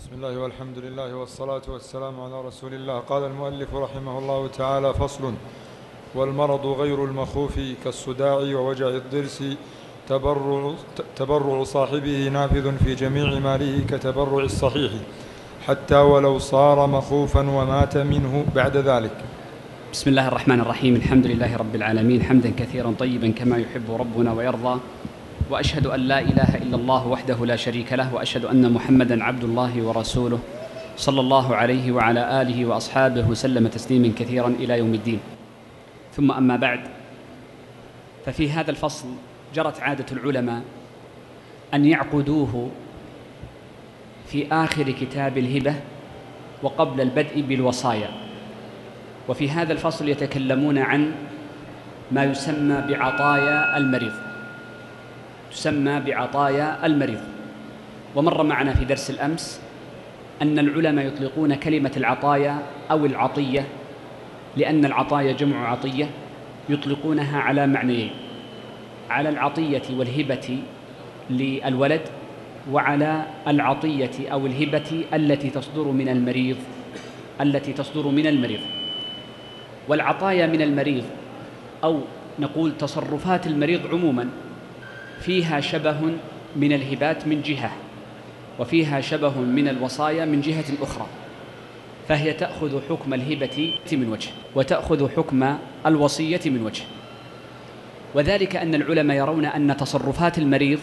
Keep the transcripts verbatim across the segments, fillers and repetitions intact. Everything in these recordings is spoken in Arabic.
بسم الله والحمد لله والصلاة والسلام على رسول الله. قال المؤلف رحمه الله تعالى: فصل: والمرض غير المخوف كالصداع ووجع الضرس تبرع, تبرع صاحبه نافذ في جميع ماله كتبرع الصحيح، حتى ولو صار مخوفا ومات منه بعد ذلك. بسم الله الرحمن الرحيم. الحمد لله رب العالمين، حمدا كثيرا طيبا كما يحب ربنا ويرضى، وأشهد أن لا إله إلا الله وحده لا شريك له، وأشهد أن محمدا عبد الله ورسوله صلى الله عليه وعلى آله وأصحابه وسلم تسليما كثيرا إلى يوم الدين. ثم أما بعد، ففي هذا الفصل جرت عادة العلماء أن يعقدوه في آخر كتاب الهبة وقبل البدء بالوصايا. وفي هذا الفصل يتكلمون عن ما يسمى بعطايا المريض تسمى بعطايا المريض ومر معنا في درس الأمس أن العلماء يطلقون كلمة العطايا أو العطية، لأن العطايا جمع عطية، يطلقونها على معنيين: على العطية والهبة للولد، وعلى العطية أو الهبة التي تصدر من المريض التي تصدر من المريض. والعطايا من المريض، أو نقول تصرفات المريض عموما، فيها شبه من الهبات من جهة، وفيها شبه من الوصايا من جهة أخرى، فهي تأخذ حكم الهبة من وجه وتأخذ حكم الوصية من وجه. وذلك أن العلماء يرون أن تصرفات المريض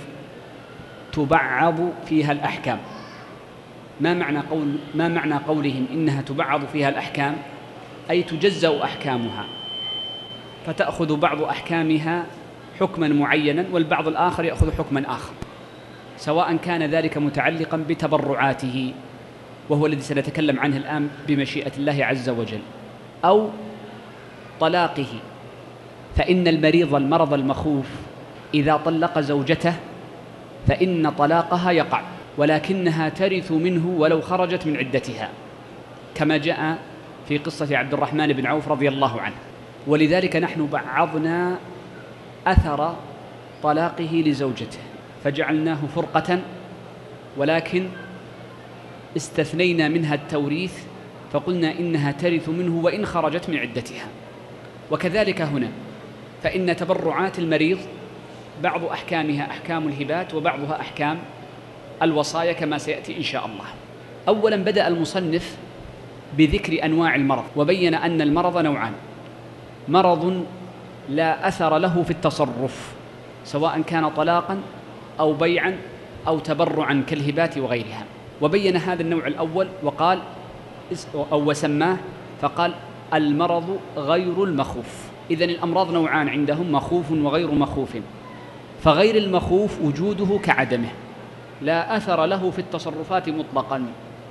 تبعض فيها الأحكام. ما معنى قول ما معنى قولهم إنها تبعض فيها الأحكام؟ أي تجزأ أحكامها، فتأخذ بعض أحكامها حكما معينا والبعض الآخر يأخذ حكما آخر، سواء كان ذلك متعلقا بتبرعاته، وهو الذي سنتكلم عنه الآن بمشيئة الله عز وجل، أو طلاقه، فإن المريض المرض المخوف إذا طلق زوجته فإن طلاقها يقع، ولكنها ترث منه ولو خرجت من عدتها، كما جاء في قصة عبد الرحمن بن عوف رضي الله عنه. ولذلك نحن بعضنا أثر طلاقه لزوجته فجعلناه فرقة، ولكن استثنينا منها التوريث فقلنا إنها ترث منه وإن خرجت من عدتها. وكذلك هنا، فإن تبرعات المريض بعض أحكامها أحكام الهبات وبعضها أحكام الوصايا كما سيأتي إن شاء الله. أولا بدأ المصنف بذكر أنواع المرض، وبين أن المرض نوعان: مرض لا أثر له في التصرف، سواء كان طلاقا أو بيعا أو تبرعا كالهبات وغيرها. وبين هذا النوع الأول وقال أو وسماه فقال: المرض غير المخوف. إذن الأمراض نوعان عندهم: مخوف وغير مخوف. فغير المخوف وجوده كعدمه، لا أثر له في التصرفات مطلقا،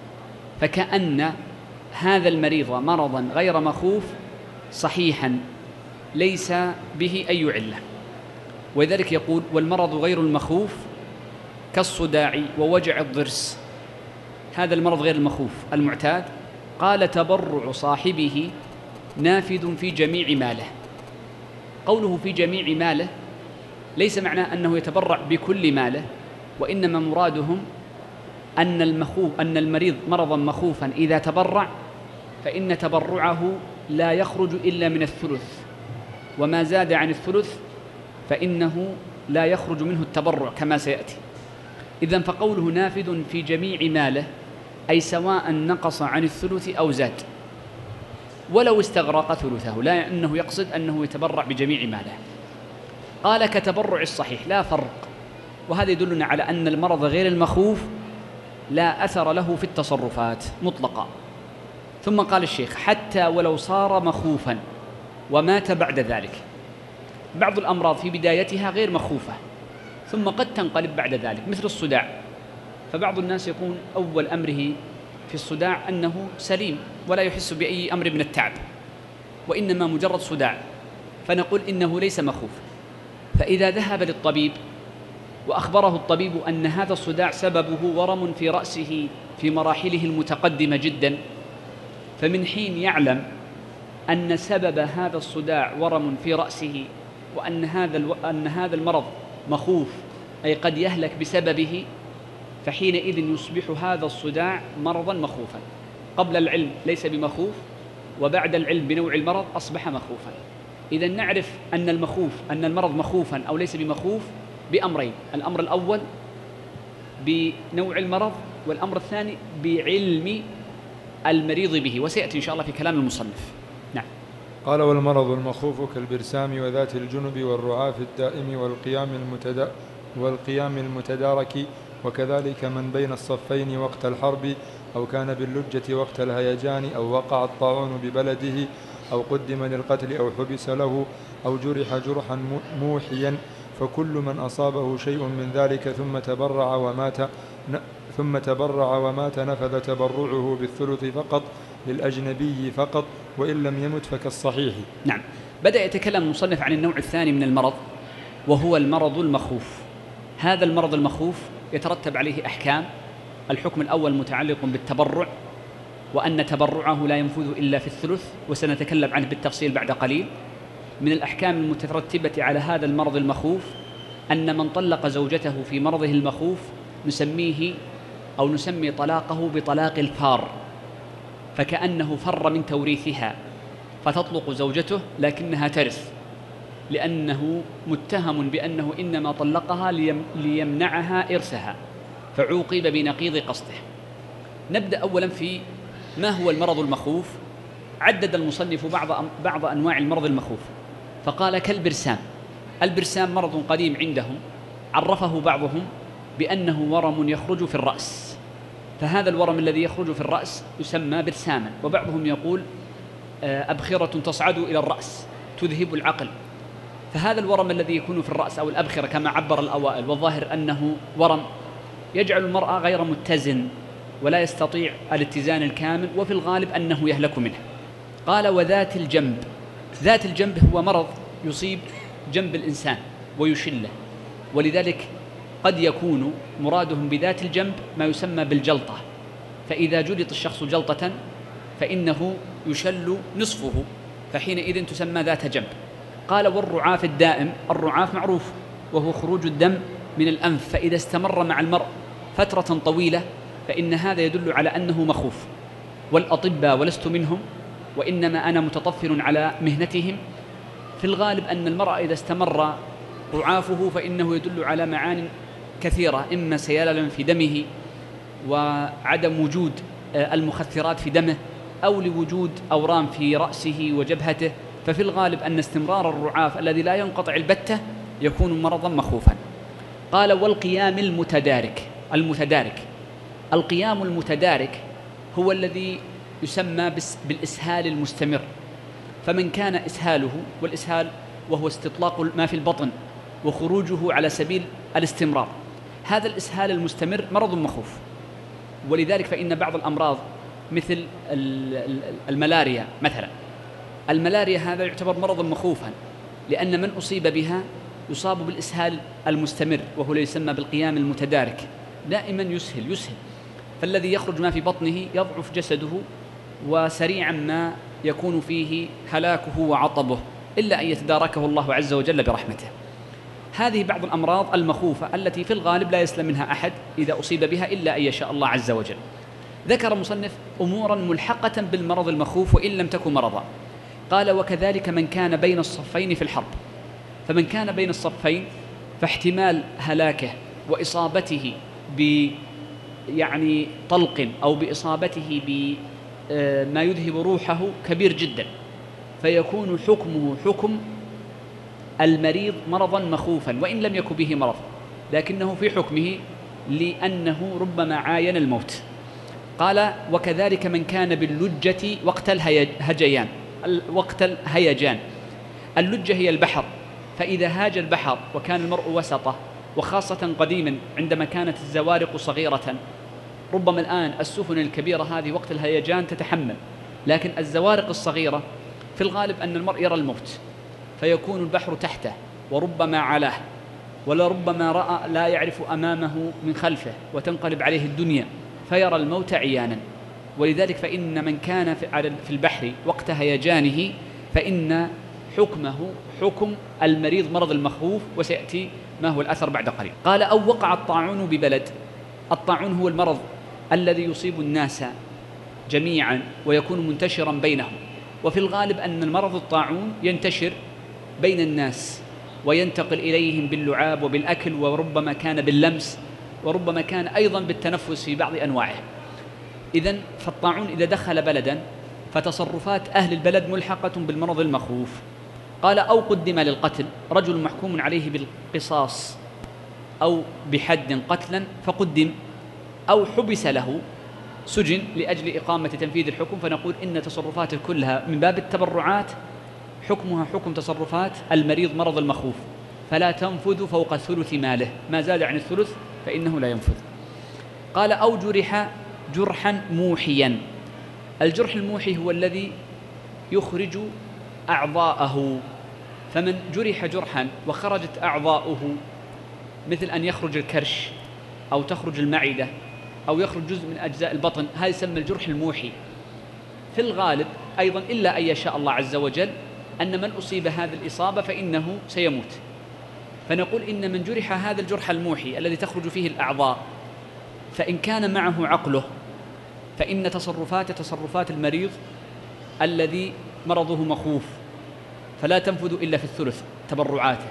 فكأن هذا المريض مرضا غير مخوف صحيحا ليس به أي علة. ولذلك يقول: والمرض غير المخوف كالصداع ووجع الضرس. هذا المرض غير المخوف المعتاد. قال: تبرع صاحبه نافذ في جميع ماله. قوله في جميع ماله ليس معناه أنه يتبرع بكل ماله، وإنما مرادهم أن المخوف أن المريض مرضا مخوفا إذا تبرع فإن تبرعه لا يخرج إلا من الثلث، وما زاد عن الثلث فإنه لا يخرج منه التبرع كما سيأتي. إذن فقوله نافذ في جميع ماله أي سواء نقص عن الثلث أو زاد، ولو استغرق ثلثه، لا أنه يقصد أنه يتبرع بجميع ماله. قال: كتبرع الصحيح، لا فرق. وهذا يدلنا على أن المرض غير المخوف لا أثر له في التصرفات مطلقا. ثم قال الشيخ: حتى ولو صار مخوفا ومات بعد ذلك. بعض الأمراض في بدايتها غير مخوفة ثم قد تنقلب بعد ذلك، مثل الصداع، فبعض الناس يكون أول أمره في الصداع أنه سليم ولا يحس بأي أمر من التعب، وإنما مجرد صداع، فنقول إنه ليس مخوف. فإذا ذهب للطبيب وأخبره الطبيب أن هذا الصداع سببه ورم في رأسه في مراحله المتقدمة جدا، فمن حين يعلم أن سبب هذا الصداع ورم في رأسه، وأن هذا الو... أن هذا المرض مخوف أي قد يهلك بسببه، فحينئذ يصبح هذا الصداع مرضا مخوفا. قبل العلم ليس بمخوف، وبعد العلم بنوع المرض أصبح مخوفا. إذا نعرف أن المخوف أن المرض مخوفا أو ليس بمخوف بأمرين: الأمر الأول بنوع المرض، والأمر الثاني بعلم المريض به، وسيأتي إن شاء الله في كلام المصنف. نعم. قال: والمرض المخوف كالبرسام وذات الجنب والرعاف الدائم والقيام المتدا والقيام المتدارك، وكذلك من بين الصفين وقت الحرب، أو كان باللجة وقت الهيجان، أو وقع الطاعون ببلده، أو قدم للقتل، أو حبس له، أو جرح جرحا موحيا، فكل من أصابه شيء من ذلك ثم تبرع ومات ثم تبرع ومات نفذ تبرعه بالثلث فقط للأجنبي فقط، وإن لم يمت فكالصحيح. نعم. بدأ يتكلم المصنف عن النوع الثاني من المرض، وهو المرض المخوف. هذا المرض المخوف يترتب عليه أحكام. الحكم الأول متعلق بالتبرع، وأن تبرعه لا ينفذ إلا في الثلث، وسنتكلم عنه بالتفصيل بعد قليل. من الأحكام المترتبة على هذا المرض المخوف أن من طلق زوجته في مرضه المخوف نسميه أو نسمي طلاقه بطلاق الفار، فكأنه فر من توريثها، فتطلق زوجته لكنها ترث، لأنه متهم بأنه إنما طلقها ليمنعها إرثها، فعوقب بنقيض قصده. نبدأ أولا في ما هو المرض المخوف. عدد المصنف بعض بعض أنواع المرض المخوف، فقال: كالبرسام. البرسام مرض قديم عندهم، عرفه بعضهم بأنه ورم يخرج في الرأس، فهذا الورم الذي يخرج في الرأس يسمى برساما، وبعضهم يقول أبخرة تصعد إلى الرأس تذهب العقل. فهذا الورم الذي يكون في الرأس أو الأبخرة كما عبر الأوائل، والظاهر أنه ورم يجعل المرأة غير متزن ولا يستطيع الاتزان الكامل، وفي الغالب أنه يهلك منه. قال: وذات الجنب. ذات الجنب هو مرض يصيب جنب الإنسان ويشله، ولذلك قد يكون مرادهم بذات الجنب ما يسمى بالجلطة، فإذا جلط الشخص جلطة فإنه يشل نصفه، فحينئذ تسمى ذات جنب. قال: والرعاف الدائم. الرعاف معروف، وهو خروج الدم من الأنف، فإذا استمر مع المرء فترة طويلة فإن هذا يدل على أنه مخوف. والأطباء ولست منهم، وإنما أنا متطفل على مهنتهم، في الغالب أن المرأة إذا استمر رعافه فإنه يدل على معان كثيرة: إما سيالا في دمه وعدم وجود المخثرات في دمه، أو لوجود أورام في رأسه وجبهته، ففي الغالب أن استمرار الرعاف الذي لا ينقطع البتة يكون مرضا مخوفا. قال: والقيام المتدارك. المتدارك القيام المتدارك هو الذي يسمى بالإسهال المستمر، فمن كان إسهاله، والإسهال وهو استطلاق ما في البطن وخروجه على سبيل الاستمرار، هذا الإسهال المستمر مرض مخوف. ولذلك فإن بعض الأمراض مثل الملاريا مثلا، الملاريا هذا يعتبر مرضا مخوفا، لأن من أصيب بها يصاب بالإسهال المستمر، وهو يسمى بالقيام المتدارك، دائما يسهل يسهل، فالذي يخرج ما في بطنه يضعف جسده، وسريعا ما يكون فيه هلاكه وعطبه، إلا أن يتداركه الله عز وجل برحمته. هذه بعض الأمراض المخوفة التي في الغالب لا يسلم منها أحد إذا أصيب بها إلا أن يشاء الله عز وجل. ذكر مصنف أمورا ملحقة بالمرض المخوف وإن لم تكن مرضا. قال: وكذلك من كان بين الصفين في الحرب. فمن كان بين الصفين فاحتمال هلاكه وإصابته ب يعني طلق أو بإصابته بما يذهب روحه كبير جدا، فيكون حكمه حكم المريض مرضا مخوفا وإن لم يكن به مرض، لكنه في حكمه لأنه ربما عاين الموت. قال: وكذلك من كان باللجة وقت الهجيان. وقت الهيجان، اللجة هي البحر، فإذا هاج البحر وكان المرء وسطه، وخاصة قديما عندما كانت الزوارق صغيرة، ربما الآن السفن الكبيرة هذه وقت الهيجان تتحمل، لكن الزوارق الصغيرة في الغالب أن المرء يرى الموت، فيكون البحر تحته وربما علاه، ولربما رأى لا يعرف أمامه من خلفه، وتنقلب عليه الدنيا فيرى الموت عيانا. ولذلك فإن من كان في البحر وقت هيجانه فإن حكمه حكم المريض مرض المخوف، وسيأتي ما هو الأثر بعد قليل. قال: أو وقع الطاعون ببلد. الطاعون هو المرض الذي يصيب الناس جميعا ويكون منتشرا بينهم، وفي الغالب أن المرض الطاعون ينتشر بين الناس وينتقل إليهم باللعاب وبالأكل، وربما كان باللمس، وربما كان أيضا بالتنفس في بعض أنواعه. إذن فالطاعون إذا دخل بلدا فتصرفات أهل البلد ملحقة بالمرض المخوف. قال: أو قدم للقتل، رجل محكوم عليه بالقصاص أو بحد قتلا فقدم، أو حبس له سجن لأجل إقامة تنفيذ الحكم، فنقول إن تصرفاته كلها من باب التبرعات حكمها حكم تصرفات المريض مرض المخوف، فلا تنفذ فوق ثلث ماله، ما زاد عن الثلث فإنه لا ينفذ. قال: أو جرح جرحا موحيا. الجرح الموحي هو الذي يخرج أعضاءه، فمن جرح جرحا وخرجت أعضاؤه، مثل أن يخرج الكرش أو تخرج المعدة أو يخرج جزء من أجزاء البطن، هذا يسمى الجرح الموحي. في الغالب أيضا إلا أن يشاء الله عز وجل أن من أصيب هذه الإصابة فإنه سيموت، فنقول إن من جرح هذا الجرح الموحي الذي تخرج فيه الأعضاء، فإن كان معه عقله فإن تصرفات تصرفات المريض الذي مرضه مخوف، فلا تنفذ إلا في الثلث تبرعاته.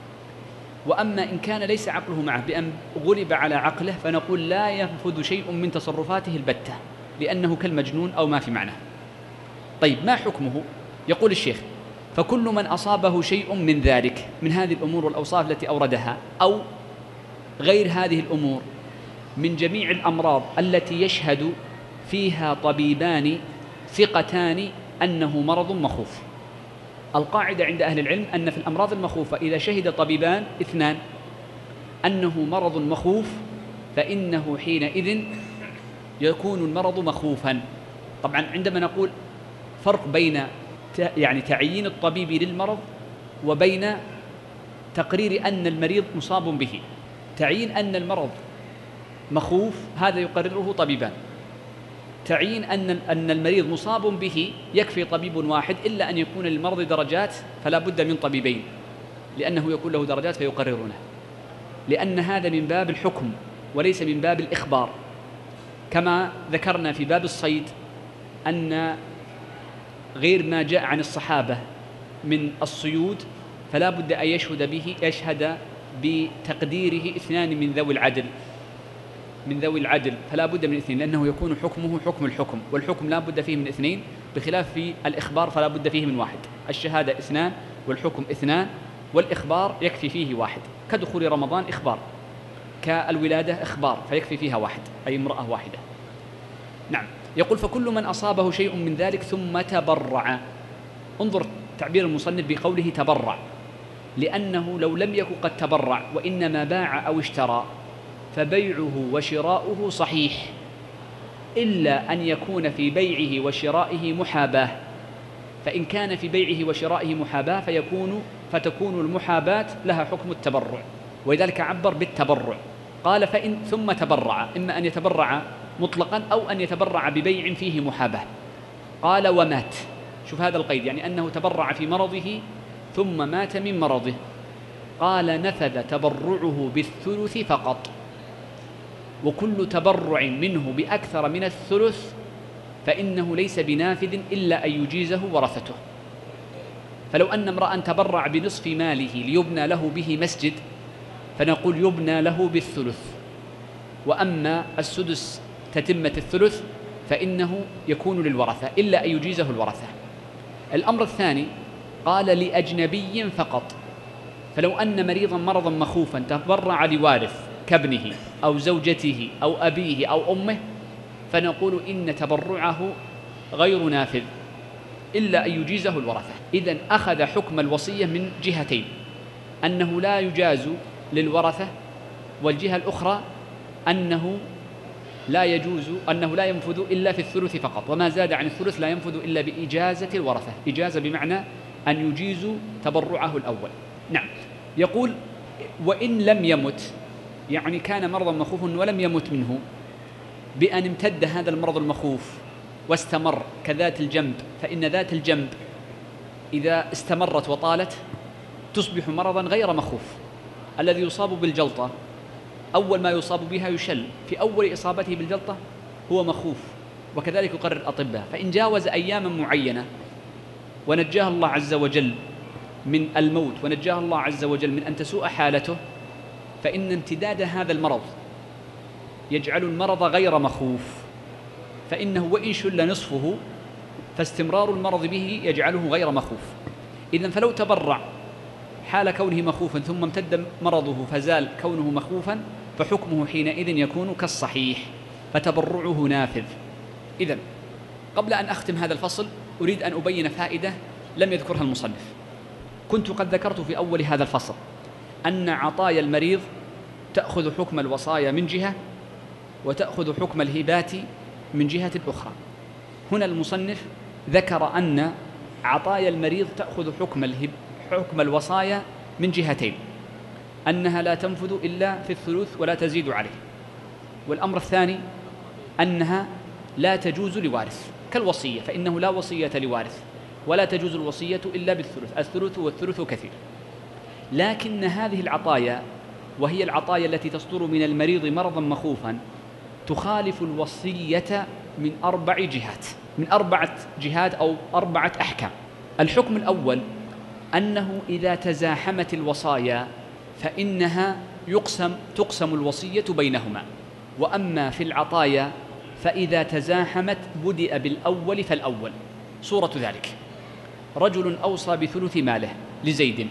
وأما إن كان ليس عقله معه بأن غلب على عقله فنقول لا ينفذ شيء من تصرفاته البتة، لأنه كالمجنون أو ما في معنى. طيب، ما حكمه؟ يقول الشيخ: فكل من أصابه شيء من ذلك، من هذه الأمور والأوصاف التي أوردها، أو غير هذه الأمور من جميع الأمراض التي يشهد فيها طبيبان ثقتان أنه مرض مخوف. القاعدة عند أهل العلم أن في الأمراض المخوفة إذا شهد طبيبان اثنان أنه مرض مخوف فإنه حينئذ يكون المرض مخوفا. طبعا عندما نقول فرق بين يعني تعيين الطبيب للمرض وبين تقرير أن المريض مصاب به، تعيين أن المرض مخوف هذا يقرره طبيبان، تعيين أن أن المريض مصاب به يكفي طبيب واحد، إلا أن يكون للمرض درجات فلا بد من طبيبين، لأنه يكون له درجات فيقررونه، لأن هذا من باب الحكم وليس من باب الإخبار. كما ذكرنا في باب الصيد أن غير ما جاء عن الصحابة من الصيود فلا بد أن يشهد به يشهد بتقديره اثنان من ذوي العدل من ذوي العدل فلا بد من اثنين، لأنه يكون حكمه حكم الحكم، والحكم لا بد فيه من اثنين، بخلاف في الإخبار فلا بد فيه من واحد. الشهادة اثنان والحكم اثنان، والإخبار يكفي فيه واحد، كدخول رمضان إخبار، كالولادة إخبار فيكفي فيها واحد، أي امرأة واحدة. نعم. يقول: فكل من أصابه شيء من ذلك ثم تبرع. انظر تعبير المصنف بقوله تبرع، لأنه لو لم يكن قد تبرع وإنما باع أو اشترى فبيعه وشراؤه صحيح، إلا أن يكون في بيعه وشرائه محاباة، فإن كان في بيعه وشرائه محاباة فيكون فتكون المحاباة لها حكم التبرع، ولذلك عبر بالتبرع. قال: فإن ثم تبرع، إما أن يتبرع مطلقا أو أن يتبرع ببيع فيه محاباة. قال: ومات. شوف هذا القيد، يعني أنه تبرع في مرضه ثم مات من مرضه. قال: نفذ تبرعه بالثلث فقط، وكل تبرع منه بأكثر من الثلث فإنه ليس بنافذ إلا أن يجيزه ورثته. فلو أن امرأ تبرع بنصف ماله ليبنى له به مسجد فنقول يبنى له بالثلث، وأما السدس تتمة الثلث فإنه يكون للورثة إلا أن يجيزه الورثة. الأمر الثاني قال: لأجنبي فقط، فلو أن مريضا مرضا مخوفا تبرع لوارث كابنه أو زوجته أو أبيه أو أمه فنقول إن تبرعه غير نافذ إلا أن يجيزه الورثة. إذن أخذ حكم الوصية من جهتين، أنه لا يجاز للورثة، والجهة الأخرى أنه لا يجوز أنه لا ينفذ إلا في الثلث فقط، وما زاد عن الثلث لا ينفذ إلا بإجازة الورثة، إجازة بمعنى أن يجيزوا تبرعه الأول. نعم. يقول: وإن لم يمت، يعني كان مرضا مخوفا ولم يمت منه، بأن امتد هذا المرض المخوف واستمر كذات الجنب، فإن ذات الجنب إذا استمرت وطالت تصبح مرضا غير مخوف. الذي يصاب بالجلطة أول ما يصاب بها يشل، في أول إصابته بالجلطة هو مخوف، وكذلك يقرر الأطباء. فإن جاوز أياما معينة ونجاه الله عز وجل من الموت ونجاه الله عز وجل من أن تسوء حالته، فإن امتداد هذا المرض يجعل المرض غير مخوف، فإنه وإن شل نصفه فاستمرار المرض به يجعله غير مخوف. إذن فلو تبرع حال كونه مخوفا ثم امتد مرضه فزال كونه مخوفا، فحكمه حينئذ يكون كالصحيح، فتبرعه نافذ. إذن قبل أن أختم هذا الفصل أريد أن أبين فائدة لم يذكرها المصنف. كنت قد ذكرت في أول هذا الفصل أن عطايا المريض تأخذ حكم الوصايا من جهة، وتأخذ حكم الهبات من جهة أخرى. هنا المصنف ذكر أن عطايا المريض تأخذ حكم الهب حكم الوصايا من جهتين، أنها لا تنفذ إلا في الثلث ولا تزيد عليه، والأمر الثاني أنها لا تجوز لوارث كالوصية، فإنه لا وصية لوارث ولا تجوز الوصية إلا بالثلث، الثلث والثلث كثير. لكن هذه العطايا، وهي العطايا التي تصدر من المريض مرضا مخوفا، تخالف الوصية من أربع جهات من أربعة جهات أو أربعة أحكام. الحكم الأول أنه إذا تزاحمت الوصايا فإنها يقسم تقسم الوصية بينهما. وأما في العطايا فإذا تزاحمت بدأ بالأول فالأول. صورة ذلك: رجل أوصى بثلث ماله لزيد،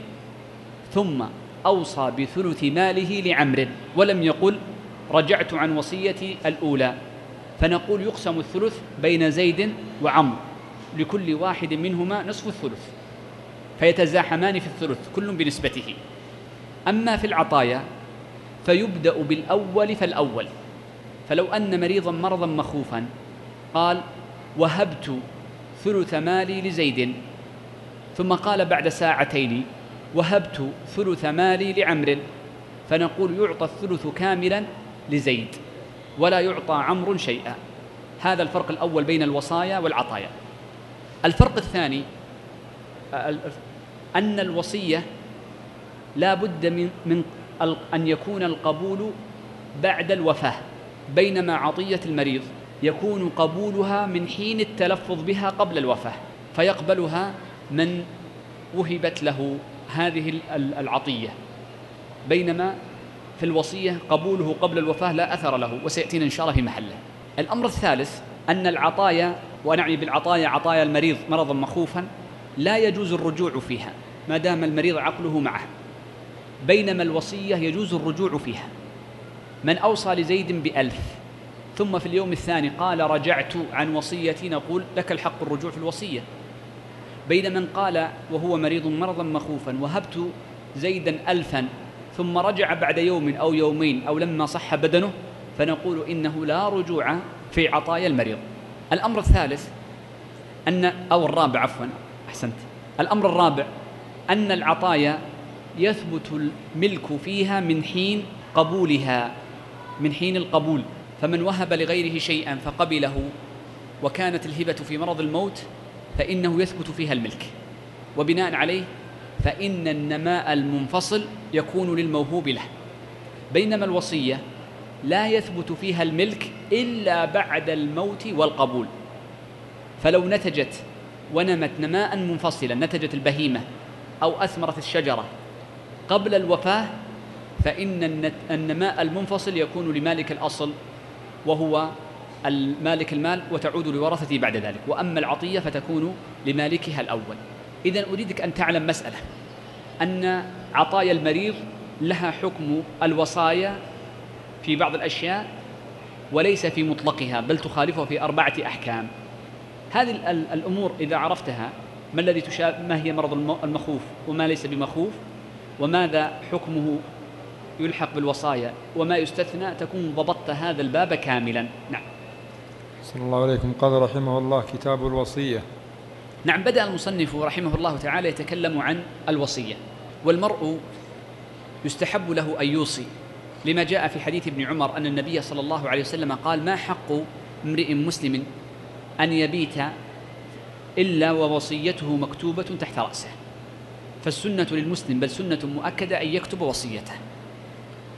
ثم أوصى بثلث ماله لعمر، ولم يقل رجعت عن وصيتي الأولى، فنقول يقسم الثلث بين زيد وعمر، لكل واحد منهما نصف الثلث، فيتزاحمان في الثلث كل بنسبته. أما في العطايا فيبدأ بالأول فالأول. فلو أن مريضا مرضا مخوفا قال وهبت ثلث مالي لزيد، ثم قال بعد ساعتين وهبت ثلث مالي لعمر، فنقول يعطى الثلث كاملا لزيد ولا يعطى عمرو شيئا. هذا الفرق الأول بين الوصايا والعطايا. الفرق الثاني أن الوصية لا بد من, من أن يكون القبول بعد الوفاة، بينما عطية المريض يكون قبولها من حين التلفظ بها قبل الوفاة، فيقبلها من وهبت له هذه العطية، بينما في الوصية قبوله قبل الوفاة لا أثر له، وسيأتينا إن شاء الله في محله. الأمر الثالث أن العطايا، ونعني بالعطايا عطايا المريض مرضا مخوفا، لا يجوز الرجوع فيها ما دام المريض عقله معه، بينما الوصية يجوز الرجوع فيها. من أوصى لزيد بألف ثم في اليوم الثاني قال رجعت عن وصيتي، نقول لك الحق الرجوع في الوصية. بين من قال وهو مريض مرضا مخوفا وهبت زيدا ألفا ثم رجع بعد يوم أو يومين أو لما صح بدنه، فنقول إنه لا رجوع في عطايا المريض. الأمر الثالث أن أو الرابع عفوا أحسنت الأمر الرابع أن العطايا يثبت الملك فيها من حين قبولها، من حين القبول. فمن وهب لغيره شيئا فقبله وكانت الهبة في مرض الموت فإنه يثبت فيها الملك، وبناء عليه فإن النماء المنفصل يكون للموهوب له، بينما الوصية لا يثبت فيها الملك إلا بعد الموت والقبول. فلو نتجت ونمت نماء منفصلا، نتجت البهيمة أو أثمرت الشجرة قبل الوفاة، فإن النماء المنفصل يكون لمالك الأصل وهو المالك المال، وتعود لورثته بعد ذلك. وأما العطية فتكون لمالكها الأول. إذن أريدك أن تعلم مسألة، أن عطايا المريض لها حكم الوصايا في بعض الأشياء وليس في مطلقها، بل تخالفها في أربعة أحكام. هذه الأمور إذا عرفتها، ما الذي تشابه، ما هي مرض المخوف وما ليس بمخوف، وماذا حكمه يلحق بالوصايا وما يستثنى، تكون ضبطت هذا الباب كاملا. نعم. صلى الله عليكم. قال رحمه الله: كتاب الوصية. نعم. بدأ المصنف رحمه الله تعالى يتكلم عن الوصية. والمرء يستحب له أن يوصي، لما جاء في حديث ابن عمر أن النبي صلى الله عليه وسلم قال: ما حق امرئ مسلم أن يبيت إلا ووصيته مكتوبة تحت رأسه. فالسنة للمسلم، بل سنة مؤكدة، أن يكتب وصيته.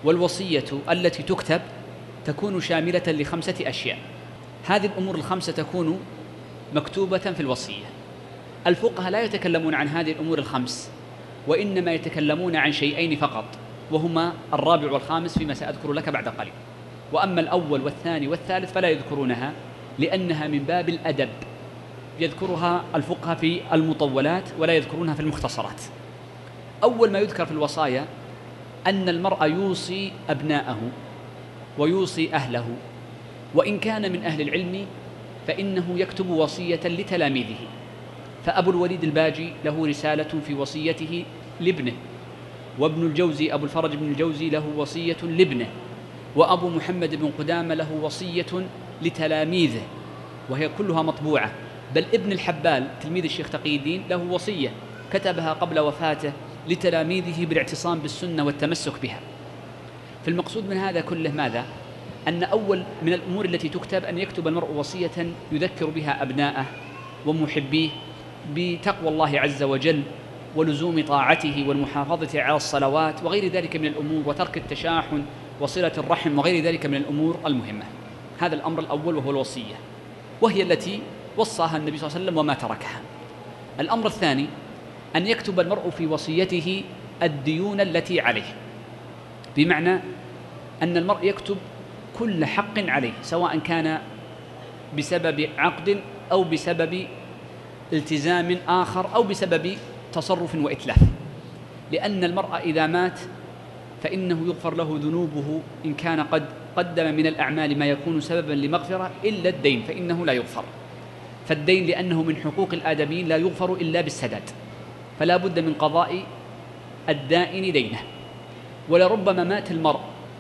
والوصية التي تكتب تكون شاملة لخمسة أشياء. هذه الأمور الخمسة تكون مكتوبة في الوصية. الفقهاء لا يتكلمون عن هذه الأمور الخمس، وإنما يتكلمون عن شيئين فقط، وهما الرابع والخامس فيما سأذكر لك بعد قليل. وأما الأول والثاني والثالث فلا يذكرونها، لأنها من باب الأدب، يذكرها الفقهاء في المطولات ولا يذكرونها في المختصرات. أول ما يذكر في الوصايا أن المرء يوصي أبناءه ويوصي أهله، وإن كان من أهل العلم فإنه يكتب وصية لتلاميذه. فأبو الوليد الباجي له رسالة في وصيته لابنه، وابن الجوزي أبو الفرج بن الجوزي له وصية لابنه، وأبو محمد بن قدامة له وصية لتلاميذه، وهي كلها مطبوعة. بل ابن الحبال تلميذ الشيخ تقي الدين له وصية كتبها قبل وفاته لتلاميذه بالاعتصام بالسنة والتمسك بها. فالمقصود من هذا كله ماذا؟ أن أول من الأمور التي تكتب أن يكتب المرء وصية يذكر بها أبناءه ومحبيه بتقوى الله عز وجل ولزوم طاعته والمحافظة على الصلوات وغير ذلك من الأمور، وترك التشاحن وصلة الرحم وغير ذلك من الأمور المهمة. هذا الأمر الأول وهو الوصية، وهي التي وصاها النبي صلى الله عليه وسلم وما تركها. الأمر الثاني أن يكتب المرء في وصيته الديون التي عليه، بمعنى أن المرء يكتب كل حق عليه، سواء كان بسبب عقد أو بسبب التزام آخر أو بسبب تصرف وإتلاف. لأن المرء إذا مات فإنه يغفر له ذنوبه إن كان قد قدم من الأعمال ما يكون سببا لمغفرة، إلا الدين فإنه لا يغفر. فالدين لأنه من حقوق الآدميين لا يغفر إلا بالسداد، فلا بد من قضاء الدائن دينه. ولربما مات المرء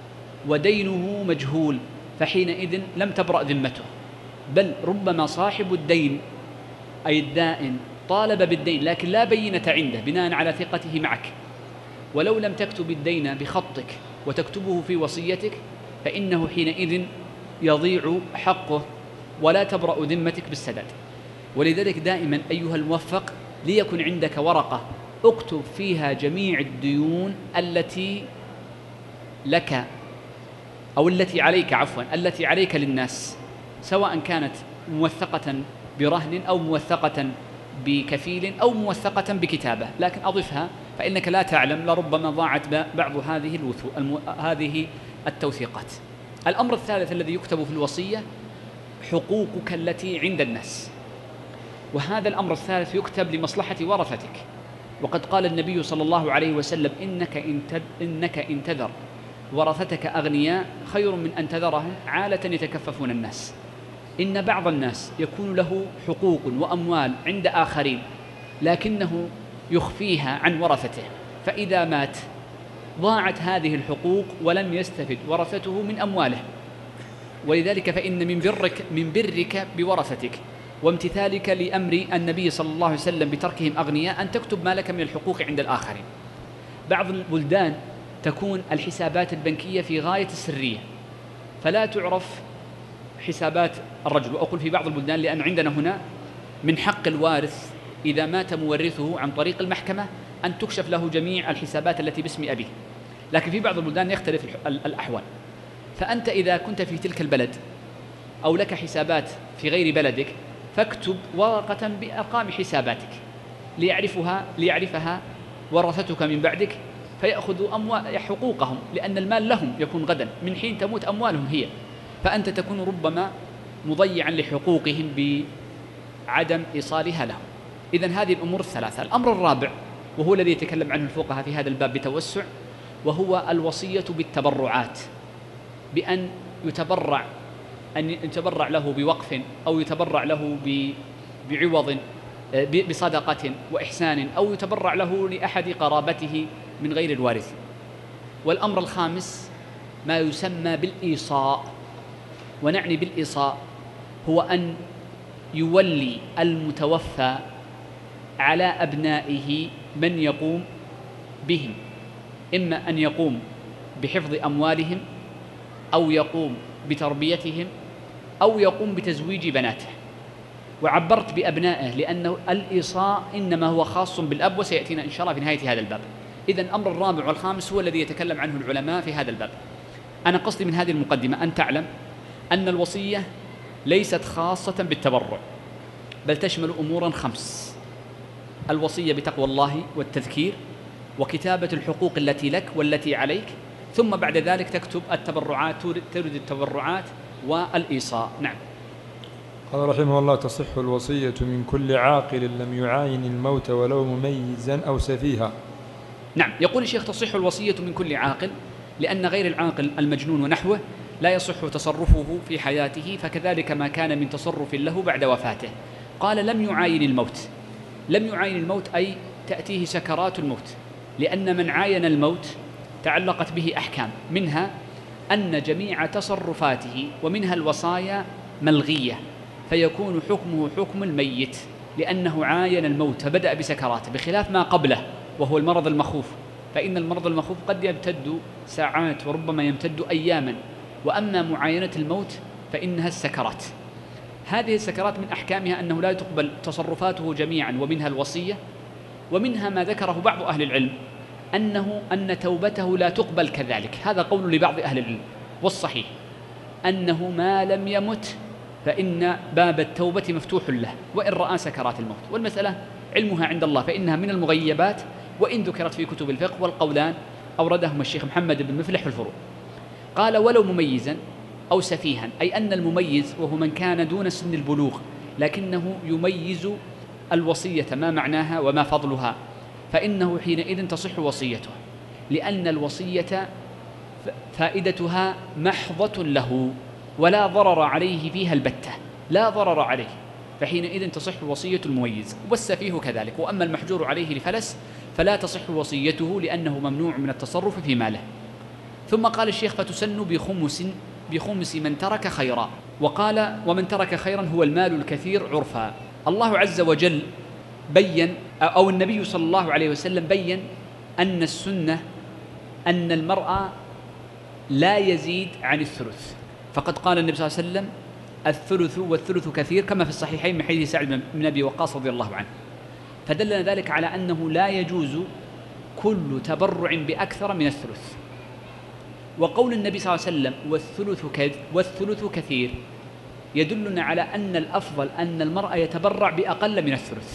ودينه مجهول، فحينئذ لم تبرأ ذمته، بل ربما صاحب الدين أي الدائن طالب بالدين لكن لا بينة عنده بناء على ثقته معك، ولو لم تكتب الدين بخطك وتكتبه في وصيتك فإنه حينئذ يضيع حقه ولا تبرأ ذمتك بالسداد. ولذلك دائما أيها الموفق ليكن عندك ورقة اكتب فيها جميع الديون التي لك أو التي عليك عفوا التي عليك للناس، سواء كانت موثقة برهن أو موثقة بكفيل أو موثقة بكتابة، لكن أضفها فإنك لا تعلم لربما ضاعت بعض هذه الوثو المو... هذه التوثيقات. الأمر الثالث الذي يكتب في الوصية حقوقك التي عند الناس، وهذا الأمر الثالث يكتب لمصلحة ورثتك. وقد قال النبي صلى الله عليه وسلم إنك إن, تد... إنك إن تذر ورثتك أغنياء خير من أن تذرهم عالة يتكففون الناس. إن بعض الناس يكون له حقوق وأموال عند آخرين لكنه يخفيها عن ورثته، فإذا مات ضاعت هذه الحقوق ولم يستفد ورثته من أمواله. ولذلك فإن من برك, من برك بورثتك وامتثالك لأمر النبي صلى الله عليه وسلم بتركهم أغنياء أن تكتب ما لك من الحقوق عند الآخرين. بعض البلدان تكون الحسابات البنكية في غاية السرية، فلا تعرف حسابات الرجل. وأقول في بعض البلدان لأن عندنا هنا من حق الوارث إذا مات مورثه عن طريق المحكمة أن تكشف له جميع الحسابات التي باسم أبيه، لكن في بعض البلدان يختلف الأحوال. فأنت إذا كنت في تلك البلد أو لك حسابات في غير بلدك فاكتب ورقة بأرقام حساباتك ليعرفها ليعرفها ورثتك من بعدك، فيأخذوا أموال حقوقهم، لأن المال لهم يكون غدا، من حين تموت أموالهم هي، فأنت تكون ربما مضيعا لحقوقهم بعدم إيصالها لهم. إذن هذه الأمور الثلاثة. الأمر الرابع وهو الذي يتكلم عنه الفقهاء في هذا الباب بتوسع، وهو الوصية بالتبرعات، بأن يتبرع أن يتبرع له بوقف أو يتبرع له بعوض بصدقة وإحسان أو يتبرع له لأحد قرابته من غير الوارث. والأمر الخامس ما يسمى بالإيصاء، ونعني بالإيصاء هو أن يولي المتوفى على أبنائه من يقوم بهم، إما أن يقوم بحفظ أموالهم أو يقوم بتربيتهم أو يقوم بتزويج بناته. وعبرت بأبنائه لأنه الإيصاء إنما هو خاص بالأب، وسيأتينا إن شاء الله في نهاية هذا الباب. إذن الأمر الرابع والخامس هو الذي يتكلم عنه العلماء في هذا الباب. أنا قصدي من هذه المقدمة أن تعلم أن الوصية ليست خاصة بالتبرع، بل تشمل أمورا خمس: الوصية بتقوى الله والتذكير، وكتابة الحقوق التي لك والتي عليك، ثم بعد ذلك تكتب التبرعات، ترد التبرعات والإيصاء. نعم. قال رحمه الله: تصح الوصية من كل عاقل لم يعاين الموت ولو مميزا أو سفيها. نعم، يقول الشيخ: تصح الوصية من كل عاقل، لأن غير العاقل المجنون ونحوه لا يصح تصرفه في حياته، فكذلك ما كان من تصرف له بعد وفاته. قال: لم يعاين الموت. لم يعاين الموت أي تأتيه سكرات الموت، لأن من عاين الموت تعلقت به أحكام، منها أن جميع تصرفاته ومنها الوصايا ملغية، فيكون حكمه حكم الميت لأنه عاين الموت فبدأ بسكراته، بخلاف ما قبله وهو المرض المخوف، فإن المرض المخوف قد يمتد ساعات وربما يمتد أياما، وأما معاينة الموت فإنها السكرات. هذه السكرات من أحكامها أنه لا تقبل تصرفاته جميعا، ومنها الوصية، ومنها ما ذكره بعض أهل العلم أنه أن توبته لا تقبل كذلك. هذا قول لبعض أهل العلم، والصحيح أنه ما لم يمت فإن باب التوبة مفتوح له وإن رأى سكرات الموت، والمسألة علمها عند الله، فإنها من المغيبات وإن ذكرت في كتب الفقه، والقولان أوردهما الشيخ محمد بن مفلح في الفروع. قال: ولو مميزا أو سفيها، أي أن المميز وهو من كان دون سن البلوغ لكنه يميز الوصية ما معناها وما فضلها، فإنه حينئذ تصح وصيته، لأن الوصية فائدتها محضة له ولا ضرر عليه فيها البتة، لا ضرر عليه، فحينئذ تصح وصية المميز. والسفيه كذلك. وأما المحجور عليه لفلس فلا تصح وصيته لأنه ممنوع من التصرف في ماله. ثم قال الشيخ: فتسن بخمس بخمس من ترك خيرا. وقال: ومن ترك خيرا هو المال الكثير عرفا. الله عز وجل بين، أو النبي صلى الله عليه وسلم بين أن السنة أن المرأة لا يزيد عن الثلث، فقد قال النبي صلى الله عليه وسلم: الثلث والثلث كثير، كما في الصحيحين من حديث سعد بن أبي وقاص رضي الله عنه. فدلنا ذلك على أنه لا يجوز كل تبرع بأكثر من الثلث. وقول النبي صلى الله عليه وسلم: والثلث والثلث كثير، يدلنا على أن الأفضل أن المرأة يتبرع بأقل من الثلث.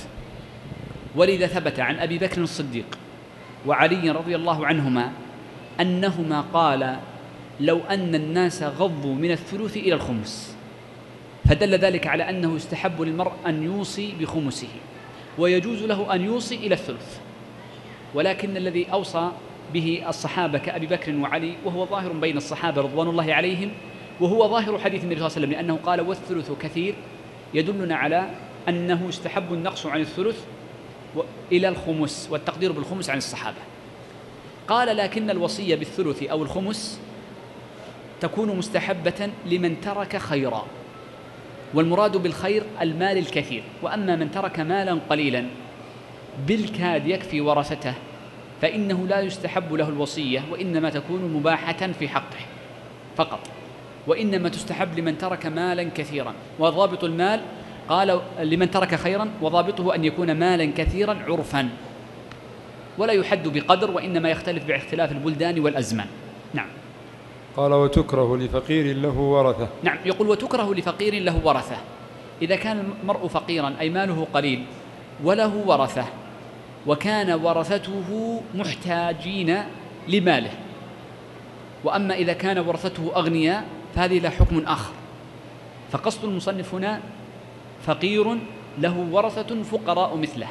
ولذا ثبت عن أبي بكر الصديق وعلي رضي الله عنهما أنهما قال: لو أن الناس غضوا من الثلث إلى الخمس، فدل ذلك على أنه يستحب للمرء أن يوصي بخمسه، ويجوز له أن يوصي إلى الثلث. ولكن الذي أوصى به الصحابة كأبي بكر وعلي، وهو ظاهر بين الصحابة رضوان الله عليهم، وهو ظاهر حديث النبي صلى الله عليه وسلم، لأنه قال: والثلث كثير، يدلنا على أنه يستحب النقص عن الثلث إلى الخمس، والتقدير بالخمس عن الصحابة. قال: لكن الوصية بالثلث أو الخمس تكون مستحبة لمن ترك خيرا، والمراد بالخير المال الكثير. وأما من ترك مالا قليلا بالكاد يكفي ورثته فإنه لا يستحب له الوصية، وإنما تكون مباحة في حقه فقط، وإنما تستحب لمن ترك مالا كثيرا. وضابط المال قال لمن ترك خيرا، وضابطه أن يكون مالا كثيرا عرفا، ولا يحد بقدر، وإنما يختلف باختلاف البلدان والأزمان. نعم. قال: وتكره لفقير له ورثة. نعم، يقول: وتكره لفقير له ورثة. إذا كان المرء فقيرا أي ماله قليل وله ورثة، وكان ورثته محتاجين لماله، وأما إذا كان ورثته أغنياء فهذه له حكم آخر. فقصد المصنف هنا فقير له ورثة فقراء مثله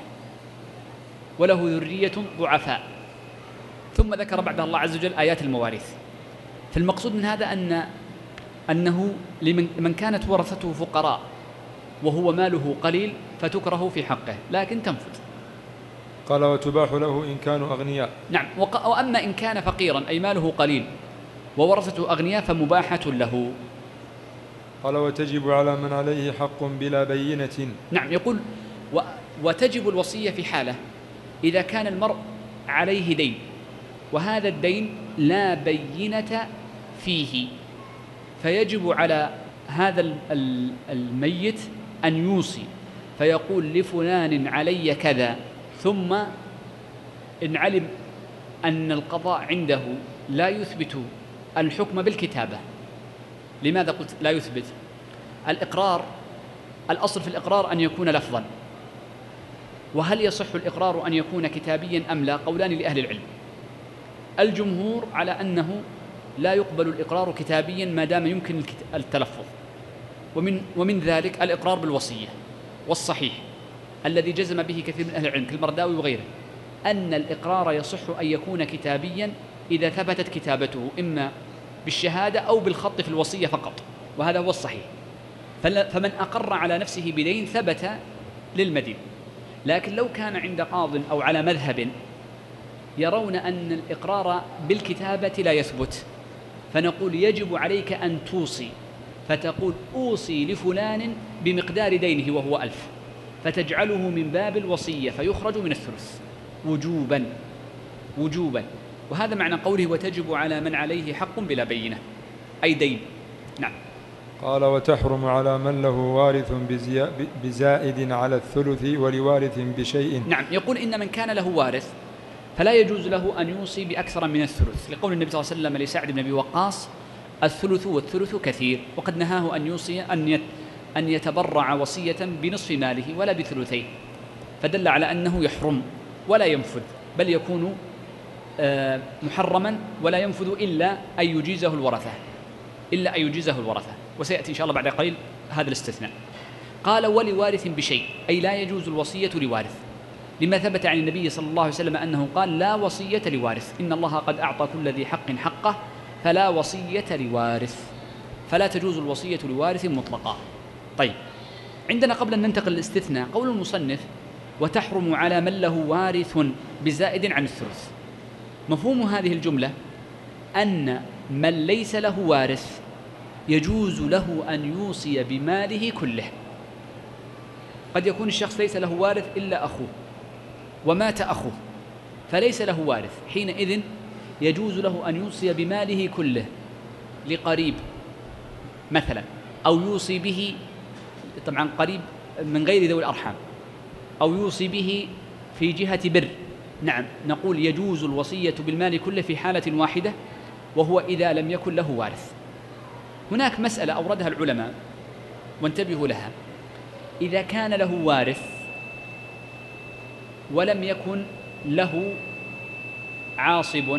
وله ذرية ضعفاء، ثم ذكر بعدها الله عز وجل آيات المواريث. فالمقصود من هذا أن أنه لمن كانت ورثته فقراء وهو ماله قليل فتكره في حقه، لكن تنفذ. قال: وتباح له إن كانوا أغنياء. نعم. وأما إن كان فقيرا أي ماله قليل وورثته أغنياء فمباحة له. قال: وتجب على من عليه حق بلا بينة. نعم، يقول: و وتجب الوصية في حالة إذا كان المرء عليه دين، وهذا الدين لا بينة فيه، فيجب على هذا الميت أن يوصي فيقول: لفلان علي كذا، ثم إن علم أن القضاء عنده لا يثبت الحكم بالكتابة. لماذا قلت لا يثبت؟ الإقرار، الأصل في الإقرار أن يكون لفظا، وهل يصح الإقرار أن يكون كتابيا أم لا؟ قولان لأهل العلم. الجمهور على أنه لا يقبل الإقرار كتابيا ما دام يمكن التلفظ، ومن, ومن ذلك الإقرار بالوصية. والصحيح الذي جزم به كثير من أهل العلم كالمرداوي وغيره أن الإقرار يصح أن يكون كتابيا إذا ثبتت كتابته إما بالشهادة أو بالخط في الوصية فقط، وهذا هو الصحيح. فمن أقر على نفسه بدين ثبت للمدين. لكن لو كان عند قاض أو على مذهب يرون أن الإقرار بالكتابة لا يثبت، فنقول يجب عليك أن توصي، فتقول أوصي لفلان بمقدار دينه وهو ألف، فتجعله من باب الوصية فيخرج من الثلث وجوبا وجوبا. وهذا معنى قوله وتجب على من عليه حق بلا بينة، أي دين. نعم. قال وتحرم على من له وارث بزائد على الثلث ولوارث بشيء. نعم، يقول إن من كان له وارث فلا يجوز له أن يوصي بأكثر من الثلث، لقول النبي صلى الله عليه وسلم لسعد بن أبي وقاص الثلث والثلث كثير، وقد نهاه أن يوصي أن أن يتبرع وصية بنصف ماله ولا بثلثين، فدل على أنه يحرم ولا ينفذ، بل يكون محرما ولا ينفذ إلا أن يجيزه الورثة إلا أن يجيزه الورثة وسيأتي إن شاء الله بعد قليل هذا الاستثناء. قال ولوارث بشيء، أي لا يجوز الوصية لوارث، لما ثبت عن النبي صلى الله عليه وسلم أنه قال لا وصية لوارث، إن الله قد أعطى كل ذي حق حقه فلا وصية لوارث، فلا تجوز الوصية لوارث مطلقا. طيب، عندنا قبل أن ننتقل للاستثناء قول المصنف وتحرم على من له وارث بزائد عن الثلث. مفهوم هذه الجملة أن من ليس له وارث يجوز له أن يوصي بماله كله. قد يكون الشخص ليس له وارث إلا أخوه ومات أخوه فليس له وارث، حينئذ يجوز له أن يوصي بماله كله لقريب مثلا، أو يوصي به طبعا قريب من غير ذوي الأرحام، أو يوصي به في جهة بر. نعم، نقول يجوز الوصية بالمال كله في حالة واحدة، وهو إذا لم يكن له وارث. هناك مسألة أوردها العلماء وانتبهوا لها: إذا كان له وارث ولم يكن له عاصب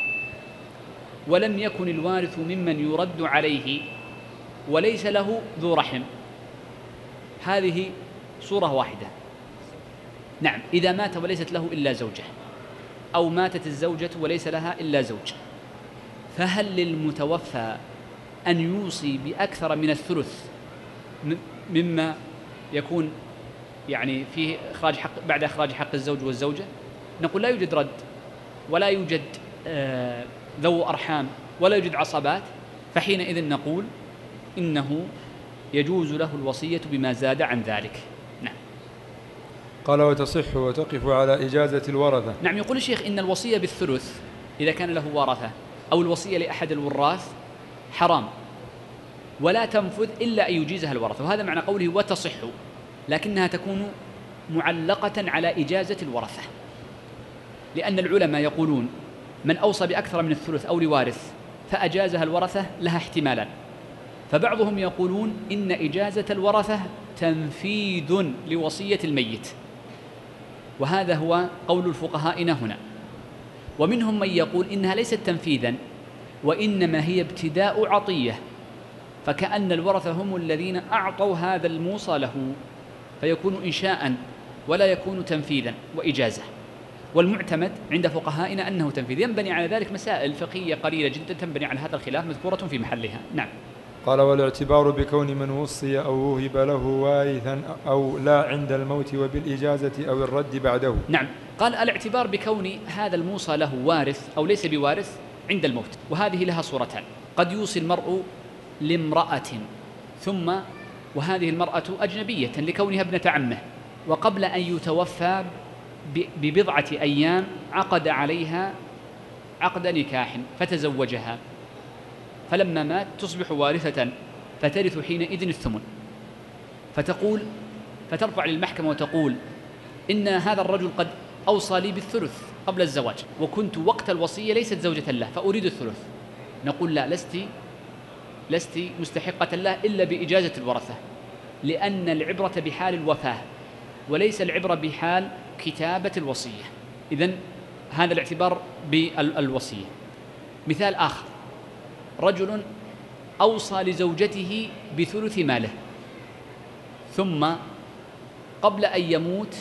ولم يكن الوارث ممن يرد عليه وليس له ذو رحم، هذه صورة واحدة. نعم، إذا مات وليست له إلا زوجة، أو ماتت الزوجة وليس لها إلا زوج، فهل للمتوفى أن يوصي بأكثر من الثلث مما يكون يعني فيه إخراج حق بعد إخراج حق الزوج والزوجة؟ نقول لا يوجد رد، ولا يوجد آه ذو أرحام، ولا يوجد عصبات، فحينئذ نقول إنه يجوز له الوصية بما زاد عن ذلك. نعم. قال وتصح وتقف على إجازة الورثة. نعم، يقول الشيخ إن الوصية بالثلث إذا كان له ورثة أو الوصية لأحد الوراث حرام ولا تنفذ إلا أن يجيزها الورثة، وهذا معنى قوله وتصح، لكنها تكون معلقة على إجازة الورثة، لأن العلماء يقولون من أوصى بأكثر من الثلث أو لوارث فأجازها الورثة لها احتمالان، فبعضهم يقولون إن إجازة الورثة تنفيذ لوصية الميت، وهذا هو قول الفقهاء هنا. ومنهم من يقول إنها ليست تنفيذا وإنما هي ابتداء عطية، فكأن الورثة هم الذين أعطوا هذا الموصى له، فيكون إنشاء ولا يكون تنفيذا وإجازة. والمعتمد عند فقهائنا أنه تنفيذ. ينبني على ذلك مسائل فقهية قليلة جدا تنبني على هذا الخلاف مذكورة في محلها. نعم. قال والاعتبار بكون من وصي أو وهب له وارثا أو لا عند الموت وبالإجازة أو الرد بعده. نعم، قال الاعتبار بكون هذا الموصى له وارث أو ليس بوارث عند الموت، وهذه لها صورتان: قد يوصي المرء لامرأة ثم وهذه المرأة أجنبية لكونها ابنة عمه، وقبل أن يتوفى ببضعة أيام عقد عليها عقد نكاح فتزوجها، فلما مات تصبح وارثة فترث حينئذ الثمن، فتقول فترفع للمحكمة وتقول إن هذا الرجل قد أوصى لي بالثلث قبل الزواج وكنت وقت الوصية ليست زوجة له فأريد الثلث، نقول لا، لست لست مستحقة له إلا بإجازة الورثة، لأن العبرة بحال الوفاة وليس العبرة بحال كتابة الوصية. إذن هذا الاعتبار بالوصية. مثال آخر: رجل أوصى لزوجته بثلث ماله، ثم قبل أن يموت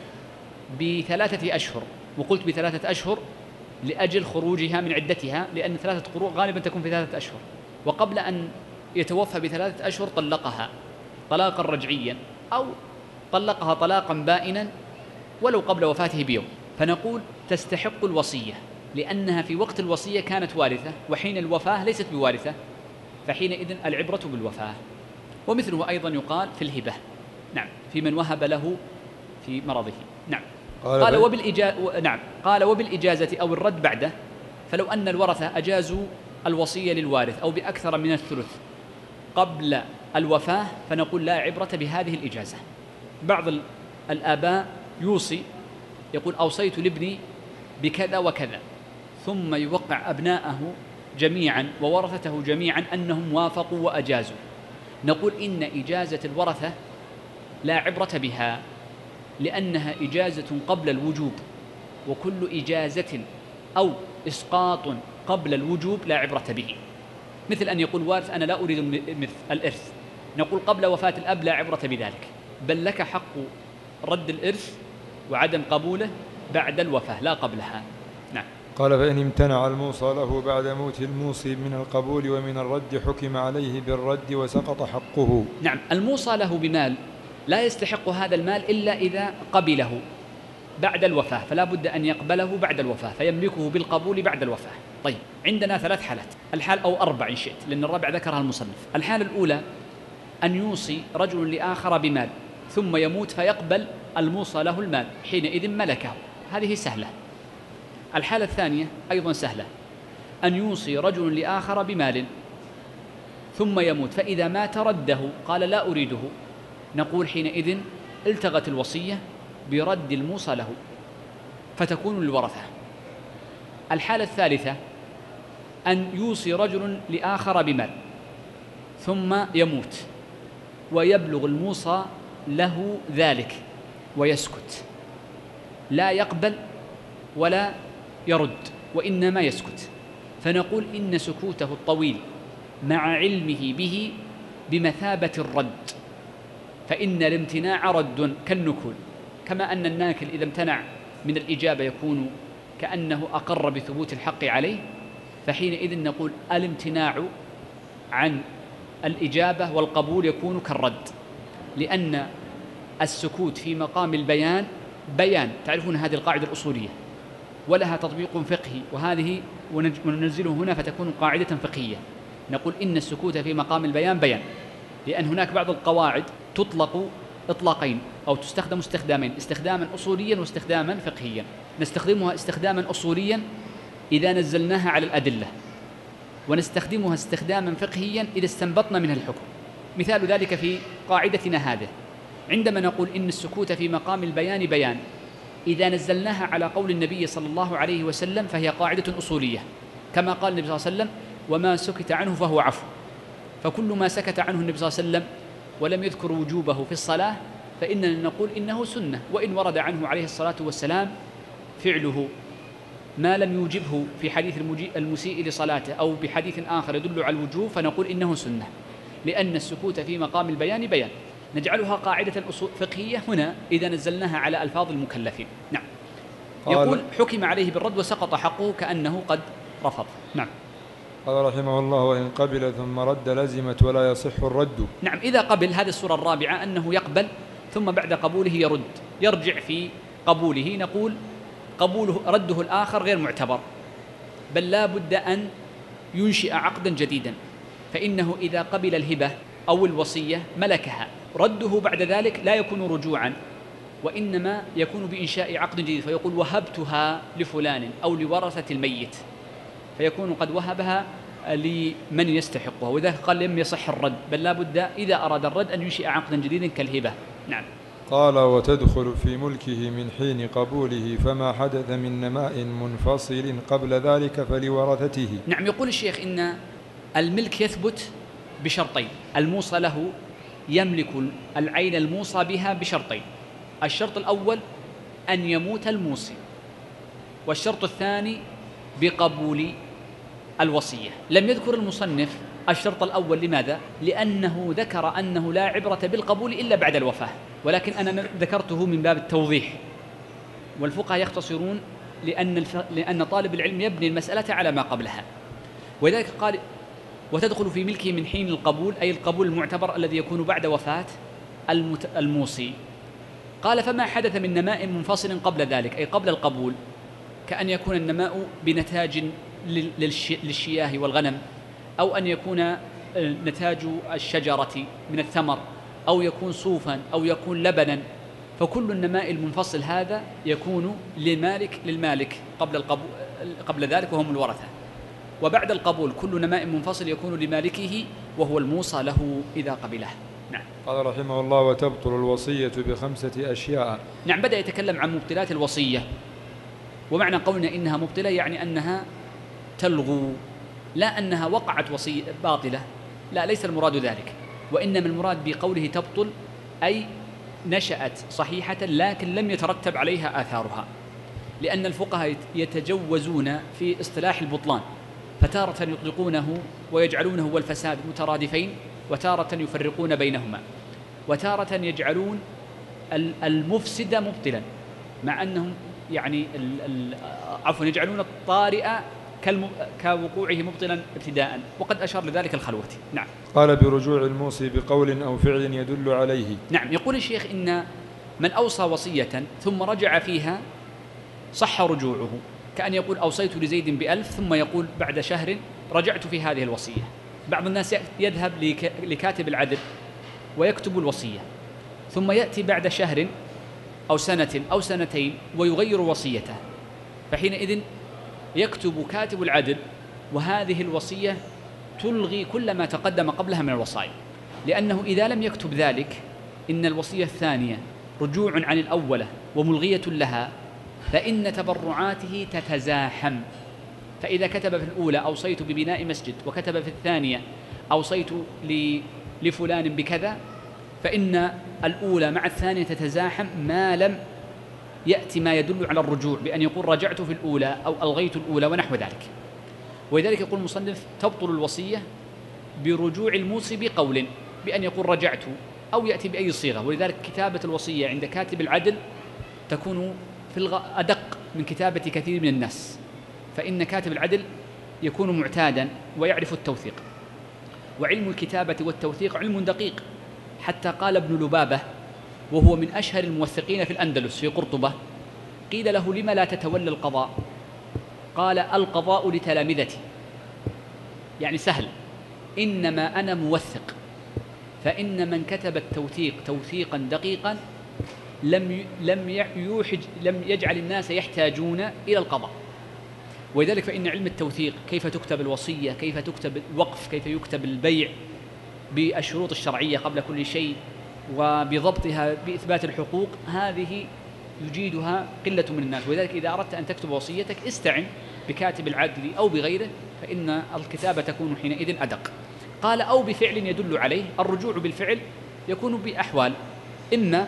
بثلاثة أشهر، وقلت بثلاثة أشهر لأجل خروجها من عدتها، لأن ثلاثة قروء غالبا تكون في ثلاثة أشهر، وقبل أن يتوفى بثلاثة أشهر طلقها طلاقا رجعيا أو طلقها طلاقا بائنا ولو قبل وفاته بيوم، فنقول تستحق الوصية لأنها في وقت الوصية كانت وارثة، وحين الوفاة ليست بوارثة، فحينئذ العبرة بالوفاة. ومثله أيضا يقال في الهبة، نعم، في من وهب له في مرضه. نعم. قال, قال وبالإجازة نعم قال وبالإجازة أو الرد بعده، فلو أن الورثة أجازوا الوصية للوارث أو بأكثر من الثلث قبل الوفاة فنقول لا عبرة بهذه الإجازة. بعض الآباء يوصي يقول أوصيت لابني بكذا وكذا، ثم يوقع أبناءه جميعا وورثته جميعا أنهم وافقوا وأجازوا، نقول إن إجازة الورثة لا عبرة بها لأنها إجازة قبل الوجوب، وكل إجازة أو إسقاط قبل الوجوب لا عبرة به. مثل أن يقول وارث أنا لا أريد الإرث، نقول قبل وفاة الأب لا عبرة بذلك، بل لك حق رد الإرث وعدم قبوله بعد الوفاة لا قبلها. نعم. قال فإن امتنع الموصى له بعد موت الموصي من القبول ومن الرد حكم عليه بالرد وسقط حقه. نعم، الموصى له بمال لا يستحق هذا المال إلا إذا قبله بعد الوفاة، فلا بد أن يقبله بعد الوفاة فيملكه بالقبول بعد الوفاة. طيب، عندنا ثلاث حالات، الحال أو أربع إن شئت لأن الرابع ذكرها المصنف. الحالة الأولى أن يوصي رجل لآخر بمال ثم يموت فيقبل الموصى له المال، حينئذ ملكه، هذه سهلة. الحالة الثانية أيضا سهلة، أن يوصي رجل لآخر بمال ثم يموت فإذا مات رده قال لا أريده، نقول حينئذ التغت الوصية برد الموصى له فتكون للورثة. الحالة الثالثة أن يوصي رجل لآخر بمال ثم يموت ويبلغ الموصى له ذلك ويسكت، لا يقبل ولا يرد وإنما يسكت، فنقول إن سكوته الطويل مع علمه به بمثابة الرد، فإن الامتناع رد كالنكول، كما أن الناكل إذا امتنع من الإجابة يكون كأنه أقر بثبوت الحق عليه، فحينئذ نقول الامتناع عن الإجابة والقبول يكون كالرد، لأن السكوت في مقام البيان بيان، تعرفون هذه القاعدة الأصولية ولها تطبيق فقهي، وهذه وننزله هنا فتكون قاعدة فقهية. نقول إن السكوت في مقام البيان بيان، لأن هناك بعض القواعد تطلق إطلاقين أو تستخدم استخدامين، استخداما أصوليا واستخداما فقهيا. نستخدمها استخداما أصوليا إذا نزلناها على الأدلة، ونستخدمها استخداما فقهيا إذا استنبطنا منها الحكم. مثال ذلك في قاعدتنا هذه، عندما نقول إن السكوت في مقام البيان بيان، إذا نزلناها على قول النبي صلى الله عليه وسلم فهي قاعدة أصولية، كما قال النبي صلى الله عليه وسلم وما سكت عنه فهو عفو، فكل ما سكت عنه النبي صلى الله عليه وسلم ولم يذكر وجوبه في الصلاة فإننا نقول إنه سنة، وإن ورد عنه عليه الصلاة والسلام فعله ما لم يوجبه في حديث المسيء لصلاته أو بحديث آخر يدل على الوجوب فنقول إنه سنة، لأن السكوت في مقام البيان بيان. نجعلها قاعدة فقهية هنا إذا نزلناها على ألفاظ المكلفين. نعم. يقول حكم عليه بالرد وسقط حقه كأنه قد رفض. نعم. قال رحمه الله وإن قبل ثم رد لزمت ولا يصح الرد. نعم، إذا قبل، هذه الصورة الرابعة أنه يقبل ثم بعد قبوله يرد، يرجع في قبوله، نقول قبوله رده الآخر غير معتبر، بل لا بد أن ينشئ عقدا جديدا، فإنه إذا قبل الهبة أو الوصية ملكها، رده بعد ذلك لا يكون رجوعا وإنما يكون بإنشاء عقد جديد، فيقول وهبتها لفلان أو لورثة الميت، فيكون قد وهبها لمن يستحقها، وإذا قال لم يصح الرد، بل لا بد إذا أراد الرد أن ينشئ عقدا جديدا كالهبة. نعم. قال وتدخل في ملكه من حين قبوله فما حدث من نماء منفصل قبل ذلك فلورثته. نعم، يقول الشيخ إن الملك يثبت بشرطين. الموصى له يملك العين الموصى بها بشرطين: الشرط الأول أن يموت الموصي، والشرط الثاني بقبول الوصية. لم يذكر المصنف الشرط الأول، لماذا؟ لأنه ذكر أنه لا عبرة بالقبول إلا بعد الوفاة، ولكن أنا ذكرته من باب التوضيح، والفقهاء يختصرون لأن, الف... لأن طالب العلم يبني المسألة على ما قبلها. ولذلك قال وتدخل في ملكه من حين القبول، أي القبول المعتبر الذي يكون بعد وفاة المت... الموصي. قال فما حدث من نماء منفصل قبل ذلك، أي قبل القبول، كأن يكون النماء بنتاج للش... للشياه والغنم، أو أن يكون نتاج الشجرة من الثمر، أو يكون صوفا، أو يكون لبنا، فكل النماء المنفصل هذا يكون للمالك للمالك قبل القبول قبل ذلك وهم الورثة. وبعد القبول كل نماء منفصل يكون لمالكه وهو الموصى له إذا قبله. نعم. قال رحمه الله وتبطل الوصية بخمسة أشياء. نعم، بدأ يتكلم عن مبطلات الوصية، ومعنى قولنا إنها مبطلة يعني أنها تلغو، لا أنها وقعت وصية باطلة، لا، ليس المراد ذلك، وإنما المراد بقوله تبطل أي نشأت صحيحة لكن لم يترتب عليها آثارها، لأن الفقهاء يتجوزون في اصطلاح البطلان، فتارة يطلقونه ويجعلونه والفساد مترادفين، وتارة يفرقون بينهما، وتارة يجعلون المفسد مبطلا، مع أنهم يعني عفوا يجعلون الطارئ كوقوعه مبطلا ابتداء، وقد أشار لذلك الخلوتي. نعم. قال برجوع الموصي بقول أو فعل يدل عليه. نعم، يقول الشيخ إن من أوصى وصية ثم رجع فيها صح رجوعه، كأن يقول أوصيت لزيد بألف ثم يقول بعد شهر رجعت في هذه الوصية. بعض الناس يذهب لكاتب العدل ويكتب الوصية، ثم يأتي بعد شهر أو سنة أو سنتين ويغير وصيته، فحينئذ يكتب كاتب العدل وهذه الوصية تلغي كل ما تقدم قبلها من الوصايا، لأنه إذا لم يكتب ذلك إن الوصية الثانية رجوع عن الأولى وملغية لها، فإن تبرعاته تتزاحم. فإذا كتب في الأولى أوصيت ببناء مسجد، وكتب في الثانية أوصيت لفلان بكذا، فإن الأولى مع الثانية تتزاحم ما لم يأتي ما يدل على الرجوع بأن يقول رجعت في الأولى أو ألغيت الأولى ونحو ذلك. ولذلك يقول المصنف تبطل الوصية برجوع الموصي بقول، بأن يقول رجعت، أو يأتي بأي صيغة. ولذلك كتابة الوصية عند كاتب العدل تكون في الغ... أدق من كتابة كثير من الناس، فإن كاتب العدل يكون معتادا ويعرف التوثيق، وعلم الكتابة والتوثيق علم دقيق، حتى قال ابن لبابة وهو من أشهر الموثقين في الأندلس في قرطبة، قيل له لم لا تتولى القضاء؟ قال القضاء لتلامذتي، يعني سهل، إنما أنا موثق، فإن من كتب التوثيق توثيقا دقيقا لم لم يوحج لم يجعل الناس يحتاجون إلى القضاء. ولذلك فإن علم التوثيق، كيف تكتب الوصية، كيف تكتب الوقف، كيف يكتب البيع بالشروط الشرعية قبل كل شيء، وبضبطها بإثبات الحقوق، هذه يجيدها قلة من الناس. ولذلك إذا أردت أن تكتب وصيتك استعن بكاتب العدل أو بغيره، فإن الكتابة تكون حينئذ أدق. قال أو بفعل يدل عليه. الرجوع بالفعل يكون بأحوال، إما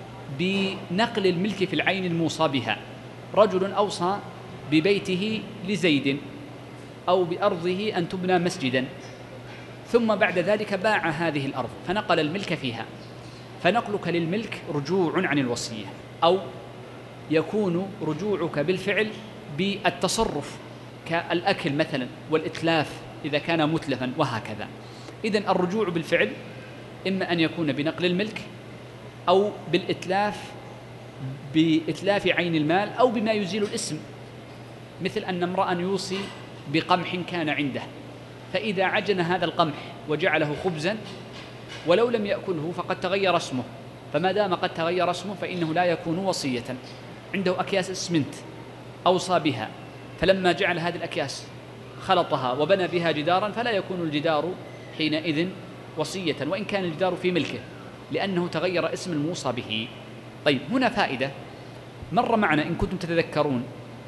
بنقل الملك في العين الموصى بها، رجل أوصى ببيته لزيد أو بأرضه أن تبنى مسجدا، ثم بعد ذلك باع هذه الأرض فنقل الملك فيها، فنقلك للملك رجوع عن الوصية. أو يكون رجوعك بالفعل بالتصرف كالأكل مثلا والإتلاف إذا كان متلفا وهكذا. إذن الرجوع بالفعل إما أن يكون بنقل الملك أو بالإتلاف بإتلاف عين المال أو بما يزيل الاسم، مثل أن امرأ يوصي بقمح كان عنده، فإذا عجن هذا القمح وجعله خبزا ولو لم يأكله فقد تغير اسمه، فما دام قد تغير اسمه فإنه لا يكون وصية. عنده أكياس اسمنت أوصى بها، فلما جعل هذه الأكياس خلطها وبنى بها جدارا فلا يكون الجدار حينئذ وصية، وإن كان الجدار في ملكه، لأنه تغير اسم الموصى به. طيب هنا فائدة مر معنا إن كنتم تتذكرون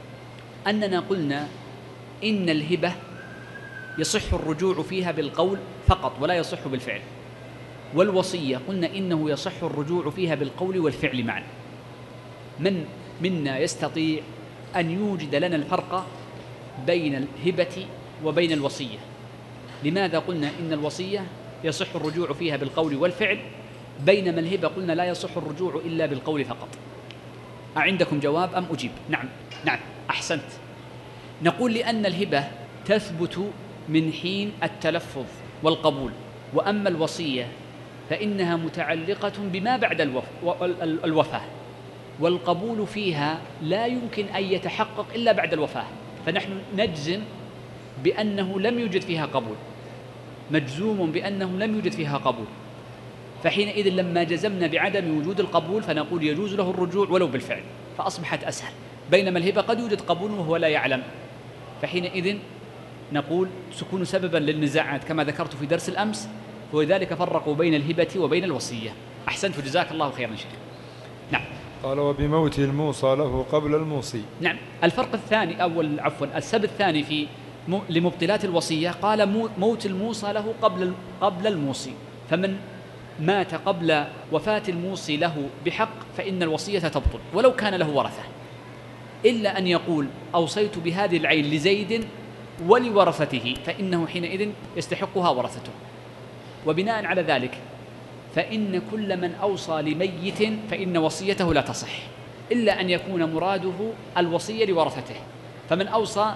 أننا قلنا إن الهبة يصح الرجوع فيها بالقول فقط ولا يصح بالفعل، والوصية قلنا إنه يصح الرجوع فيها بالقول والفعل معا. من منا يستطيع أن يوجد لنا الفرق بين الهبة وبين الوصية؟ لماذا قلنا إن الوصية يصح الرجوع فيها بالقول والفعل، بينما الهبة قلنا لا يصح الرجوع إلا بالقول فقط؟ أعندكم جواب أم أجيب؟ نعم نعم أحسنت. نقول لأن الهبة تثبت من حين التلفظ والقبول، وأما الوصية فإنها متعلقة بما بعد الوف... الوفاة، والقبول فيها لا يمكن أن يتحقق إلا بعد الوفاة، فنحن نجزم بأنه لم يوجد فيها قبول، مجزوم بأنه لم يوجد فيها قبول. فحينئذ لما جزمنا بعدم وجود القبول فنقول يجوز له الرجوع ولو بالفعل، فأصبحت أسهل. بينما الهبة قد يوجد قبول وهو لا يعلم، فحينئذ نقول تكون سببا للنزاعات كما ذكرت في درس الأمس، ولذلك فرقوا بين الهبة وبين الوصية. أحسنت جزاك الله خيرا شيخ. نعم. قال وبموت الموصى له قبل الموصي. نعم. الفرق الثاني أو عفوا السبب الثاني في لمبطلات الوصية قال موت الموصى له قبل قبل الموصي، فمن مات قبل وفاة الموصي له بحق فإن الوصية تبطل ولو كان له ورثة، إلا أن يقول أوصيت بهذه العين لزيد ولورثته، فإنه حينئذ يستحقها ورثته. وبناء على ذلك فإن كل من أوصى لميت فإن وصيته لا تصح إلا أن يكون مراده الوصية لورثته. فمن أوصى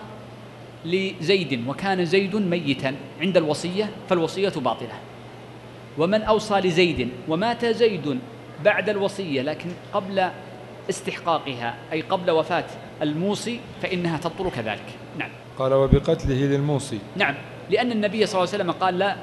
لزيد وكان زيد ميتا عند الوصية فالوصية باطلة، ومن أوصى لزيد ومات زيد بعد الوصية لكن قبل استحقاقها أي قبل وفاة الموصي فإنها تبطل كذلك. نعم. قال وبقتله للموصي. نعم، لأن النبي صلى الله عليه وسلم قال لا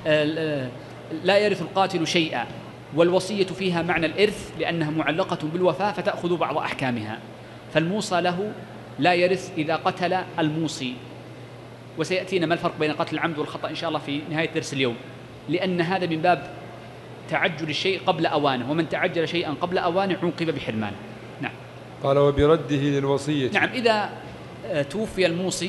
لا يرث القاتل شيئا، والوصية فيها معنى الإرث لأنها معلقة بالوفاة فتأخذ بعض أحكامها، فالموصى له لا يرث إذا قتل الموصي. وسيأتينا ما الفرق بين قتل العمد والخطأ إن شاء الله في نهاية درس اليوم، لأن هذا من باب تعجل الشيء قبل أوانه، ومن تعجل شيئا قبل أوانه عوقب بحرمانه. نعم. قال وبرده للوصية. نعم، إذا توفي الموصي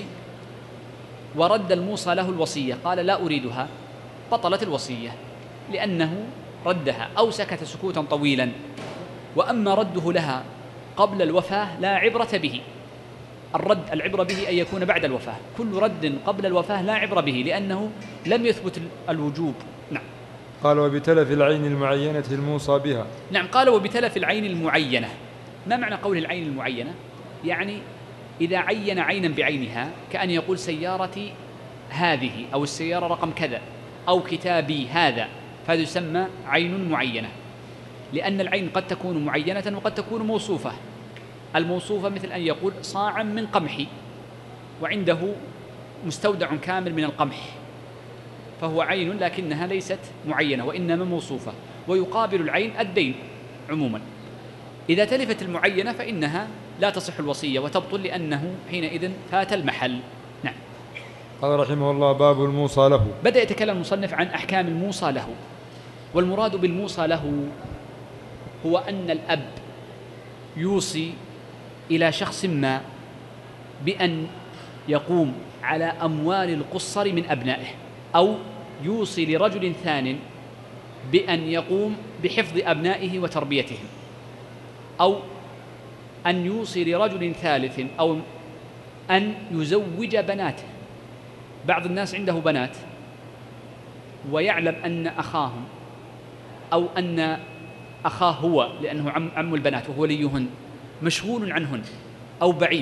ورد الموصى له الوصية قال لا أريدها بطلت الوصية لأنه ردها أو سكت سكوتا طويلا. وأما رده لها قبل الوفاة لا عبرة به، الرد العبرة به أن يكون بعد الوفاة، كل رد قبل الوفاة لا عبرة به لأنه لم يثبت الوجوب. نعم. قال وبتلف العين المعينة الموصى بها. نعم، قال وبتلف العين المعينة. ما معنى قول العين المعينة؟ يعني إذا عين عينا بعينها كأن يقول سيارتي هذه أو السيارة رقم كذا أو كتابي هذا، فهذا يسمى عين معينة، لأن العين قد تكون معينة وقد تكون موصوفة. الموصوفة مثل أن يقول صاعا من قمح وعنده مستودع كامل من القمح، فهو عين لكنها ليست معينة وإنما موصوفة. ويقابل العين الدين عموما. إذا تلفت المعينة فإنها لا تصح الوصية وتبطل لأنه حينئذ فات المحل. نعم. قال رحمه الله باب الموصى له. بدأ يتكلم المصنف عن أحكام الموصى له، والمراد بالموصى له هو أن الأب يوصي إلى شخص ما بأن يقوم على أموال القصر من أبنائه، أو يوصي لرجل ثان بأن يقوم بحفظ أبنائه وتربيتهم، أو أن يوصي لرجل ثالث أو أن يزوج بناته. بعض الناس عنده بنات ويعلم أن أخاهم أو أن أخاه هو لأنه عم, عم البنات وهو وليهن مشغول عنهن أو بعيد،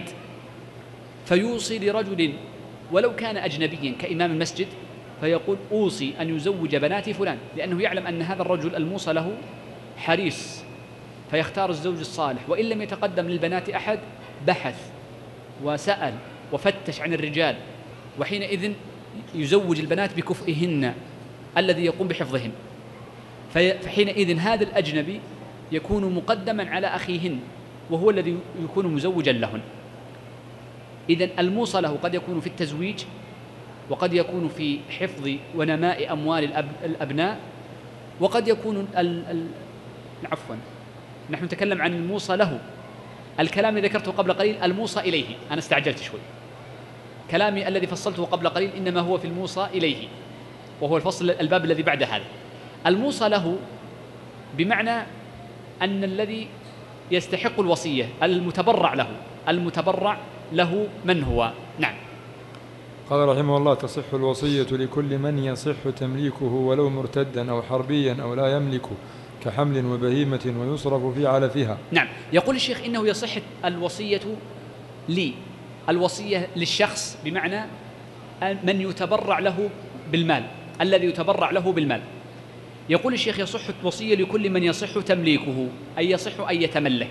فيوصي لرجل ولو كان أجنبيا كإمام المسجد فيقول أوصي أن يزوج بناتي فلان، لأنه يعلم أن هذا الرجل الموصى له حريص فيختار الزوج الصالح، وإن لم يتقدم للبنات أحد بحث وسأل وفتش عن الرجال، وحينئذ يزوج البنات بكفئهن الذي يقوم بحفظهن. فحينئذ هذا الأجنبي يكون مقدما على أخيهن وهو الذي يكون مزوجا لهن. إذن الموصى له قد يكون في التزويج وقد يكون في حفظ ونماء أموال الأب الأبناء، وقد يكون ال ال عفوا نحن نتكلم عن الموصى له. الكلام الذي ذكرته قبل قليل الموصى إليه، أنا استعجلت شوي. كلامي الذي فصلته قبل قليل إنما هو في الموصى إليه، وهو الفصل الباب الذي بعد هذا. الموصى له بمعنى أن الذي يستحق الوصية، المتبرع له. المتبرع له من هو؟ نعم. قال رحمه الله: تصح الوصية لكل من يصح تمليكه ولو مرتدا أو حربيا أو لا يملك، كحمل وبهيمة ويصرف في علفها. نعم. يقول الشيخ إنه يصح الوصية لي، الوصية للشخص بمعنى من يتبرع له بالمال، الذي يتبرع له بالمال. يقول الشيخ: يصح الوصية لكل من يصح تمليكه، أي يصح أن يتملك.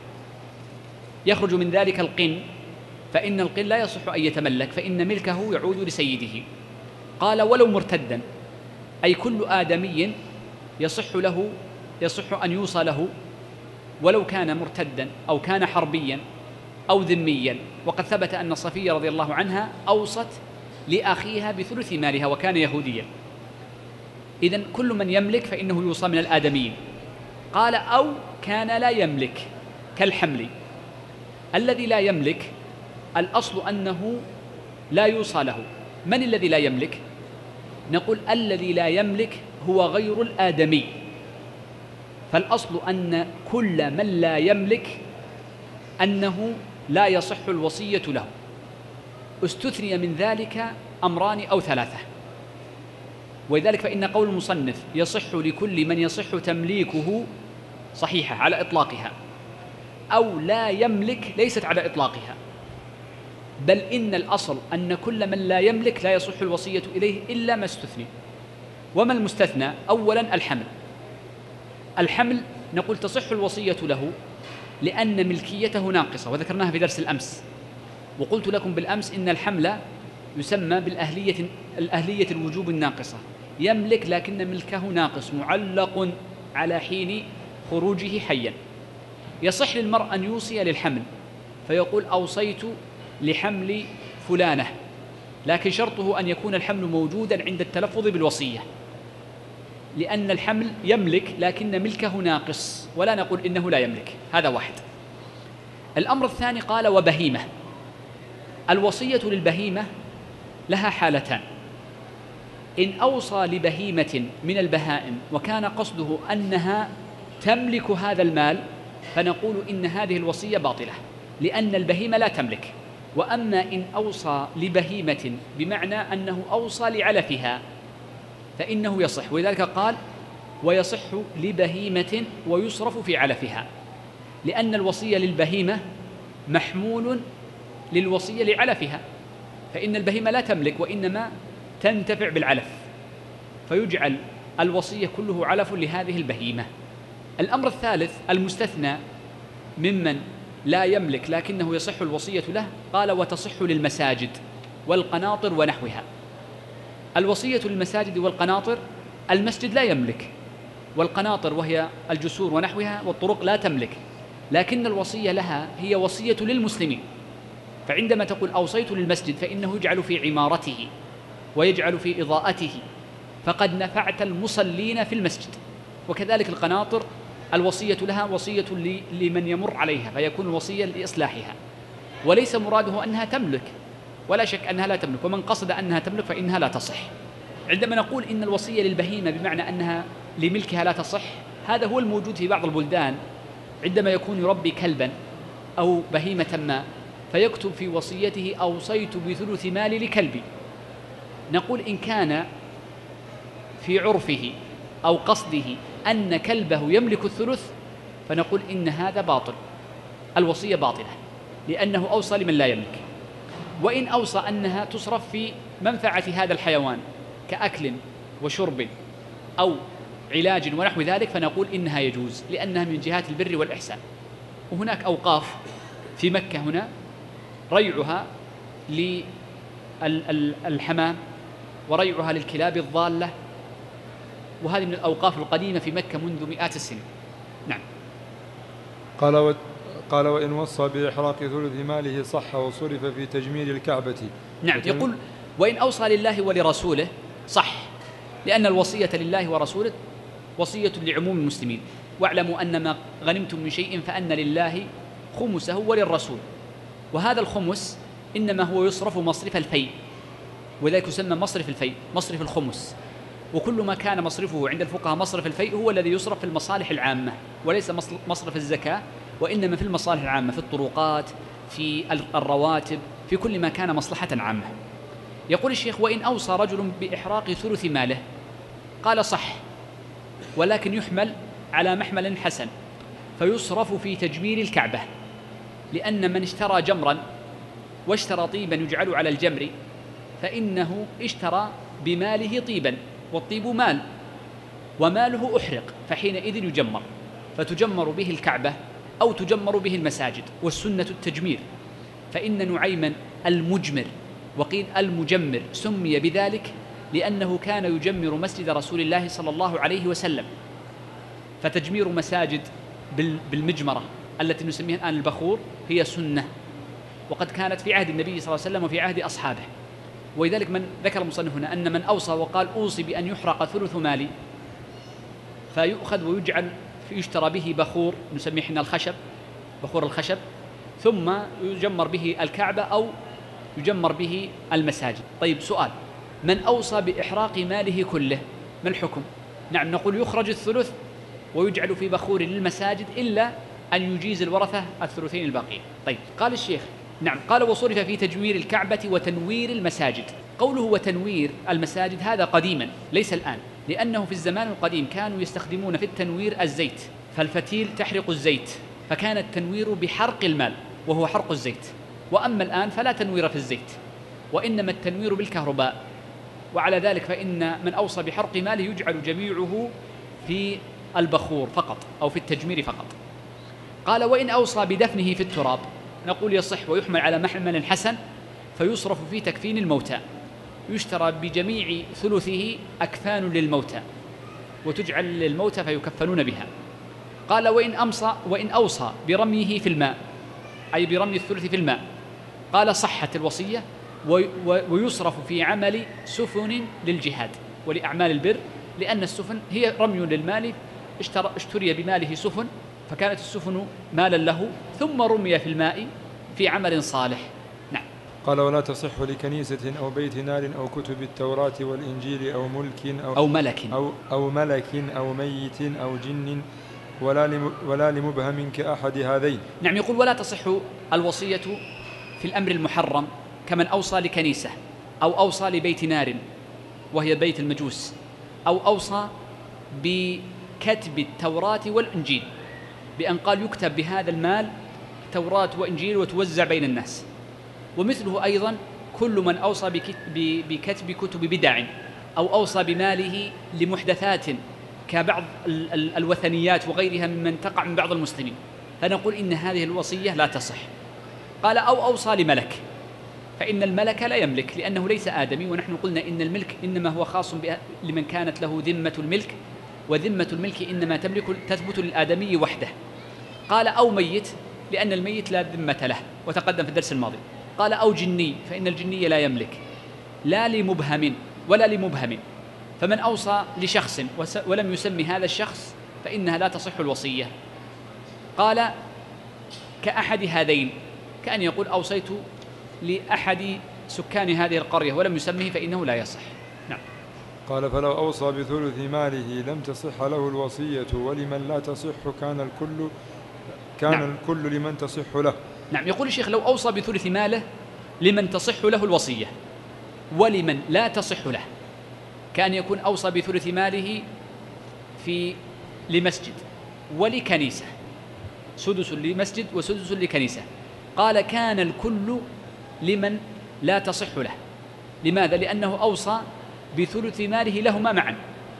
يخرج من ذلك القن، فإن القن لا يصح أن يتملك، فإن ملكه يعود لسيده. قال: ولو مرتدا، أي كل آدمي يصح له يصح أن يوصى له ولو كان مرتدا أو كان حربيا أو ذميا. وقد ثبت أن صفية رضي الله عنها أوصت لأخيها بثلث مالها وكان يهوديا. إذن كل من يملك فإنه يوصى من الآدميين. قال: أو كان لا يملك، كالحمل. الذي لا يملك الأصل أنه لا يوصى له. من الذي لا يملك؟ نقول: الذي لا يملك هو غير الآدمي. فالأصل أن كل من لا يملك أنه لا يصح الوصية له. استثني من ذلك أمران أو ثلاثة، ولذلك فإن قول المصنف يصح لكل من يصح تمليكه صحيحة على إطلاقها، أو لا يملك ليست على إطلاقها، بل إن الأصل أن كل من لا يملك لا يصح الوصية إليه إلا ما استثني. وما المستثنى؟ أولا الحمل. الحمل نقول تصح الوصية له لأن ملكيته ناقصة، وذكرناها في درس الأمس، وقلت لكم بالأمس إن الحمل يسمى بالأهلية الأهلية الوجوب الناقصة. يملك لكن ملكه ناقص، معلق على حين خروجه حيا. يصح للمرء أن يوصي للحمل، فيقول: أوصيت لحمل فلانة، لكن شرطه أن يكون الحمل موجودا عند التلفظ بالوصية، لأن الحمل يملك لكن ملكه ناقص، ولا نقول إنه لا يملك. هذا واحد. الأمر الثاني قال: وبهيمة. الوصية للبهيمة لها حالتان: إن أوصى لبهيمة من البهائم وكان قصده أنها تملك هذا المال، فنقول إن هذه الوصية باطلة، لأن البهيمة لا تملك. وأما إن أوصى لبهيمة بمعنى أنه أوصى لعلفها فإنه يصح، ولذلك قال: ويصح لبهيمة ويصرف في علفها، لأن الوصية للبهيمة محمول للوصية لعلفها، فإن البهيمة لا تملك وإنما تنتفع بالعلف، فيجعل الوصية كله علف لهذه البهيمة. الأمر الثالث المستثنى ممن لا يملك لكنه يصح الوصية له، قال: وتصح للمساجد والقناطر ونحوها. الوصية للمساجد والقناطر، المسجد لا يملك، والقناطر وهي الجسور ونحوها والطرق لا تملك، لكن الوصية لها هي وصية للمسلمين. فعندما تقول أوصيت للمسجد فإنه يجعل في عمارته ويجعل في إضاءته، فقد نفعت المصلين في المسجد. وكذلك القناطر الوصية لها وصية لمن يمر عليها، فيكون الوصية لإصلاحها، وليس مراده أنها تملك، ولا شك أنها لا تملك، ومن قصد أنها تملك فإنها لا تصح. عندما نقول إن الوصية للبهيمة بمعنى أنها لملكها لا تصح، هذا هو الموجود في بعض البلدان. عندما يكون يربي كلبا أو بهيمة ما فيكتب في وصيته: أوصيت بثلث مالي لكلبي. نقول إن كان في عرفه أو قصده أن كلبه يملك الثلث فنقول إن هذا باطل، الوصية باطلة، لأنه أوصى لمن لا يملك. وإن أوصى أنها تصرف في منفعة هذا الحيوان كأكل وشرب أو علاج ونحو ذلك فنقول إنها يجوز، لأنها من جهات البر والإحسان. وهناك أوقاف في مكة هنا ريعها للحمام وريعها للكلاب الضالة، وهذه من الأوقاف القديمة في مكة منذ مئات السنين. نعم. قال و... قال وإن وصى بإحراق ثلث ماله صح وصرف في تجميل الكعبة. نعم. وتم... يقول: وإن أوصى لله ولرسوله صح، لأن الوصية لله ورسوله وصية لعموم المسلمين. واعلموا أن ما غنمتم من شيء فأن لله خمسه وللرسول، وهذا الخمس إنما هو يصرف مصرف الفيء، وذلك يسمى مصرف الفيء، مصرف الخمس. وكل ما كان مصرفه عند الفقهاء مصرف الفيء هو الذي يصرف في المصالح العامة، وليس مصرف الزكاة، وإنما في المصالح العامة، في الطرقات، في الرواتب، في كل ما كان مصلحة عامة. يقول الشيخ: وإن أوصى رجل بإحراق ثلث ماله، قال: صح، ولكن يحمل على محمل حسن فيصرف في تجميل الكعبة، لأن من اشترى جمرا واشترى طيبا يجعل على الجمر فإنه اشترى بماله طيبا، والطيب مال، وماله أحرق، فحينئذ يجمر، فتجمر به الكعبة أو تجمر به المساجد، والسنة التجمير. فإن نعيما المجمر وقيل المجمر سمي بذلك لأنه كان يجمر مسجد رسول الله صلى الله عليه وسلم. فتجمير مساجد بالمجمرة التي نسميها الآن البخور هي سنة، وقد كانت في عهد النبي صلى الله عليه وسلم وفي عهد أصحابه. ولذلك من ذكر المصنف هنا أن من أوصى وقال: أوصي بأن يحرق ثلث مالي، فيؤخذ ويجعل يشترى به بخور نسميه حنا الخشب، بخور الخشب، ثم يجمر به الكعبة أو يجمر به المساجد. طيب، سؤال: من أوصى بإحراق ماله كله ما الحكم؟ نعم، نقول يخرج الثلث ويجعل في بخور للمساجد إلا أن يجيز الورثة الثلثين الباقين. طيب، قال الشيخ: نعم، قال: وصرف في تجمير الكعبة وتنوير المساجد. قوله وتنوير المساجد هذا قديما ليس الآن، لأنه في الزمان القديم كانوا يستخدمون في التنوير الزيت، فالفتيل تحرق الزيت، فكان التنوير بحرق المال وهو حرق الزيت. وأما الآن فلا تنوير في الزيت، وإنما التنوير بالكهرباء. وعلى ذلك فإن من أوصى بحرق ماله يجعل جميعه في البخور فقط أو في التجمير فقط. قال: وإن أوصى بدفنه في التراب، نقول يصح ويحمل على محمل حسن فيصرف في تكفين الموتى، يشترى بجميع ثلثه أكفان للموتى وتجعل للموتى فيكفنون بها. قال: وإن أمصى وإن أوصى برميه في الماء، أي برمي الثلث في الماء، قال: صحت الوصية ويصرف في عمل سفن للجهاد ولأعمال البر، لأن السفن هي رمي للمال، اشتري بماله سفن فكانت السفن مالا له، ثم رمي في الماء في عمل صالح. نعم. قال: ولا تصح لكنيسة أو بيت نار أو كتب التوراة والإنجيل أو ملك أو, أو ملك أو, أو ملك أو ميت أو جن ولا ولا لمبهم كأحد هذين. نعم، يقول: ولا تصح الوصية في الأمر المحرم كمن أوصى لكنيسة أو أوصى لبيت نار وهي بيت المجوس، أو أوصى بكتب التوراة والإنجيل بأن قال يكتب بهذا المال توراة وإنجيل وتوزع بين الناس. ومثله أيضا كل من أوصى بكتب كتب بدع أو أوصى بماله لمحدثات كبعض الوثنيات وغيرها ممن تقع من بعض المسلمين، فنقول إن هذه الوصية لا تصح. قال: أو أوصى لملك، فإن الملك لا يملك لأنه ليس آدمي، ونحن قلنا إن الملك إنما هو خاص لمن كانت له ذمة الملك، وذمة الملك إنما تملك تثبت للآدمي وحده. قال: أو ميت، لأن الميت لا ذمة له، وتقدم في الدرس الماضي. قال: أو جني، فإن الجني لا يملك، لا لمبهم ولا لمبهم. فمن أوصى لشخص ولم يسمي هذا الشخص فإنها لا تصح الوصية. قال: كأحد هذين، كأن يقول أوصيت لأحد سكان هذه القرية ولم يسمه فإنه لا يصح. نعم. قال: فلو أوصى بثلث ماله لم تصح له الوصية، ولمن لا تصح كان الكل كان نعم. الكل لمن تصح له. نعم، يقول الشيخ: لو أوصى بثلث ماله لمن تصح له الوصية ولمن لا تصح له، كان يكون أوصى بثلث ماله في لمسجد ولكنيسة، سدس لمسجد وسدس لكنيسة. قال: كان الكل لمن لا تصح له. لماذا؟ لأنه أوصى بثلث ماله لهما معا،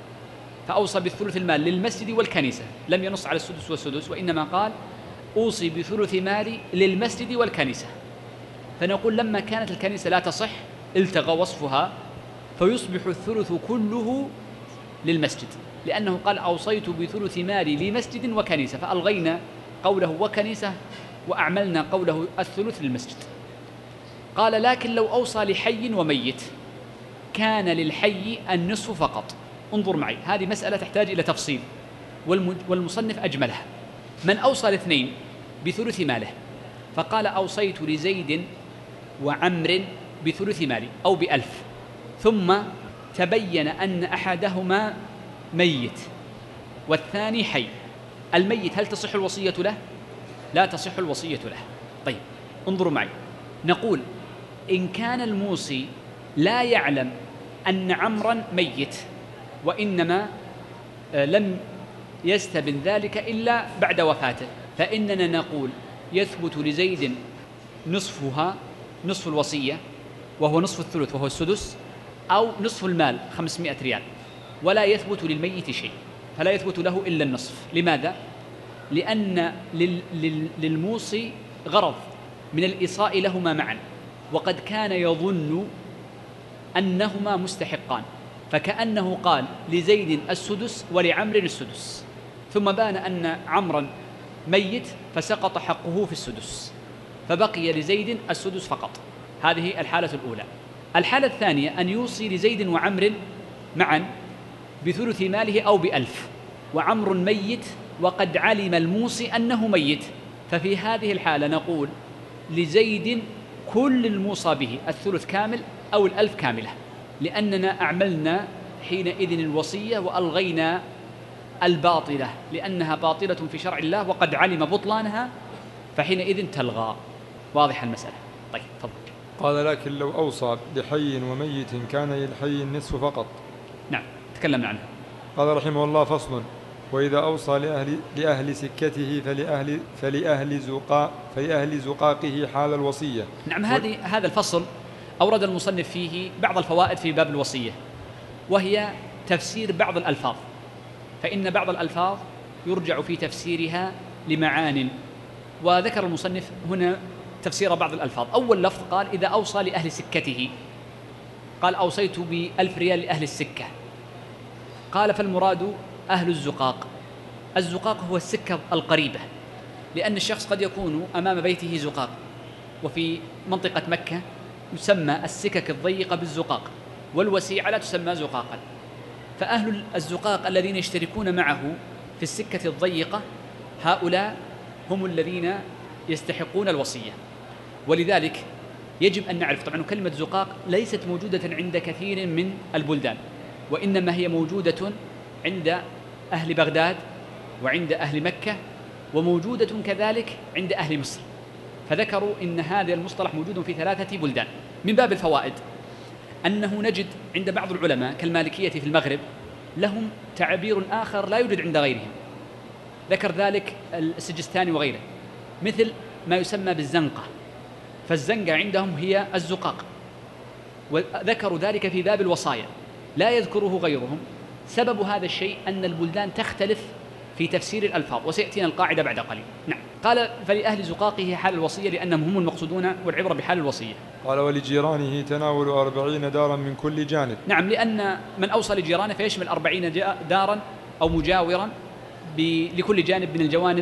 فأوصى بالثلث المال للمسجد والكنيسة، لم ينص على السدس والسدس، وإنما قال: أوصي بثلث مالي للمسجد والكنيسة. فنقول لما كانت الكنيسة لا تصح التغى وصفها فيصبح الثلث كله للمسجد، لأنه قال: أوصيت بثلث مالي لمسجد وكنيسة، فألغينا قوله وكنيسة وأعملنا قوله الثلث للمسجد. قال: لكن لو أوصى لحي وميت كان للحي النصف فقط. انظر معي، هذه مسألة تحتاج إلى تفصيل، والمصنف أجملها. من أوصى الاثنين بثلث ماله فقال أوصيت لزيد وعمر بثلث مالي أو بألف، ثم تبين أن أحدهما ميت والثاني حي، الميت هل تصح الوصية له؟ لا تصح الوصية له. طيب انظروا معي، نقول إن كان الموصي لا يعلم أن عمرا ميت وإنما لم يستبن ذلك إلا بعد وفاته، فإننا نقول يثبت لزيد نصفها، نصف الوصية وهو نصف الثلث وهو السدس، أو نصف المال خمسمائة ريال، ولا يثبت للميت شيء، فلا يثبت له إلا النصف. لماذا؟ لأن للموصي غرض من الإيصاء لهما معا، وقد كان يظن أنهما مستحقان، فكأنه قال لزيد السدس ولعمر السدس، ثم بان أن عمرا ميت فسقط حقه في السدس، فبقي لزيد السدس فقط. هذه الحالة الأولى. الحالة الثانية أن يوصي لزيد وعمر معا بثلث ماله أو بألف، وعمر ميت وقد علم الموصي أنه ميت، ففي هذه الحالة نقول لزيد كل الموصى به الثلث كامل أو الألف كاملة، لأننا أعملنا حينئذ الوصية وألغينا الباطلة، لأنها باطلة في شرع الله وقد علم بطلانها، فحينئذ تلغى. واضح المسألة؟ طيب تفضل. قال لكن لو أوصى لحي وميت كان للحي النصف فقط. نعم تكلمنا عنها. قال رحمه الله فصل: وإذا أوصى لأهل, لأهل سكته فلأهل, فلأهل, زقاق فلأهل زقاقه حال الوصية. نعم هذه و... هذا الفصل أورد المصنف فيه بعض الفوائد في باب الوصية، وهي تفسير بعض الألفاظ، فإن بعض الألفاظ يرجع في تفسيرها لمعان، وذكر المصنف هنا تفسير بعض الألفاظ. أول لفظ قال إذا أوصى لأهل سكته، قال أوصيت بألف ريال لأهل السكة، قال فالمراد أهل الزقاق. الزقاق هو السكة القريبة، لأن الشخص قد يكون أمام بيته زقاق، وفي منطقة مكة يسمى السكك الضيقة بالزقاق، والوسيعة لا تسمى زقاقا، فأهل الزقاق الذين يشتركون معه في السكة الضيقة هؤلاء هم الذين يستحقون الوصية. ولذلك يجب أن نعرف، طبعا كلمة زقاق ليست موجودة عند كثير من البلدان، وإنما هي موجودة عند أهل بغداد وعند أهل مكة، وموجودة كذلك عند أهل مصر، فذكروا إن هذا المصطلح موجود في ثلاثة بلدان. من باب الفوائد أنه نجد عند بعض العلماء كالمالكية في المغرب لهم تعبير آخر لا يوجد عند غيرهم، ذكر ذلك السجستاني وغيره، مثل ما يسمى بالزنقة، فالزنقة عندهم هي الزقاق، وذكروا ذلك في باب الوصايا لا يذكره غيرهم. سبب هذا الشيء أن البلدان تختلف في تفسير الألفاظ، وسيأتينا القاعدة بعد قليل. نعم. قال فلأهل زقاقه حال الوصية لأنهم هم المقصودون والعبرة بحال الوصية. قال ولجيرانه تناول أربعين دارا من كل جانب. نعم، لأن من أوصى لجيرانه فيشمل أربعين دارا أو مجاورا لكل جانب من الجوانب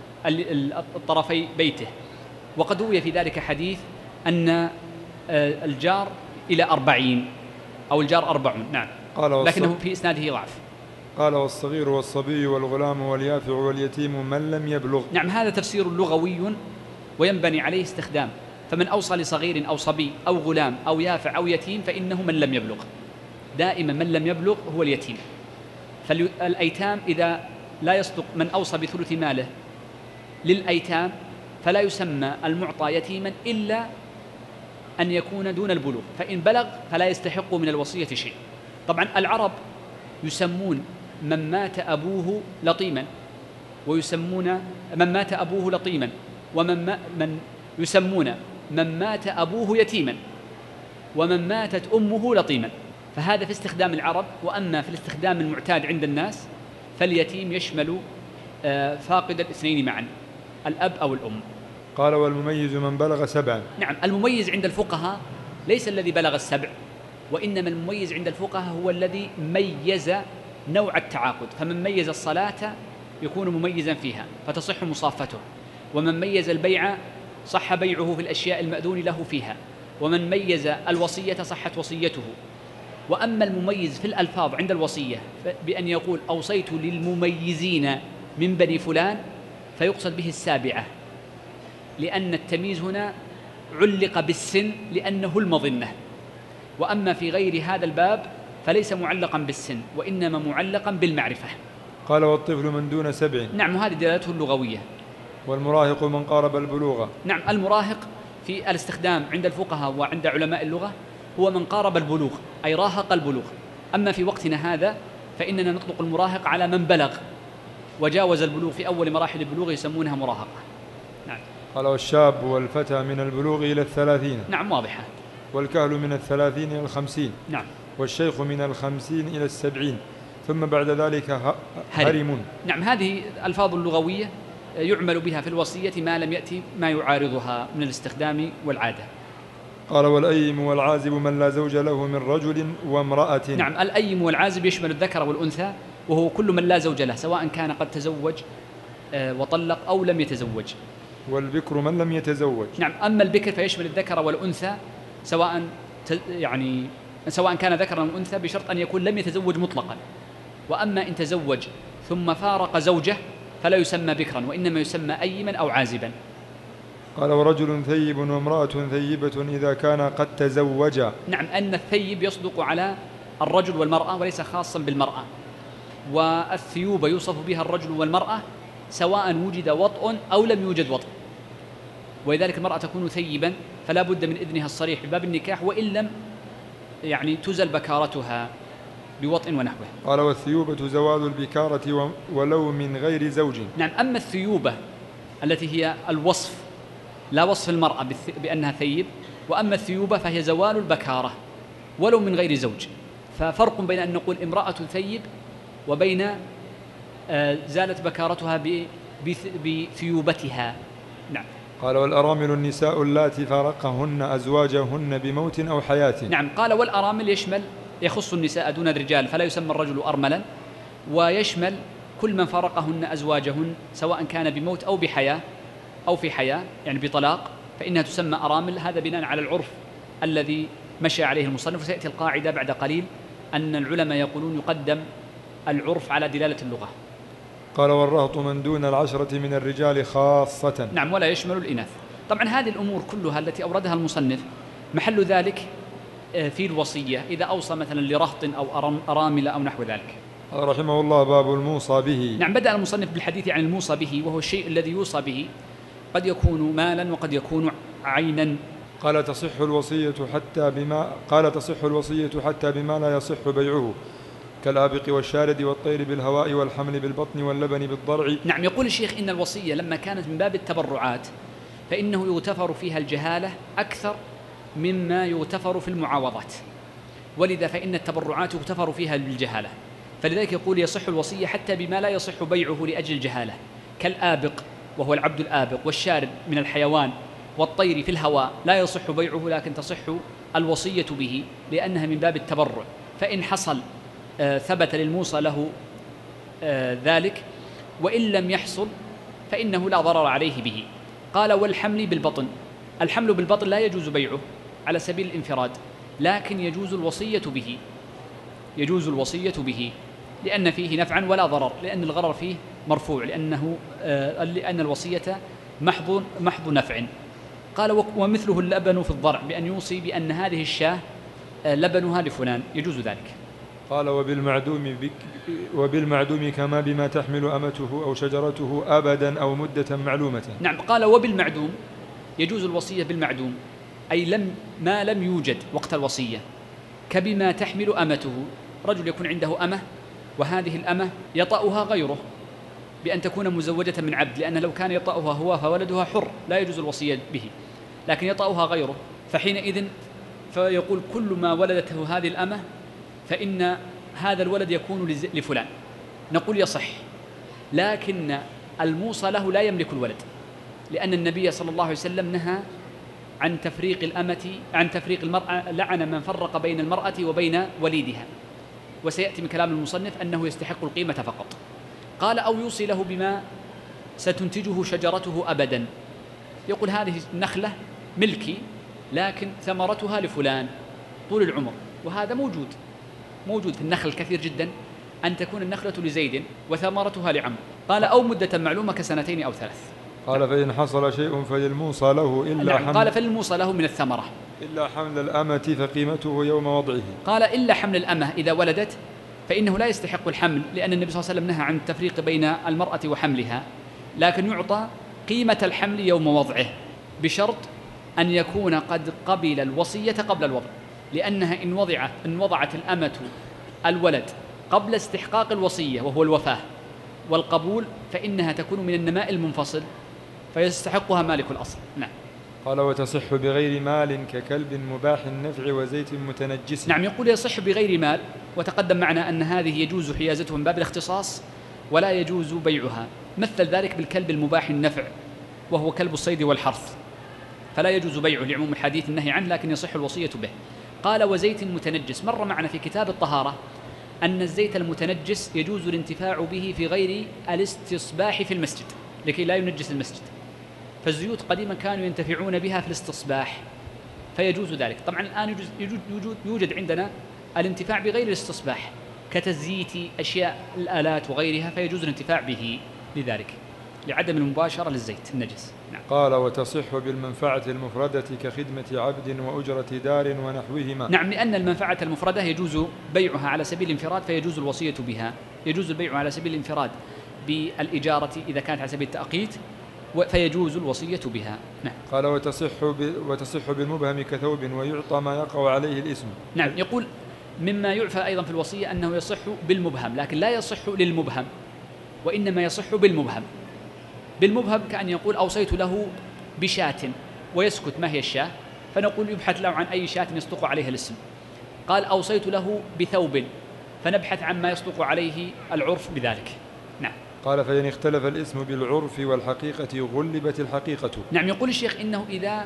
الطرفي بيته. وقد روي في ذلك حديث أن الجار إلى أربعين أو الجار أربعون. نعم، لكنه في إسناده ضعف. قال والصغير والصبي والغلام واليافع واليتيم من لم يبلغ. نعم، هذا تفسير لغوي وينبني عليه استخدام، فمن أوصى لصغير أو صبي أو غلام أو يافع أو يتيم فإنه من لم يبلغ. دائما من لم يبلغ هو اليتيم. فالأيتام إذا لا يصدق من أوصى بثلث ماله للأيتام فلا يسمى المعطى يتيما إلا أن يكون دون البلوغ، فإن بلغ فلا يستحق من الوصية شيء. طبعا العرب يسمون من مات أبوه لطيما، ويسمون من مات أبوه لطيما، ومن ما من يسمون من مات أبوه يتيما، ومن ماتت أمه لطيما. فهذا في استخدام العرب. وأما في الاستخدام المعتاد عند الناس فاليتيم يشمل فاقد الاثنين معا، الأب أو الأم. قال والمميز من بلغ سبعا. نعم، المميز عند الفقهاء ليس الذي بلغ السبع، وإنما المميز عند الفقهاء هو الذي ميز نوع التعاقد. فمن ميز الصلاة يكون مميزا فيها فتصح مصافته، ومن ميز البيع صح بيعه في الأشياء المأذون له فيها، ومن ميز الوصية صحت وصيته، وأما المميز في الألفاظ عند الوصية بأن يقول أوصيت للمميزين من بني فلان فيقصد به السابعة، لأن التمييز هنا علق بالسن لأنه المظنة. وأما في غير هذا الباب فليس معلقا بالسن، وإنما معلقا بالمعرفة. قال والطفل من دون سبع. نعم، وهذه دلالته اللغوية. والمراهق من قارب البلوغ. نعم، المراهق في الاستخدام عند الفقهاء وعند علماء اللغة هو من قارب البلوغ، أي راهق البلوغ. أما في وقتنا هذا فإننا نطلق المراهق على من بلغ وجاوز البلوغ في أول مراحل البلوغ، يسمونها مراهقة. نعم. قال والشاب والفتى من البلوغ إلى الثلاثين. نعم، واضحة. والكهل من الثلاثين إلى الخمسين. نعم. والشيخ من الخمسين إلى السبعين، ثم بعد ذلك هرم. نعم، هذه الألفاظ اللغوية يعمل بها في الوصية ما لم يأتي ما يعارضها من الاستخدام والعادة. قال والأيم والعازب من لا زوج له من رجل وامرأة. نعم، الأيم والعازب يشمل الذكر والأنثى، وهو كل من لا زوج له سواء كان قد تزوج وطلق أو لم يتزوج. والبكر من لم يتزوج. نعم، أما البكر فيشمل الذكر والأنثى سواء يعني سواء كان ذكرا أو أنثى، بشرط أن يكون لم يتزوج مطلقا. وأما إن تزوج ثم فارق زوجه فلا يسمى بكرا، وإنما يسمى أيما أو عازبا. قال ورجل ثيب وامرأة ثيبة إذا كان قد تزوجا. نعم، أن الثيب يصدق على الرجل والمرأة وليس خاصا بالمرأة، والثيوب يوصف بها الرجل والمرأة سواء وجد وطء أو لم يوجد وطء، ولذلك المرأة تكون ثيبا فلا بد من إذنها الصريح بباب النكاح، وإن لم يعني تزل بكارتها بوطء ونحوه. قال والثيوبة زوال البكارة ولو من غير زوج. نعم، أما الثيوبة التي هي الوصف لا وصف المرأة بأنها ثيب، وأما الثيوبة فهي زوال البكارة ولو من غير زوج. ففرق بين أن نقول امرأة ثيب وبين زالت بكارتها بثيوبتها. نعم. قال والأرامل النساء اللاتي فارقهن أزواجهن بموت أو حياة. نعم، قال والأرامل يشمل يخص النساء دون الرجال، فلا يسمى الرجل أرملا، ويشمل كل من فارقهن أزواجهن سواء كان بموت أو بحياة أو في حياة، يعني بطلاق، فإنها تسمى أرامل. هذا بناء على العرف الذي مشى عليه المصنف، وسيأتي القاعدة بعد قليل أن العلماء يقولون يقدم العرف على دلالة اللغة. قال والرهط من دون العشرة من الرجال خاصة. نعم، ولا يشمل الإناث. طبعا هذه الأمور كلها التي أوردها المصنف محل ذلك في الوصية إذا أوصى مثلا لرهط أو أرامل أو نحو ذلك. رحمه الله باب الموصى به. نعم، بدأ المصنف بالحديث عن الموصى به، وهو الشيء الذي يوصى به، قد يكون مالا وقد يكون عينا. قال تصح الوصية حتى بما قال تصح الوصية حتى بما لا يصح بيعه كالآبق والشارد والطير بالهواء والحمل بالبطن واللبن بالضرع. نعم، يقول الشيخ إن الوصية لما كانت من باب التبرعات فإنه يغتفر فيها الجهالة أكثر مما يغتفر في المعاوضات، ولذا فإن التبرعات يغتفر فيها بالجهالة، فلذلك يقول يصح الوصية حتى بما لا يصح بيعه لأجل الجهالة كالآبق وهو العبد الآبق، والشارد من الحيوان، والطير في الهواء لا يصح بيعه لكن تصح الوصية به لأنها من باب التبرع. فإن حصل آه ثبت للموصى له آه ذلك، وإن لم يحصل فإنه لا ضرر عليه به. قال والحمل بالبطن. الحمل بالبطن لا يجوز بيعه على سبيل الانفراد، لكن يجوز الوصية به يجوز الوصية به لأن فيه نفعا ولا ضرر، لأن الغرر فيه مرفوع، لأنه آه لأن الوصية محض محض نفع. قال ومثله اللبن في الضرع، بأن يوصي بأن هذه الشاة آه لبنها لفلان، يجوز ذلك. قال وبالمعدوم بك وبالمعدوم كما بما تحمل أمته أو شجرته أبدا أو مدة معلومة. نعم، قال وبالمعدوم يجوز الوصية بالمعدوم، أي لم ما لم يوجد وقت الوصية، كبما تحمل أمته. رجل يكون عنده أمة وهذه الأمة يطأها غيره بأن تكون مزوجة من عبد، لأن لو كان يطأها هو فولدها حر لا يجوز الوصية به، لكن يطأها غيره، فحينئذ فيقول كل ما ولدته هذه الأمة فإن هذا الولد يكون لفلان. نقول يصح، لكن الموصى له لا يملك الولد، لأن النبي صلى الله عليه وسلم نهى عن تفريق الأمة عن تفريق المرأة، لعن من فرق بين المرأة وبين وليدها، وسيأتي من كلام المصنف أنه يستحق القيمة فقط. قال أو يوصي له بما ستنتجه شجرته أبدا، يقول هذه النخلة ملكي لكن ثمرتها لفلان طول العمر، وهذا موجود، موجود في النخل كثير جدا أن تكون النخلة لزيد وثمرتها لعمرو. قال أو مدة معلومة كسنتين أو ثلاث. قال فإن حصل شيء فللموصى له إلا نعم حمل قال فللموصى له من الثمرة إلا حمل الأمة فقيمته يوم وضعه. قال إلا حمل الأمة إذا ولدت فإنه لا يستحق الحمل، لأن النبي صلى الله عليه وسلم نهى عن التفريق بين المرأة وحملها، لكن يعطى قيمة الحمل يوم وضعه بشرط أن يكون قد قبل الوصية قبل الوضع، لأنها إن وضعت إن وضعت الأمة الولد قبل استحقاق الوصية وهو الوفاة والقبول فإنها تكون من النماء المنفصل فيستحقها مالك الأصل. نعم. قال وتصح بغير مال ككلب مباح النفع وزيت متنجس. نعم يقول يصح بغير مال، وتقدم معنا أن هذه يجوز حيازته من باب الاختصاص ولا يجوز بيعها، مثل ذلك بالكلب المباح النفع وهو كلب الصيد والحرث، فلا يجوز بيعه لعموم الحديث النهي عنه، لكن يصح الوصية به. قال وزيت متنجس، مر معنا في كتاب الطهارة أن الزيت المتنجس يجوز الانتفاع به في غير الاستصباح في المسجد لكي لا ينجس المسجد، فالزيوت قديما كانوا ينتفعون بها في الاستصباح فيجوز ذلك. طبعا الآن يوجد, يوجد, يوجد عندنا الانتفاع بغير الاستصباح كتزييت أشياء الآلات وغيرها، فيجوز الانتفاع به لذلك لعدم المباشرة للزيت النجس. نعم. قال وتصح بالمنفعة المفردة كخدمة عبد وأجرة دار ونحوهما. نعم، لأن المنفعة المفردة يجوز بيعها على سبيل الانفراد فيجوز الوصية بها، يجوز البيع على سبيل الانفراد بالإجارة إذا كانت على سبيل التأقيت فيجوز الوصية بها. نعم. قال وتصح وتصح بالمبهم كثوب ويعطى ما يقع عليه الاسم. نعم، يقول مما يعفى أيضا في الوصية أنه يصح بالمبهم، لكن لا يصح للمبهم وإنما يصح بالمبهم. بالمبهم كأن يقول أوصيت له بشاة ويسكت ما هي الشاة، فنقول يبحث له عن أي شاة يصدق عليها الاسم. قال أوصيت له بثوب فنبحث عن ما يصدق عليه العرف بذلك. نعم. قال فإن اختلف الاسم بالعرف والحقيقة غلبت الحقيقة. نعم، يقول الشيخ إنه إذا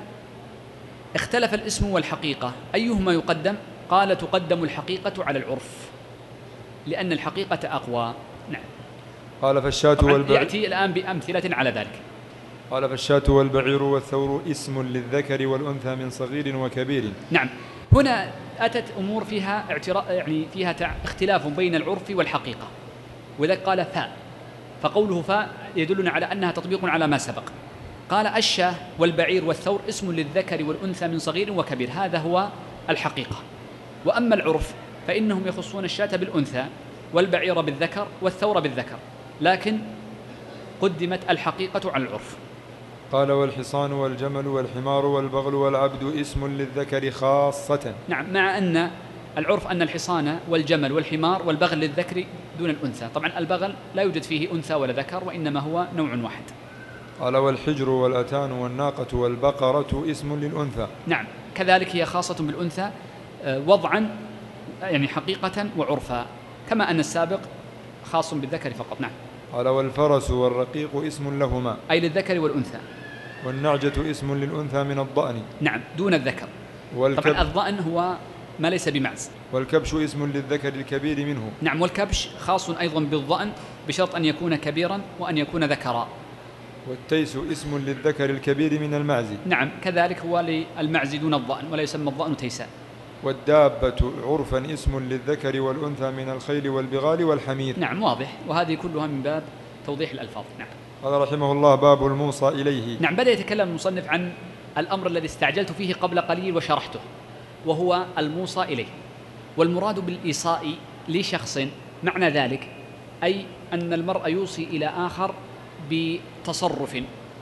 اختلف الاسم والحقيقة أيهما يقدم؟ قال تقدم الحقيقة على العرف لأن الحقيقة أقوى. نعم. قال فالشاة والبعير يأتي الآن بأمثلة على ذلك. قال فالشاة والبعير والثور اسم للذكر والأنثى من صغير وكبير. نعم، هنا أتت أمور فيها اعتراء يعني فيها اختلاف بين العرف والحقيقة، وذلك قال فاء، فقوله فاء يدلنا على أنها تطبيق على ما سبق. قال الشاة والبعير والثور اسم للذكر والأنثى من صغير وكبير، هذا هو الحقيقة. وأما العرف فإنهم يخصون الشاة بالأنثى والبعير بالذكر والثور بالذكر، لكن قدمت الحقيقة على العرف. قال والحصان والجمل والحمار والبغل والعبد اسم للذكر خاصة. نعم، مع أن العرف أن الحصان والجمل والحمار والبغل للذكر دون الأنثى، طبعا البغل لا يوجد فيه أنثى ولا ذكر وإنما هو نوع واحد. قال والحجر والأتان والناقة والبقرة اسم للأنثى. نعم، كذلك هي خاصة بالأنثى وضعا يعني حقيقة وعرفا، كما أن السابق خاص بالذكر فقط. نعم. قال والفرس والرقيق اسم لهما أي للذكر والأنثى. والنعجة اسم للأنثى من الضأن. نعم، دون الذكر. والكب... طبعا الضأن هو ما ليس بمعز. والكبش اسم للذكر الكبير منه. نعم، والكبش خاص أيضا بالضأن بشرط أن يكون كبيرا وأن يكون ذكرا. والتيس اسم للذكر الكبير من المعز. نعم، كذلك هو للمعز دون الضأن ولا يسمى الضأن تيسا. والدابة عرفا اسم للذكر والأنثى من الخيل والبغال والحمير. نعم، واضح، وهذه كلها من باب توضيح الألفاظ. نعم. قال رحمه الله باب الموصى إليه. نعم، بدأ يتكلم المصنف عن الأمر الذي استعجلت فيه قبل قليل وشرحته، وهو الموصى إليه. والمراد بالإيصاء لشخص معنى ذلك أي أن المرء يوصي إلى آخر بتصرف،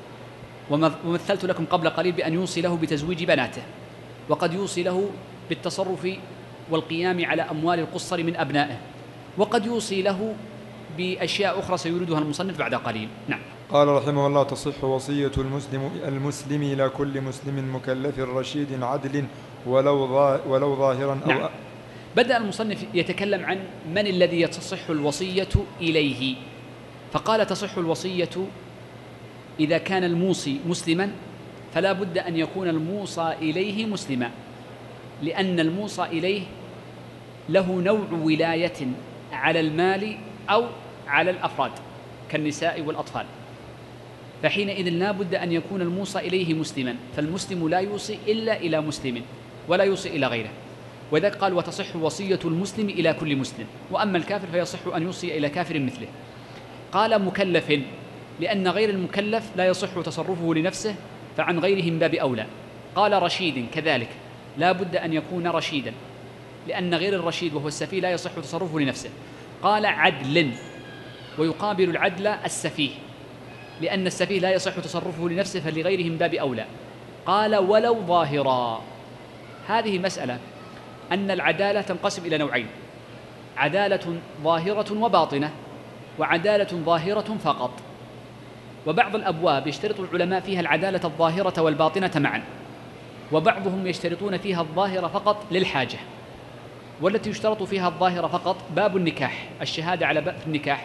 ومثلت لكم قبل قليل بأن يوصي له بتزويج بناته، وقد يوصي له بالتصرف والقيام على أموال القصر من أبنائه، وقد يوصي له بأشياء أخرى سيريدها المصنف بعد قليل. نعم. قال رحمه الله تصح وصية المسلم المسلم إلى كل مسلم مكلف رشيد عدل ولو ولو ظاهرا أو نعم. بدأ المصنف يتكلم عن من الذي تصح الوصية إليه، فقال تصح الوصية إذا كان الموصي مسلما فلا بد أن يكون الموصى إليه مسلما، لأن الموصى إليه له نوع ولاية على المال أو على الأفراد كالنساء والأطفال، فحينئذ لا بد أن يكون الموصى إليه مسلما، فالمسلم لا يوصي إلا إلى مسلم ولا يوصي إلى غيره. وذلك قال وتصح وصية المسلم إلى كل مسلم، وأما الكافر فيصح أن يوصي إلى كافر مثله. قال مكلف، لأن غير المكلف لا يصح تصرفه لنفسه فعن غيره من باب أولى. قال رشيد، كذلك لا بد أن يكون رشيدا، لأن غير الرشيد وهو السفيه لا يصح تصرفه لنفسه. قال عدل، ويقابل العدل السفيه، لأن السفيه لا يصح تصرفه لنفسه فلغيره من باب أولى. قال ولو ظاهرا. هذه مسألة أن العدالة تنقسم إلى نوعين: عدالة ظاهرة وباطنة، وعدالة ظاهرة فقط. وبعض الأبواب يشترط العلماء فيها العدالة الظاهرة والباطنة معا، وبعضهم يشترطون فيها الظاهرة فقط للحاجة. والتي يشترط فيها الظاهرة فقط باب النكاح، الشهادة على باب النكاح،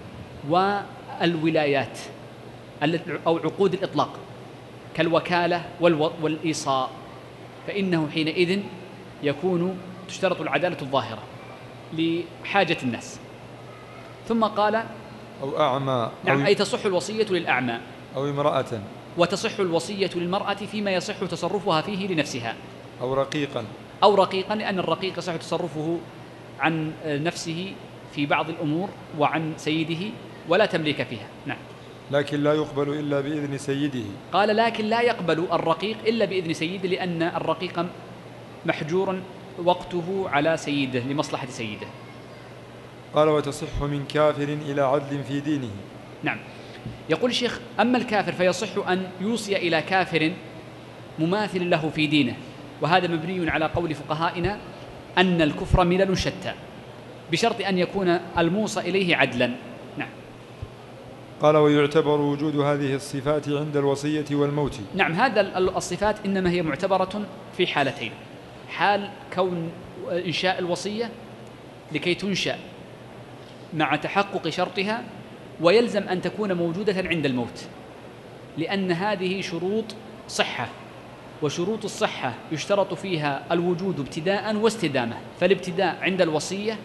والولايات أو عقود الإطلاق كالوكالة والإيصاء، فإنه حينئذ يكون تشترط العدالة الظاهرة لحاجة الناس. ثم قال أو أعمى، نعم، أو أي تصح الوصية للأعمى، أو امرأة، وتصح الوصية للمرأة فيما يصح تصرفها فيه لنفسها، أو رقيقا، أو رقيقا، لأن الرقيق يصح تصرفه عن نفسه في بعض الأمور وعن سيده ولا تمليك فيها. نعم. لكن لا يقبل إلا بإذن سيده. قال لكن لا يقبل الرقيق إلا بإذن سيده، لأن الرقيق محجور وقته على سيده لمصلحة سيده. قال وتصح من كافر إلى عدل في دينه. نعم. يقول الشيخ أما الكافر فيصح أن يوصي إلى كافر مماثل له في دينه، وهذا مبني على قول فقهائنا أن الكفر ملل شتى، بشرط أن يكون الموصى إليه عدلا. نعم. قال ويعتبر وجود هذه الصفات عند الوصية والموت. نعم، هذا الصفات إنما هي معتبرة في حالتين: حال كون إنشاء الوصية لكي تنشأ مع تحقق شرطها، ويلزم أن تكون موجودة عند الموت، لأن هذه شروط صحة، وشروط الصحة يشترط فيها الوجود ابتداء واستدامة، فالابتداء عند الوصية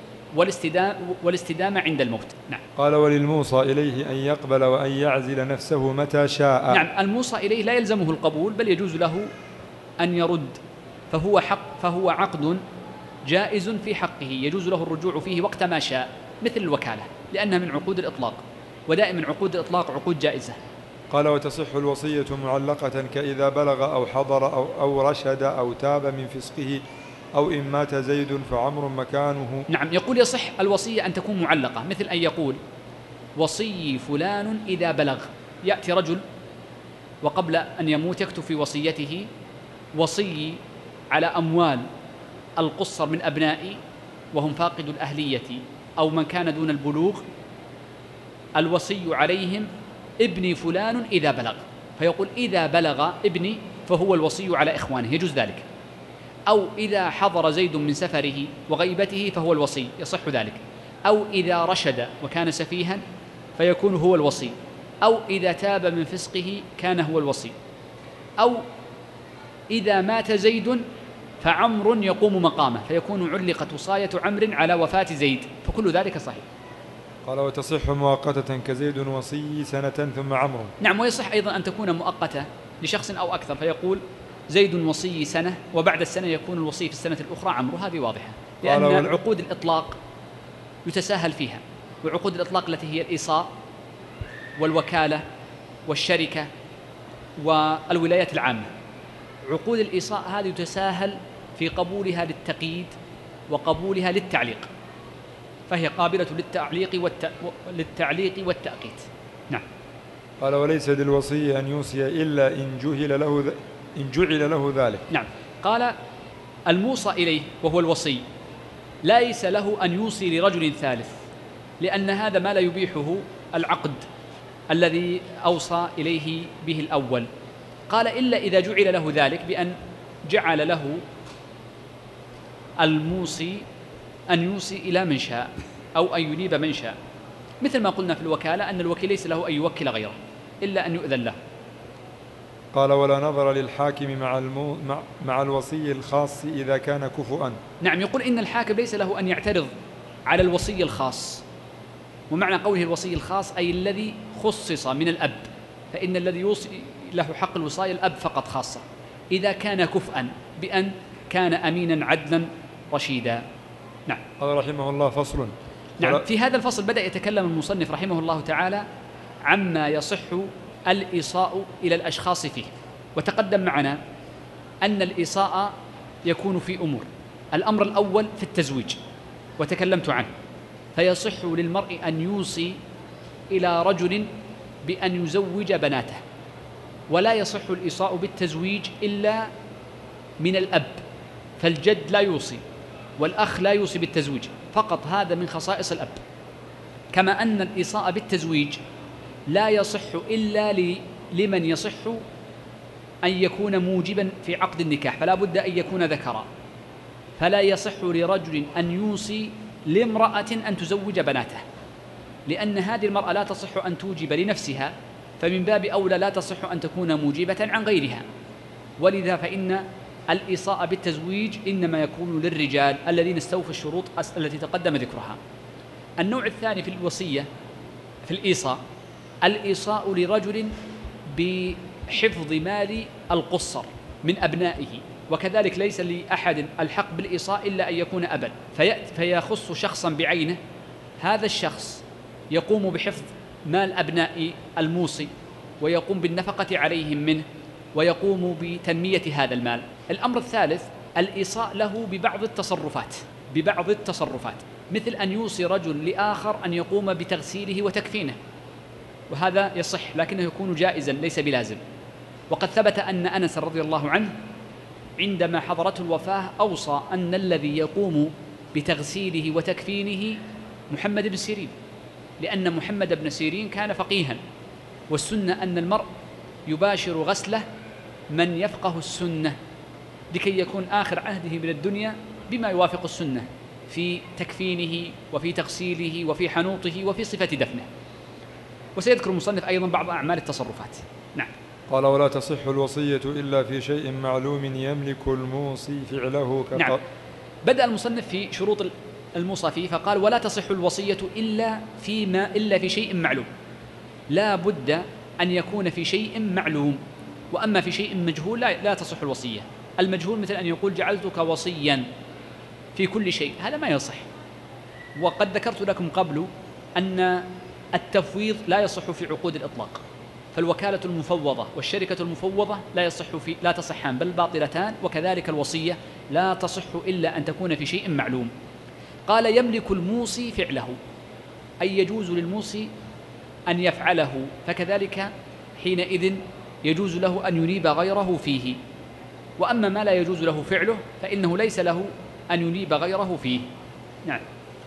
والاستدامة عند الموت. نعم. قال وللموصى إليه أن يقبل وأن يعزل نفسه متى شاء. نعم، الموصى إليه لا يلزمه القبول، بل يجوز له أن يرد، فهو حق فهو عقد جائز في حقه، يجوز له الرجوع فيه وقت ما شاء، مثل الوكالة، لأنها من عقود الإطلاق، ودائما عقود الإطلاق عقود جائزة. قال وتصح الوصية معلقة كإذا بلغ أو حضر أو, أو رشد أو تاب من فسقه أو إن مات زيد فعمر مكانه. نعم، يقول يصح الوصية أن تكون معلقة، مثل أن يقول وصي فلان إذا بلغ. يأتي رجل وقبل أن يموت يكتب في وصيته وصي على أموال القصر من أبنائي وهم فاقد الأهلية أو من كان دون البلوغ، الوصي عليهم ابني فلان إذا بلغ، فيقول إذا بلغ ابني فهو الوصي على إخوانه، يجوز ذلك. أو إذا حضر زيد من سفره وغيبته فهو الوصي، يصح ذلك. أو إذا رشد وكان سفيها فيكون هو الوصي. أو إذا تاب من فسقه كان هو الوصي. أو إذا مات زيد فعمر يقوم مقامه، فيكون علقت وصاية عمرو على وفاة زيد، فكل ذلك صحيح. قال وتصح مؤقتة كزيد وصي سنة ثم عمرو. نعم، ويصح أيضا أن تكون مؤقتة لشخص أو أكثر، فيقول زيد وصي سنة وبعد السنة يكون الوصي في السنة الأخرى عمرو، هذه واضحة، لأن وال... عقود الإطلاق يتساهل فيها، وعقود الإطلاق التي هي الإيصاء والوكالة والشركة والولايات العامة، عقود الإيصاء هذه يتساهل في قبولها للتقييد وقبولها للتعليق، فهي قابلة للتعليق والت... للتعليق والتأقيت. نعم. قال وليس للوصي أن يوصي إلا إن جهل له ذ... إن جعل له ذلك. نعم. قال الموصى إليه وهو الوصي ليس له أن يوصي لرجل ثالث، لأن هذا ما لا يبيحه العقد الذي أوصى إليه به الأول. قال إلا إذا جعل له ذلك بأن جعل له الموصي أن يوصي إلى من شاء أو أن ينيب من شاء، مثل ما قلنا في الوكالة أن الوكيل ليس له أن يوكل غيره إلا أن يؤذن له. قال ولا نظر للحاكم مع, المو... مع... مع الوصي الخاص إذا كان كفؤا. نعم، يقول إن الحاكم ليس له أن يعترض على الوصي الخاص، ومعنى قوله الوصي الخاص أي الذي خصص من الأب، فإن الذي يوصي له حق الوصاية الأب فقط خاصة، إذا كان كفءا بأن كان أمينا عدلا رشيدا. نعم. قال رحمه الله فصل. نعم. في هذا الفصل بدأ يتكلم المصنف رحمه الله تعالى عما يصح الإيصاء إلى الأشخاص فيه، وتقدم معنا أن الإيصاء يكون في أمور. الأمر الأول في التزويج وتكلمت عنه، فيصح للمرء أن يوصي إلى رجل بأن يزوج بناته، ولا يصح الإيصاء بالتزويج إلا من الأب، فالجد لا يوصي والأخ لا يوصي بالتزويج، فقط هذا من خصائص الأب. كما أن الإيصاء بالتزويج لا يصح إلا لمن يصح أن يكون موجبا في عقد النكاح، فلا بد أن يكون ذكرا، فلا يصح لرجل أن يوصي لامرأة أن تزوج بناته، لأن هذه المرأة لا تصح أن توجب لنفسها، فمن باب أولى لا تصح أن تكون موجبة عن غيرها. ولذا فإن الإيصاء بالتزويج إنما يكون للرجال الذين استوفوا الشروط التي تقدم ذكرها. النوع الثاني في الوصية في الإيصاء، الإيصاء لرجل بحفظ مال القصر من أبنائه، وكذلك ليس لأحد الحق بالإيصاء إلا أن يكون أبا، فيخص شخصا بعينه، هذا الشخص يقوم بحفظ مال أبناء الموصي ويقوم بالنفقة عليهم منه ويقوم بتنمية هذا المال. الأمر الثالث الإيصاء له ببعض التصرفات ببعض التصرفات مثل أن يوصي رجل لآخر أن يقوم بتغسيله وتكفينه، وهذا يصح لكنه يكون جائزا ليس بلازم. وقد ثبت أن أنس رضي الله عنه عندما حضرته الوفاة أوصى أن الذي يقوم بتغسيله وتكفينه محمد بن سيرين، لأن محمد بن سيرين كان فقيها، والسنة أن المرء يباشر غسله من يفقه السنة لكي يكون آخر عهده من الدنيا بما يوافق السنة في تكفينه وفي تغسيله وفي حنوطه وفي صفة دفنه. وسيذكر المصنف أيضا بعض أعمال التصرفات. نعم. قال ولا تصح الوصية إلا في شيء معلوم يملك الموصي فعله كقر... نعم. بدأ المصنف في شروط الموصى فيه فقال ولا تصح الوصية إلا فيما إلا في شيء معلوم، لا بد أن يكون في شيء معلوم، وأما في شيء مجهول لا, لا تصح الوصية. المجهول مثل أن يقول جعلتك وصيا في كل شيء، هذا ما يصح. وقد ذكرت لكم قبل أن التفويض لا يصح في عقود الإطلاق، فالوكالة المفوضة والشركة المفوضة لا يصح في لا تصحان بل باطلتان، وكذلك الوصية لا تصح إلا أن تكون في شيء معلوم. قال يملك الموصي فعله، أي يجوز للموصي أن يفعله، فكذلك حينئذ يجوز له أن ينيب غيره فيه. وأما ما لا يجوز له فعله فإنه ليس له أن ينيب غيره فيه. نعم.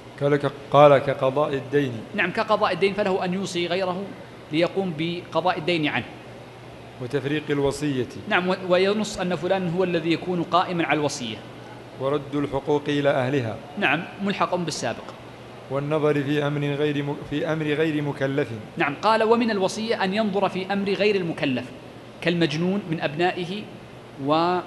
قال كقضاء الدين. نعم، كقضاء الدين فله أن يوصي غيره ليقوم بقضاء الدين عنه. وتفريق الوصية. نعم، وينص أن فلان هو الذي يكون قائما على الوصية. ورد الحقوق إلى أهلها. نعم، ملحق بالسابق. والنظر في أمر غير م... في أمر غير مكلف. نعم. قال ومن الوصية أن ينظر في أمر غير المكلف كالمجنون من أبنائه وغير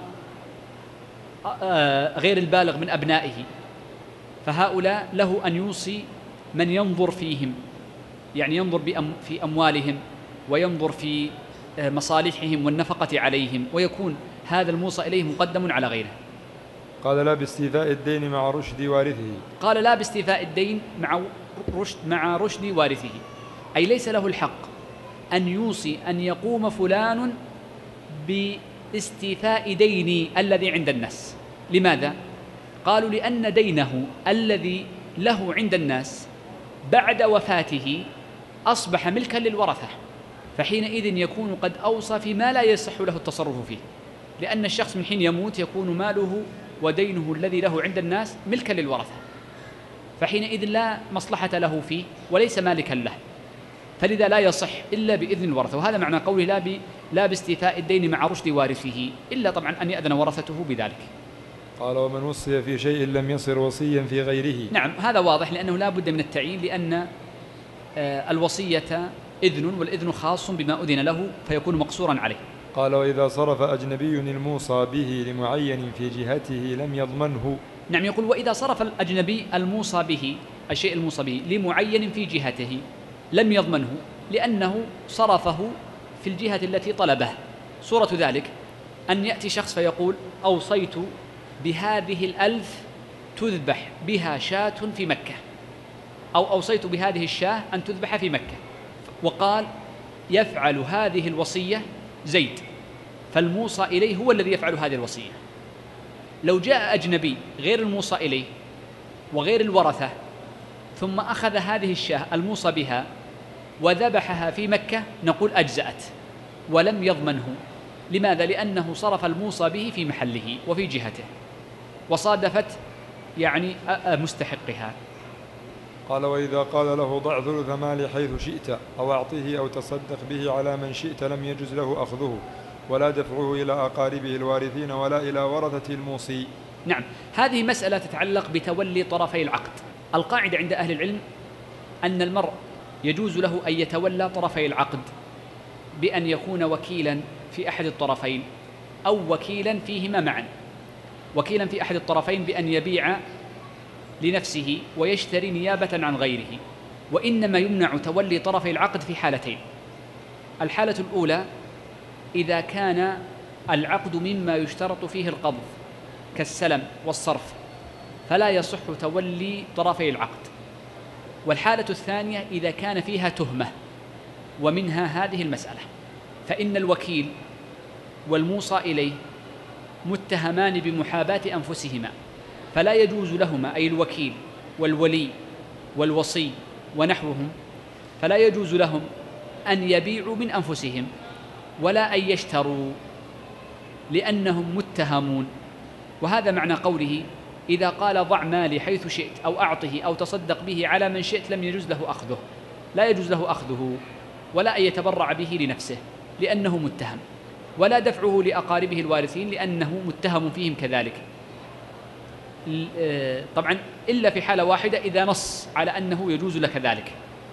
البالغ من أبنائه، فهؤلاء له أن يوصي من ينظر فيهم، يعني ينظر بأم في أموالهم وينظر في مصالحهم والنفقة عليهم، ويكون هذا الموصى إليه مقدم على غيره. قال لا باستيفاء الدين مع رشد وارثه. قال لا باستيفاء الدين مع رشد مع رشد وارثه، أي ليس له الحق أن يوصي أن يقوم فلان باستيفاء ديني الذي عند الناس. لماذا؟ قالوا لأن دينه الذي له عند الناس بعد وفاته أصبح ملكا للورثة، فحينئذ يكون قد أوصى فيما لا يصح له التصرف فيه، لأن الشخص من حين يموت يكون ماله ودينه الذي له عند الناس ملكا للورثة، فحينئذ لا مصلحة له فيه وليس مالكا له، فلذا لا يصح إلا بإذن الورثة. وهذا معنى قوله لا, ب... لا باستيفاء الدين مع رشد وارثه، إلا طبعا أن يأذن ورثته بذلك. قال ومن وصي في شيء لم يصر وصيا في غيره. نعم، هذا واضح لأنه لا بد من التعيين، لأن الوصية إذن، والإذن خاص بما أذن له فيكون مقصورا عليه. قال وإذا صرف أجنبي الموصى به لمعين في جهته لم يضمنه. نعم، يقول وإذا صرف الأجنبي الموصى به، الشيء الموصى به لمعين في جهته لم يضمنه، لأنه صرفه في الجهة التي طلبه. صورة ذلك أن يأتي شخص فيقول أوصيت بهذه الألف تذبح بها شاة في مكة، أو أوصيت بهذه الشاة أن تذبح في مكة، وقال يفعل هذه الوصية زيد، فالموصى إليه هو الذي يفعل هذه الوصية. لو جاء أجنبي غير الموصى إليه وغير الورثة ثم أخذ هذه الشاة الموصى بها وذبحها في مكة نقول أجزأت ولم يضمنه. لماذا؟ لأنه صرف الموصى به في محله وفي جهته وصادفت يعني مستحقها. قال وإذا قال له ضع ثلث مالي حيث شئت أو أعطيه أو تصدق به على من شئت لم يجز له أخذه ولا دفعه إلى أقاربه الوارثين ولا إلى ورثة الموصي. نعم، هذه مسألة تتعلق بتولي طرفي العقد. القاعدة عند أهل العلم أن المرء يجوز له أن يتولى طرفي العقد بأن يكون وكيلا في أحد الطرفين أو وكيلا فيهما معا. وكيلا في أحد الطرفين بأن يبيع لنفسه ويشتري نيابة عن غيره. وإنما يمنع تولي طرفي العقد في حالتين: الحالة الأولى إذا كان العقد مما يشترط فيه القبض كالسلم والصرف فلا يصح تولي طرفي العقد. والحالة الثانية إذا كان فيها تهمة، ومنها هذه المسألة، فإن الوكيل والموصى إليه متهمان بمحاباة أنفسهما، فلا يجوز لهما أي الوكيل والولي والوصي ونحوهم فلا يجوز لهم أن يبيعوا من أنفسهم ولا أن يشتروا لأنهم متهمون. وهذا معنى قوله إذا قال ضع مالي حيث شئت أو أعطه أو تصدق به على من شئت لم يجوز له أخذه. لا يجوز له أخذه ولا أن يتبرع به لنفسه لأنه متهم، ولا دفعه لأقاربه الوارثين لأنه متهم فيهم كذلك. طبعا إلا في حالة واحدة إذا نص على أنه يجوز لك ذلك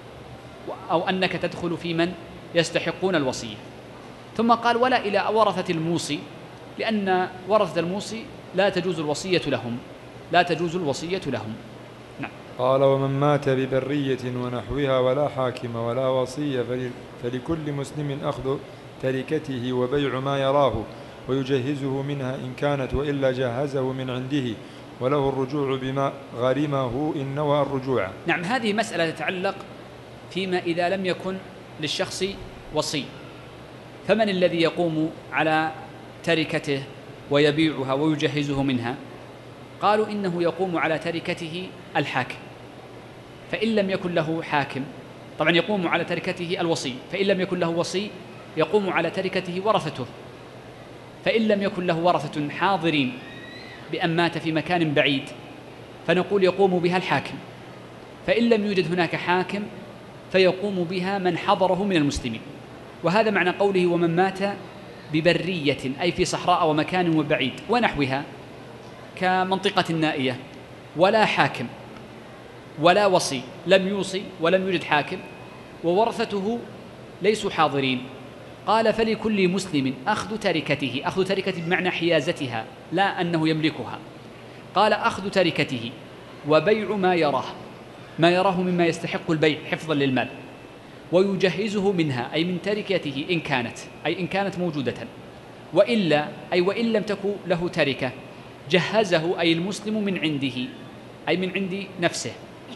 أو أنك تدخل في من يستحقون الوصية. ثم قال ولا إلى ورثة الموصي، لأن ورثة الموصي لا تجوز الوصية لهم لا تجوز الوصية لهم. نعم. قال ومن مات ببرية ونحوها ولا حاكم ولا وصية فلكل مسلم أخذ تركته وبيع ما يراه ويجهزه منها إن كانت، وإلا جهزه من عنده وله الرجوع بما غرمه إن نوى الرجوع. نعم، هذه مسألة تتعلق فيما إذا لم يكن للشخص وصي، فمن الذي يقوم على تركته ويبيعها ويجهزه منها؟ قالوا إنه يقوم على تركته الحاكم، فإن لم يكن له حاكم طبعا يقوم على تركته الوصي، فإن لم يكن له وصي يقوم على تركته ورثته، فإن لم يكن له ورثة حاضرين بأن مات في مكان بعيد فنقول يقوم بها الحاكم، فإن لم يوجد هناك حاكم فيقوم بها من حضره من المسلمين. وهذا معنى قوله ومن مات ببرية أي في صحراء ومكان وبعيد ونحوها كمنطقة النائية ولا حاكم ولا وصي، لم يوصي ولم يوجد حاكم وورثته ليسوا حاضرين. قال فلكل مسلم أخذ تركته، أخذ تركته بمعنى حيازتها لا أنه يملكها. قال أخذ تركته وبيع ما يراه ما يراه مما يستحق البيع حفظا للمال، ويجهزه منها أي من تركته إن كانت أي إن كانت موجودة، وإلا أي وإن لم تكن له تركة جهزه أي المسلم من عنده أي من عند نفسه،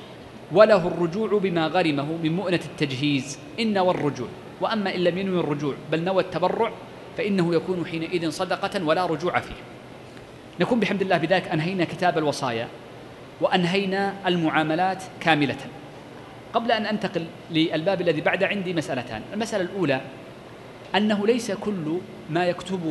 وله الرجوع بما غرمه من مؤنة التجهيز إن نوى الرجوع. وأما إن لم ينوي الرجوع بل نوى التبرع فإنه يكون حينئذ صدقة ولا رجوع فيه. نكون بحمد الله بذلك أنهينا كتاب الوصايا وأنهينا المعاملات كاملة. قبل أن أنتقل للباب الذي بعد عندي مسألتان. المسألة الأولى أنه ليس كل ما يكتبه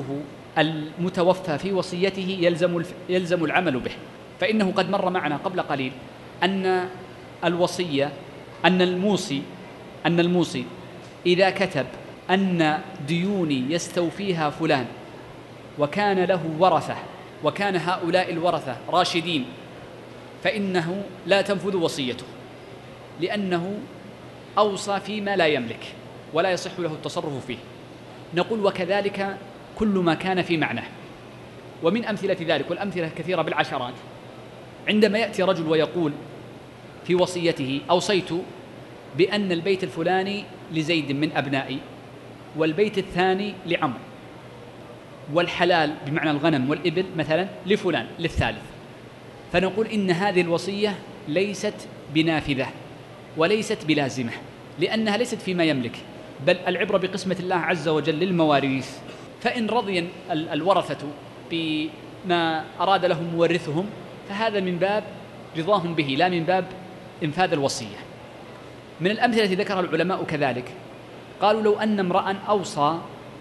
المتوفى في وصيته يلزم يلزم العمل به، فإنه قد مر معنا قبل قليل أن الوصية أن الموصي أن الموصي إذا كتب أن ديوني يستوفيها فلان وكان له ورثة وكان هؤلاء الورثة راشدين فإنه لا تنفذ وصيته، لأنه أوصى فيما لا يملك ولا يصح له التصرف فيه. نقول وكذلك كل ما كان في معناه. ومن أمثلة ذلك، والأمثلة كثيرة بالعشرات، عندما يأتي رجل ويقول في وصيته أوصيت بأن البيت الفلاني لزيد من أبنائي والبيت الثاني لعمر والحلال بمعنى الغنم والإبل مثلا لفلان للثالث، فنقول إن هذه الوصية ليست بنافذة وليست بلازمة، لأنها ليست فيما يملك، بل العبرة بقسمة الله عز وجل للمواريث. فإن رضي الورثة بما أراد لهم مورثهم فهذا من باب رضاهم به لا من باب إنفاذ الوصية. من الأمثلة التي ذكرها العلماء كذلك قالوا لو أن امرأ أوصى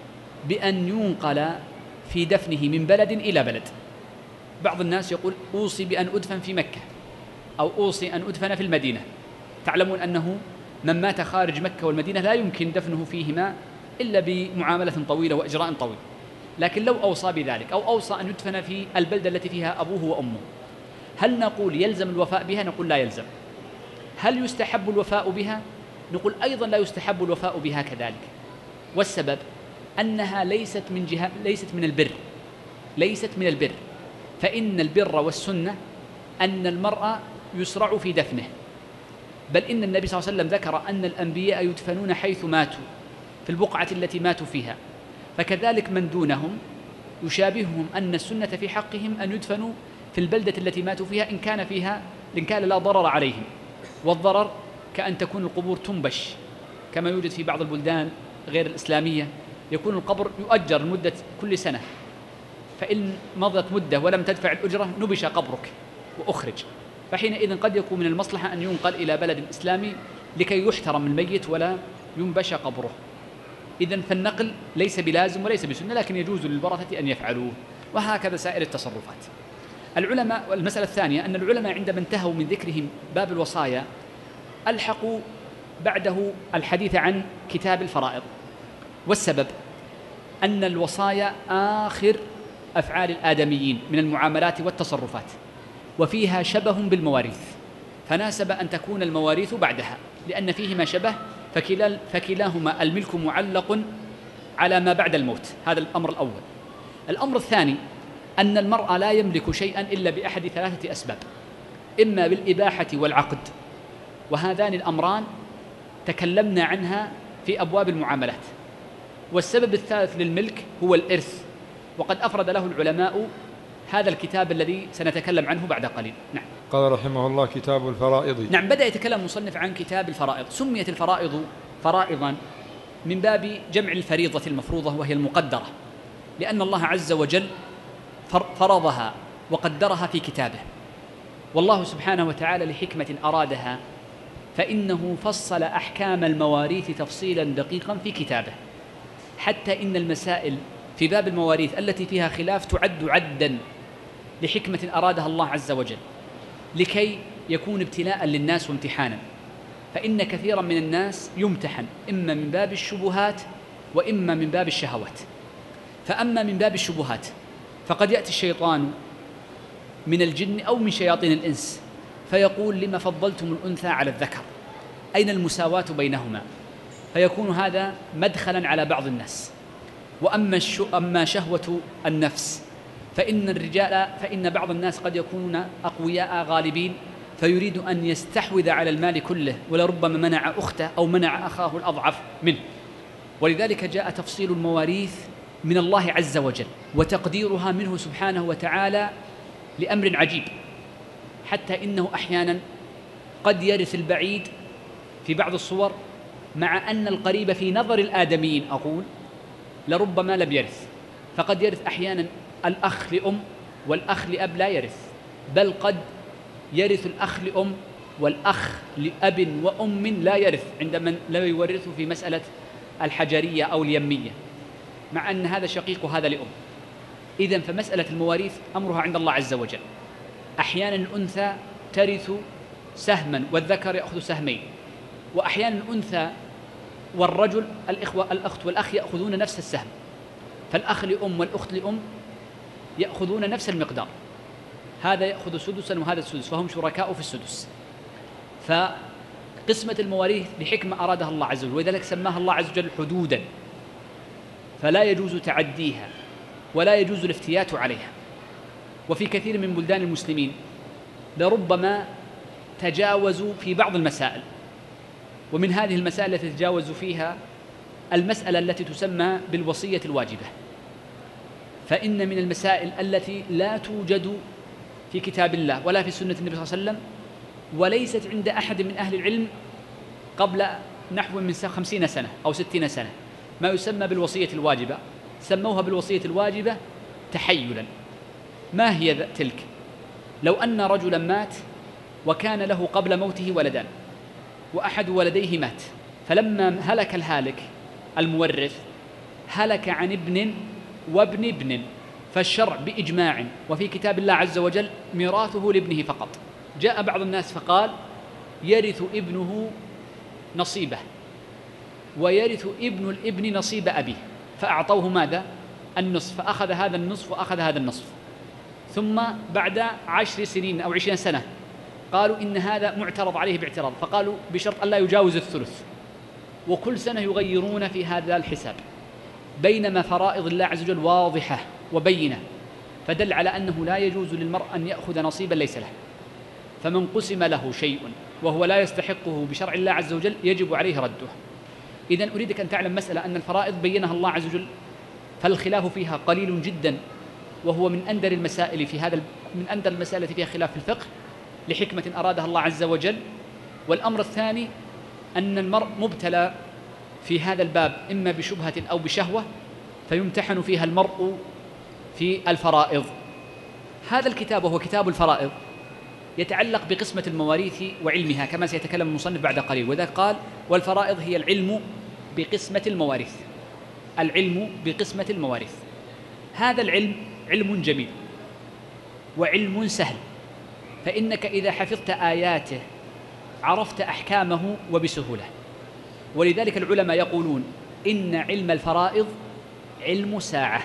بأن ينقل في دفنه من بلد إلى بلد. بعض الناس يقول أوصي بأن أدفن في مكة أو أوصي أن أدفن في المدينة. تعلمون أنه من مات خارج مكة والمدينة لا يمكن دفنه فيهما إلا بمعاملة طويلة وإجراء طويل، لكن لو أوصى بذلك أو أوصى أن يدفن في البلدة التي فيها أبوه وأمه، هل نقول يلزم الوفاء بها؟ نقول لا يلزم. هل يستحب الوفاء بها؟ نقول أيضا لا يستحب الوفاء بها كذلك. والسبب أنها ليست من جهة ليست من البر ليست من البر فإن البر والسنة أن المرء يسرع في دفنه، بل إن النبي صلى الله عليه وسلم ذكر أن الأنبياء يدفنون حيث ماتوا في البقعة التي ماتوا فيها، فكذلك من دونهم يشابههم أن السنة في حقهم أن يدفنوا في البلدة التي ماتوا فيها إن كان فيها إن كان لا ضرر عليهم. والضرر كأن تكون القبور تنبش كما يوجد في بعض البلدان غير الإسلامية، يكون القبر يؤجر لمدة كل سنة، فإن مضت مدة ولم تدفع الأجرة نبش قبرك وأخرج، فحينئذ قد يكون من المصلحة أن ينقل إلى بلد إسلامي لكي يحترم الميت ولا ينبش قبره. إذن فالنقل ليس بلازم وليس بسنة، لكن يجوز للورثة أن يفعلوه، وهكذا سائر التصرفات. العلماء والمسألة الثانية أن العلماء عندما انتهوا من ذكرهم باب الوصايا ألحقوا بعده الحديث عن كتاب الفرائض، والسبب أن الوصايا آخر أفعال الآدميين من المعاملات والتصرفات، وفيها شبه بالمواريث، فناسب أن تكون المواريث بعدها لأن فيهما شبه، فكلا فكلاهما الملك معلق على ما بعد الموت. هذا الأمر الأول. الأمر الثاني أن المرء لا يملك شيئا إلا بأحد ثلاثة أسباب، إما بالإباحة والعقد، وهذان الأمران تكلمنا عنها في أبواب المعاملات. والسبب الثالث للملك هو الإرث، وقد أفرد له العلماء هذا الكتاب الذي سنتكلم عنه بعد قليل. نعم. قال رحمه الله كتاب الفرائض. نعم، بدأ يتكلم المصنف عن كتاب الفرائض. سميت الفرائض فرائضا من باب جمع الفريضة المفروضة وهي المقدرة، لأن الله عز وجل فرضها وقدرها في كتابه، والله سبحانه وتعالى لحكمة أرادها فإنه فصل أحكام المواريث تفصيلا دقيقا في كتابه، حتى إن المسائل في باب المواريث التي فيها خلاف تعد عدا لحكمة أرادها الله عز وجل لكي يكون ابتلاء للناس وامتحانا. فإن كثيرا من الناس يمتحن إما من باب الشبهات وإما من باب الشهوات. فأما من باب الشبهات فقد يأتي الشيطان من الجن أو من شياطين الإنس فيقول لما فضلتم الأنثى على الذكر، أين المساواة بينهما؟ فيكون هذا مدخلا على بعض الناس. وأما أما شهوة النفس فإن الرجال فإن بعض الناس قد يكونون أقوياء غالبين فيريد أن يستحوذ على المال كله، ولربما منع أخته أو منع أخاه الأضعف منه. ولذلك جاء تفصيل المواريث من الله عز وجل وتقديرها منه سبحانه وتعالى لأمر عجيب، حتى إنه أحيانا قد يرث البعيد في بعض الصور، مع أن القريب في نظر الآدميين أقول لربما لم يرث. فقد يرث أحيانا الأخ لأم والأخ لأب لا يرث، بل قد يرث الأخ لأم والأخ لأب وأم لا يرث عندما لا يورث في مسألة الحجرية أو اليمية، مع أن هذا شقيق وهذا لأم. إذن فمسألة المواريث أمرها عند الله عز وجل. أحيانا الأنثى ترث سهما والذكر يأخذ سهمين، وأحيانا الأنثى والرجل الإخوة الأخت والأخ يأخذون نفس السهم، فالأخ لأم والأخت لأم يأخذون نفس المقدار، هذا يأخذ سدسا وهذا السدس، فهم شركاء في السدس. فقسمة المواريث بحكمة أرادها الله عز وجل، ولذلك سماها الله عز وجل حدودا، فلا يجوز تعديها ولا يجوز الافتيات عليها. وفي كثير من بلدان المسلمين لربما تجاوزوا في بعض المسائل، ومن هذه المسائل التي تجاوزوا فيها المسألة التي تسمى بالوصية الواجبة. فإن من المسائل التي لا توجد في كتاب الله ولا في سنة النبي صلى الله عليه وسلم، وليست عند أحد من أهل العلم قبل نحو من خمسين سنة أو ستين سنة، ما يسمى بالوصية الواجبة، سموها بالوصية الواجبة تحيلا. ما هي تلك؟ لو أن رجلا مات وكان له قبل موته ولدان، وأحد ولديه مات، فلما هلك الهالك المورث هلك عن ابن وابن ابن، فالشرع بإجماع وفي كتاب الله عز وجل ميراثه لابنه فقط. جاء بعض الناس فقال يرث ابنه نصيبه ويرث ابن الابن نصيب أبيه، فأعطوه ماذا؟ النصف، فأخذ هذا النصف وأخذ هذا النصف. ثم بعد عشر سنين أو عشرين سنة قالوا إن هذا معترض عليه باعتراض، فقالوا بشرط ألا يجاوز الثلث، وكل سنة يغيرون في هذا الحساب، بينما فرائض الله عز وجل واضحة وبينة، فدل على أنه لا يجوز للمرء أن يأخذ نصيبا ليس له، فمن قسم له شيء وهو لا يستحقه بشرع الله عز وجل يجب عليه رده. إذن أريدك أن تعلم مسألة أن الفرائض بينها الله عز وجل، فالخلاف فيها قليل جدا، وهو من أندر المسائل في هذا من أندر المسائل التي فيها خلاف في الفقه لحكمة أرادها الله عز وجل. والأمر الثاني أن المرء مبتلى في هذا الباب إما بشبهة أو بشهوة، فيمتحن فيها المرء في الفرائض. هذا الكتاب وهو كتاب الفرائض يتعلق بقسمة المواريث وعلمها كما سيتكلم المصنف بعد قليل، وذا قال والفرائض هي العلم بقسمة المواريث. العلم بقسمة المواريث، هذا العلم علم جميل وعلم سهل، فإنك إذا حفظت آياته عرفت أحكامه وبسهولة. ولذلك العلماء يقولون إن علم الفرائض علم ساعة،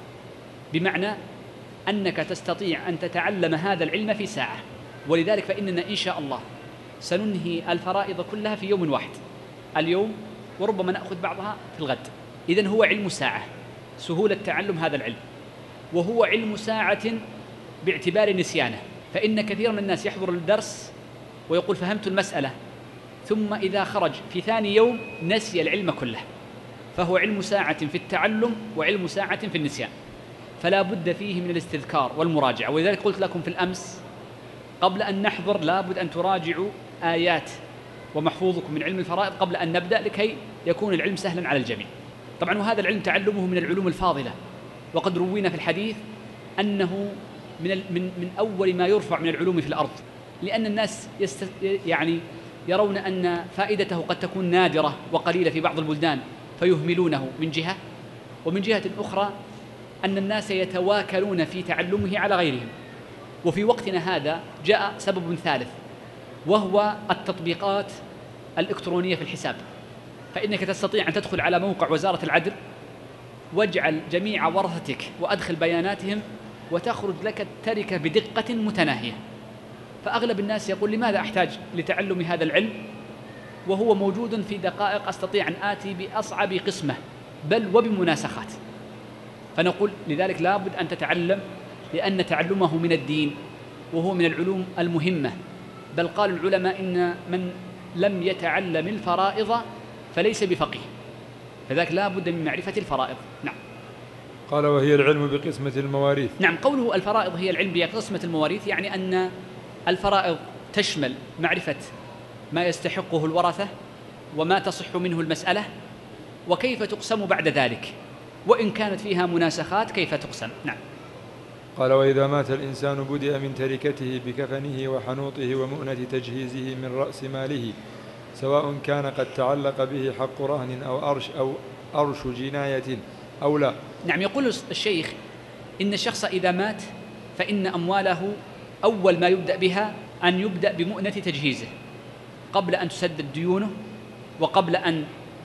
بمعنى أنك تستطيع أن تتعلم هذا العلم في ساعة. ولذلك فإننا إن شاء الله سننهي الفرائض كلها في يوم واحد اليوم، وربما نأخذ بعضها في الغد. إذن هو علم ساعة، سهولة تعلم هذا العلم، وهو علم ساعة باعتبار نسيانه، فإن كثير من الناس يحضر الدرس ويقول فهمت المسألة، ثم إذا خرج في ثاني يوم نسي العلم كله، فهو علم ساعة في التعلم وعلم ساعة في النسيان، فلا بد فيه من الاستذكار والمراجعة. ولذلك قلت لكم في الأمس قبل أن نحضر لا بد أن تراجعوا آيات ومحفوظكم من علم الفرائض قبل أن نبدأ، لكي يكون العلم سهلا على الجميع. طبعا وهذا العلم تعلمه من العلوم الفاضلة، وقد روينا في الحديث أنه من من من أول ما يرفع من العلوم في الأرض، لأن الناس يست يعني يرون أن فائدته قد تكون نادرة وقليلة في بعض البلدان فيهملونه من جهة، ومن جهة أخرى أن الناس يتواكلون في تعلمه على غيرهم. وفي وقتنا هذا جاء سبب ثالث، وهو التطبيقات الإلكترونية في الحساب، فإنك تستطيع أن تدخل على موقع وزارة العدل واجعل جميع ورثتك وأدخل بياناتهم وتخرج لك التركة بدقة متناهية. فأغلب الناس يقول لماذا أحتاج لتعلم هذا العلم وهو موجود في دقائق أستطيع أن آتي بأصعب قسمة بل وبمناسخات. فنقول لذلك لابد أن تتعلم، لأن تعلمه من الدين وهو من العلوم المهمة، بل قال العلماء إن من لم يتعلم الفرائض فليس بفقيه، فذلك لا بد من معرفة الفرائض. نعم. قال وهي العلم بقسمة المواريث. نعم، قوله الفرائض هي العلم بقسمة المواريث يعني أن الفرائض تشمل معرفة ما يستحقه الورثة وما تصح منه المسألة وكيف تقسم بعد ذلك، وإن كانت فيها مناسخات كيف تقسم. نعم. قال وإذا مات الإنسان بدأ من تركته بكفنه وحنوطه ومؤنة تجهيزه من رأس ماله، سواء كان قد تعلق به حق رهن أو أرش أو أرش جناية أو لا. نعم. يقول الشيخ إن الشخص إذا مات فإن أمواله أول ما يبدأ بها أن يبدأ بمؤنة تجهيزه قبل أن تسدد ديونه وقبل أن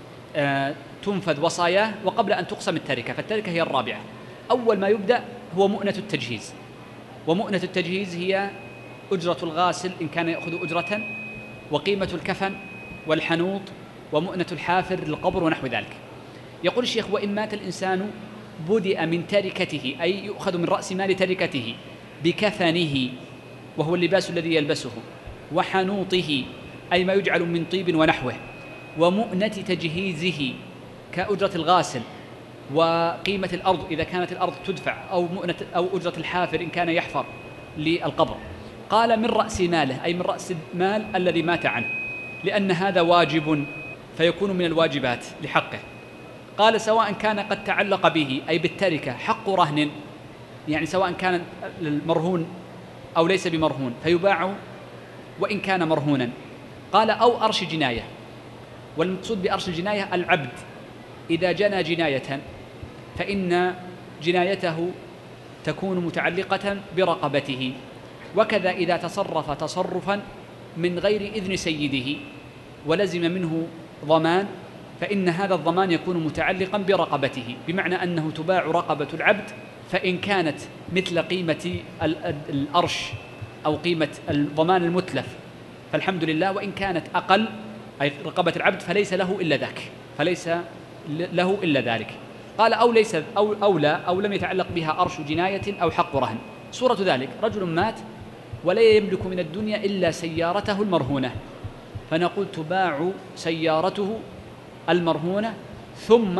تنفذ وصاياه وقبل أن تقسم التركة، فالتركة هي الرابعة. أول ما يبدأ هو مؤنة التجهيز، ومؤنة التجهيز هي أجرة الغاسل إن كان يأخذ أجرة، وقيمة الكفن والحنوط ومؤنة الحافر للقبر ونحو ذلك. يقول الشيخ وإن مات الإنسان بدأ من تركته، أي يؤخذ من رأس مال تركته بكفنه وهو اللباس الذي يلبسه، وحنوطه أي ما يجعل من طيب ونحوه، ومؤنة تجهيزه كأجرة الغاسل، وقيمة الأرض إذا كانت الأرض تدفع، أو مؤنة أو أجرة الحافر إن كان يحفر، للقبر. قال من رأس ماله، أي من رأس المال الذي مات عنه، لأن هذا واجب فيكون من الواجبات لحقه. قال سواء كان قد تعلق به، أي بالتركة، حق رهن، يعني سواء كان المرهون أو ليس بمرهون فيباع وإن كان مرهونا. قال أو أرش جناية، والمقصود بأرش الجناية العبد إذا جنى جناية فإن جنايته تكون متعلقة برقبته، وكذا إذا تصرف تصرفا من غير إذن سيده ولزم منه ضمان فإن هذا الضمان يكون متعلقا برقبته، بمعنى أنه تباع رقبة العبد فإن كانت مثل قيمة الأرش أو قيمة الضمان المتلف فالحمد لله، وإن كانت أقل أي رقبة العبد فليس له إلا ذاك، فليس له إلا ذلك. قال أو ليس أو, أو لا أو لم يتعلق بها أرش جناية أو حق رهن. صورة ذلك رجل مات ولا يملك من الدنيا إلا سيارته المرهونة، فنقول تباع سيارته المرهونة ثم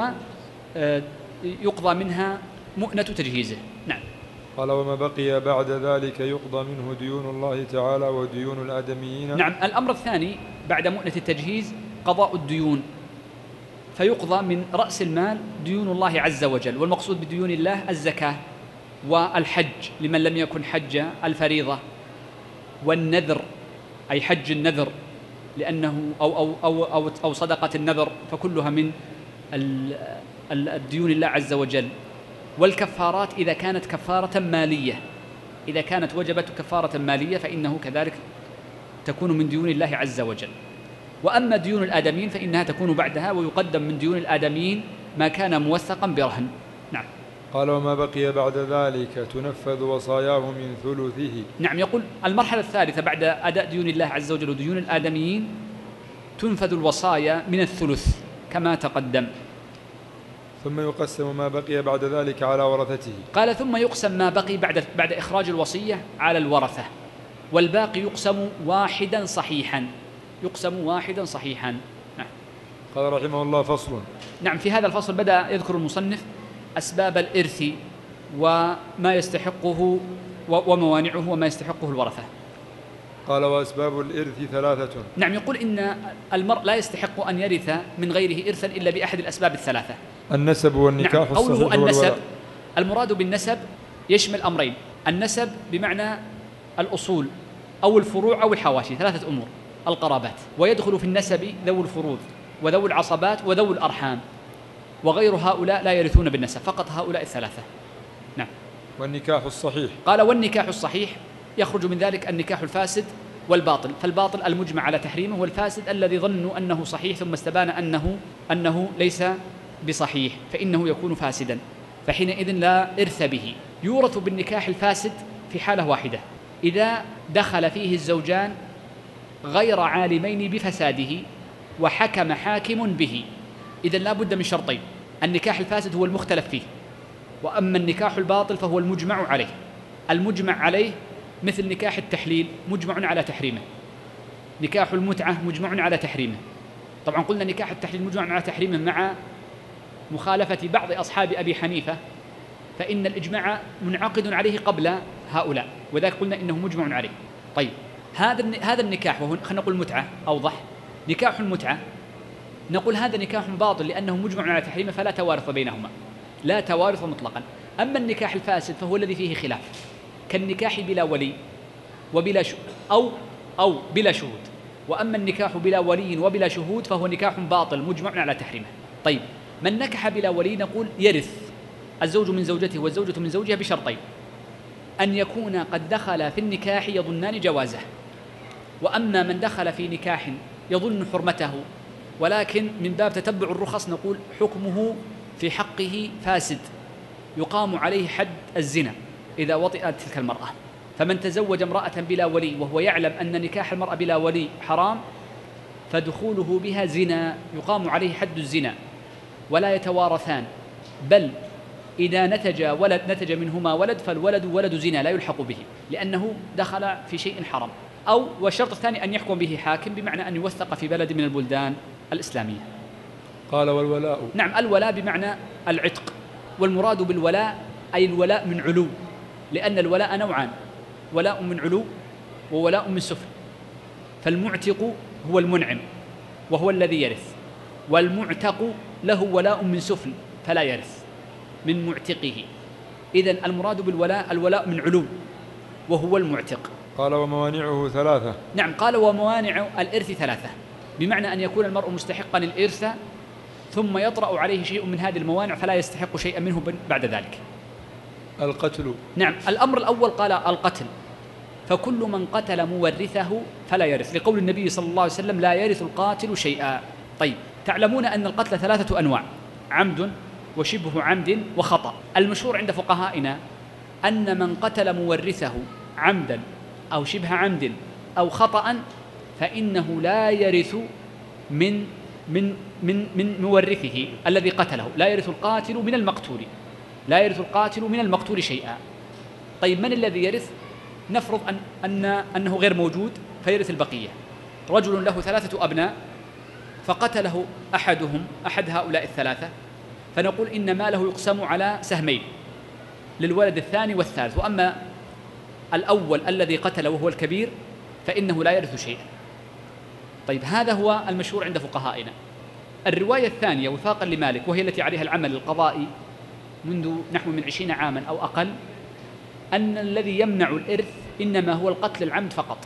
يقضى منها مؤنة تجهيزه. نعم. قال وما بقي بعد ذلك يقضى منه ديون الله تعالى وديون الآدميين. نعم. الأمر الثاني بعد مؤنة التجهيز قضاء الديون، فيقضى من رأس المال ديون الله عز وجل، والمقصود بديون الله الزكاة والحج لمن لم يكن حج الفريضة، والنذر أي حج النذر لأنه أو أو أو أو, أو صدقة النذر، فكلها من الديون الله عز وجل. والكفارات إذا كانت كفارة مالية، إذا كانت وجبت كفارة مالية فإنه كذلك تكون من ديون الله عز وجل. وأما ديون الآدميين فإنها تكون بعدها، ويقدم من ديون الآدميين ما كان موثقا برهن. نعم. قال وما بقي بعد ذلك تنفذ وصاياه من ثلثه. نعم. يقول المرحلة الثالثة بعد أداء ديون الله عز وجل وديون الآدميين تنفذ الوصايا من الثلث كما تقدم. ثم يقسم ما بقي بعد ذلك على ورثته. قال ثم يقسم ما بقي بعد بعد إخراج الوصية على الورثة، والباقي يقسم واحدا صحيحا، يقسم واحدا صحيحا. نعم. قال رحمه الله فصل. نعم. في هذا الفصل بدأ يذكر المصنف أسباب الإرث وما يستحقه وموانعه وما يستحقه الورثة. قال وأسباب الإرث ثلاثة. نعم. يقول إن المرء لا يستحق أن يرث من غيره إرثا إلا بأحد الأسباب الثلاثة: النسب والنكاح. نعم. الصحيح قوله النسب والولاء. المراد بالنسب يشمل أمرين: النسب بمعنى الأصول أو الفروع أو الحواشي، ثلاثة أمور، القرابات، ويدخل في النسب ذوي الفروض وذوي العصبات وذوي الأرحام، وغير هؤلاء لا يرثون بالنسب، فقط هؤلاء الثلاثة. نعم. والنكاح الصحيح. قال والنكاح الصحيح يخرج من ذلك النكاح الفاسد والباطل، فالباطل المجمع على تحريمه، والفاسد الذي ظنوا أنه صحيح ثم استبان أنه أنه ليس بصحيح فإنه يكون فاسدا، فحينئذ لا إرث به. يورث بالنكاح الفاسد في حالة واحدة: إذا دخل فيه الزوجان غير عالمين بفساده وحكم حاكم به، إذن لا بد من شرطين: النكاح الفاسد هو المختلف فيه، وأما النكاح الباطل فهو المجمع عليه. المجمع عليه مثل نكاح التحليل مجمع على تحريمه، نكاح المتعة مجمع على تحريمه. طبعا قلنا نكاح التحليل مجمع على تحريمه مع مخالفة بعض أصحاب أبي حنيفة، فإن الإجماع منعقد عليه قبل هؤلاء، وذلك قلنا إنه مجمع عليه. طيب هذا هذا النكاح، وهو خلينا نقول متعة أوضح، نكاح المتعة نقول هذا نكاح باطل لأنه مجمع على تحريمه فلا توارث بينهما، لا توارث مطلقا. أما النكاح الفاسد فهو الذي فيه خلاف، كالنكاح بلا ولي وبلا ش... أو أو بلا شهود. وأما النكاح بلا ولي وبلا شهود فهو نكاح باطل مجمع على تحريمه. طيب من نكح بلا ولي نقول يرث الزوج من زوجته والزوجة من زوجها بشرطين: أن يكون قد دخل في النكاح يظنان جوازه، وأما من دخل في نكاح يظن حرمته ولكن من باب تتبع الرخص نقول حكمه في حقه فاسد، يقام عليه حد الزنا إذا وطئت تلك المرأة. فمن تزوج امرأة بلا ولي وهو يعلم أن نكاح المرأة بلا ولي حرام فدخوله بها زنا، يقام عليه حد الزنا ولا يتوارثان، بل إذا نتج ولد نتج منهما ولد فالولد ولد زنا لا يلحق به لأنه دخل في شيء حرام. أو والشرط الثاني أن يحكم به حاكم، بمعنى أن يوثق في بلد من البلدان الإسلامية. قال والولاء. نعم. الولاء بمعنى العتق، والمراد بالولاء أي الولاء من علو، لأن الولاء نوعان: ولاء من علو وولاء من سفل، فالمعتق هو المنعم وهو الذي يرث، والمعتق له ولاء من سفل فلا يرث من معتقه. إذن المراد بالولاء الولاء من علو وهو المعتق. قال وموانعه ثلاثة. نعم، قال وموانع الإرث ثلاثة، بمعنى أن يكون المرء مستحقا الإرث ثم يطرأ عليه شيء من هذه الموانع فلا يستحق شيئا منه بعد ذلك. القتل. نعم، الأمر الأول قال القتل، فكل من قتل مورثه فلا يرث، لقول النبي صلى الله عليه وسلم لا يرث القاتل شيئا. طيب، تعلمون أن القتل ثلاثة أنواع: عمد وشبه عمد وخطأ. المشهور عند فقهائنا أن من قتل مورثه عمدا أو شبه عمد أو خطأ فإنه لا يرث من من من من مورثه الذي قتله، لا يرث القاتل من المقتول، لا يرث القاتل من المقتول شيئا. طيب، من الذي يرث؟ نفرض أن أن أنه غير موجود فيرث البقية. رجل له ثلاثة أبناء فقتله أحدهم أحد هؤلاء الثلاثة، فنقول إن ماله يقسم على سهمين للولد الثاني والثالث، وأما الأول الذي قتل وهو الكبير فإنه لا يرث شيئا. طيب، هذا هو المشهور عند فقهائنا. الرواية الثانية وفاقا لمالك، وهي التي عليها العمل القضائي منذ نحو من عشرين عاما أو أقل، أن الذي يمنع الإرث إنما هو القتل العمد فقط،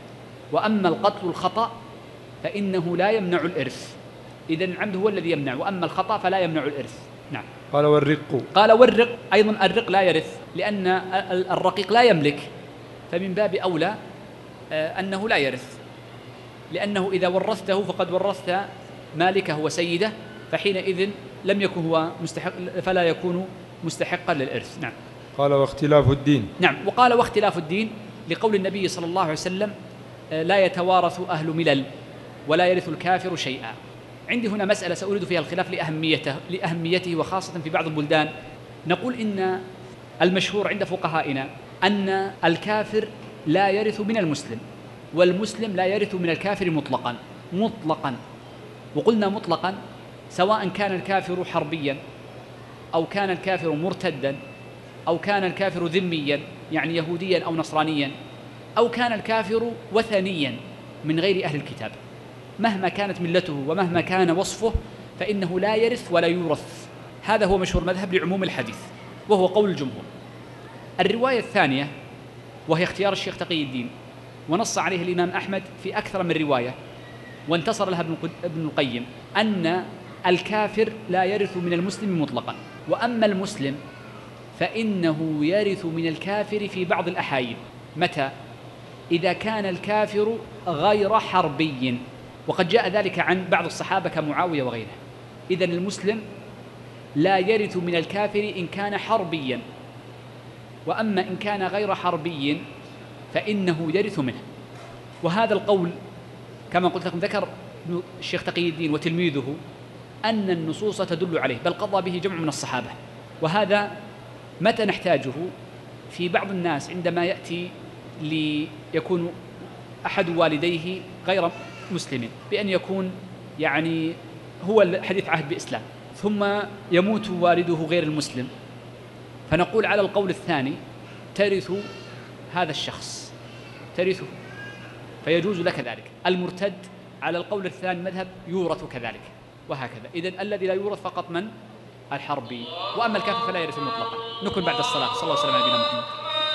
وأما القتل الخطأ فإنه لا يمنع الإرث. إذن العمد هو الذي يمنع، وأما الخطأ فلا يمنع الإرث. نعم. قال والرق. قال والرق أيضا، الرق لا يرث لأن الرقيق لا يملك، فمن باب أولى أنه لا يرث، لأنه إذا ورثته فقد ورثت مالكه وسيده، فحينئذ لم يكن هو مستحق، فلا يكون مستحقا للإرث. نعم. قال واختلاف الدين. نعم، وقال واختلاف الدين لقول النبي صلى الله عليه وسلم لا يتوارث أهل ملل ولا يرث الكافر شيئا. عندي هنا مسألة سأريد فيها الخلاف لأهميته لأهميته وخاصة في بعض البلدان. نقول إن المشهور عند فقهائنا أن الكافر لا يرث من المسلم، والمسلم لا يرث من الكافر مطلقا مطلقا وقلنا مطلقا سواء كان الكافر حربيا أو كان الكافر مرتدا أو كان الكافر ذميا يعني يهوديا أو نصرانيا أو كان الكافر وثنيا من غير أهل الكتاب، مهما كانت ملته ومهما كان وصفه فإنه لا يرث ولا يورث. هذا هو مشهور مذهب لعموم الحديث وهو قول الجمهور. الرواية الثانية وهي اختيار الشيخ تقي الدين، ونص عليه الإمام أحمد في أكثر من رواية وانتصر لها ابن القيم، أن الكافر لا يرث من المسلم مطلقا، وأما المسلم فإنه يرث من الكافر في بعض الأحايين. متى؟ إذا كان الكافر غير حربي، وقد جاء ذلك عن بعض الصحابة كمعاوية وغيره. إذن المسلم لا يرث من الكافر إن كان حربيا، وأما إن كان غير حربي فإنه يرث منه. وهذا القول كما قلت لكم ذكر الشيخ تقي الدين وتلميذه أن النصوص تدل عليه، بل قضى به جمع من الصحابة. وهذا متى نحتاجه؟ في بعض الناس عندما يأتي ليكون أحد والديه غير مسلم، بأن يكون يعني هو حديث عهد بإسلام ثم يموت والده غير المسلم، فنقول على القول الثاني ترث هذا الشخص، ترثه فيجوز لك ذلك. المرتد على القول الثاني مذهب يورث كذلك، وهكذا. إذن الذي لا يورث فقط من؟ الحربي، وأما الكافر فلا يرث مطلقا. نكون بعد الصلاة. صلى الله عليه وسلم على نبينا محمد.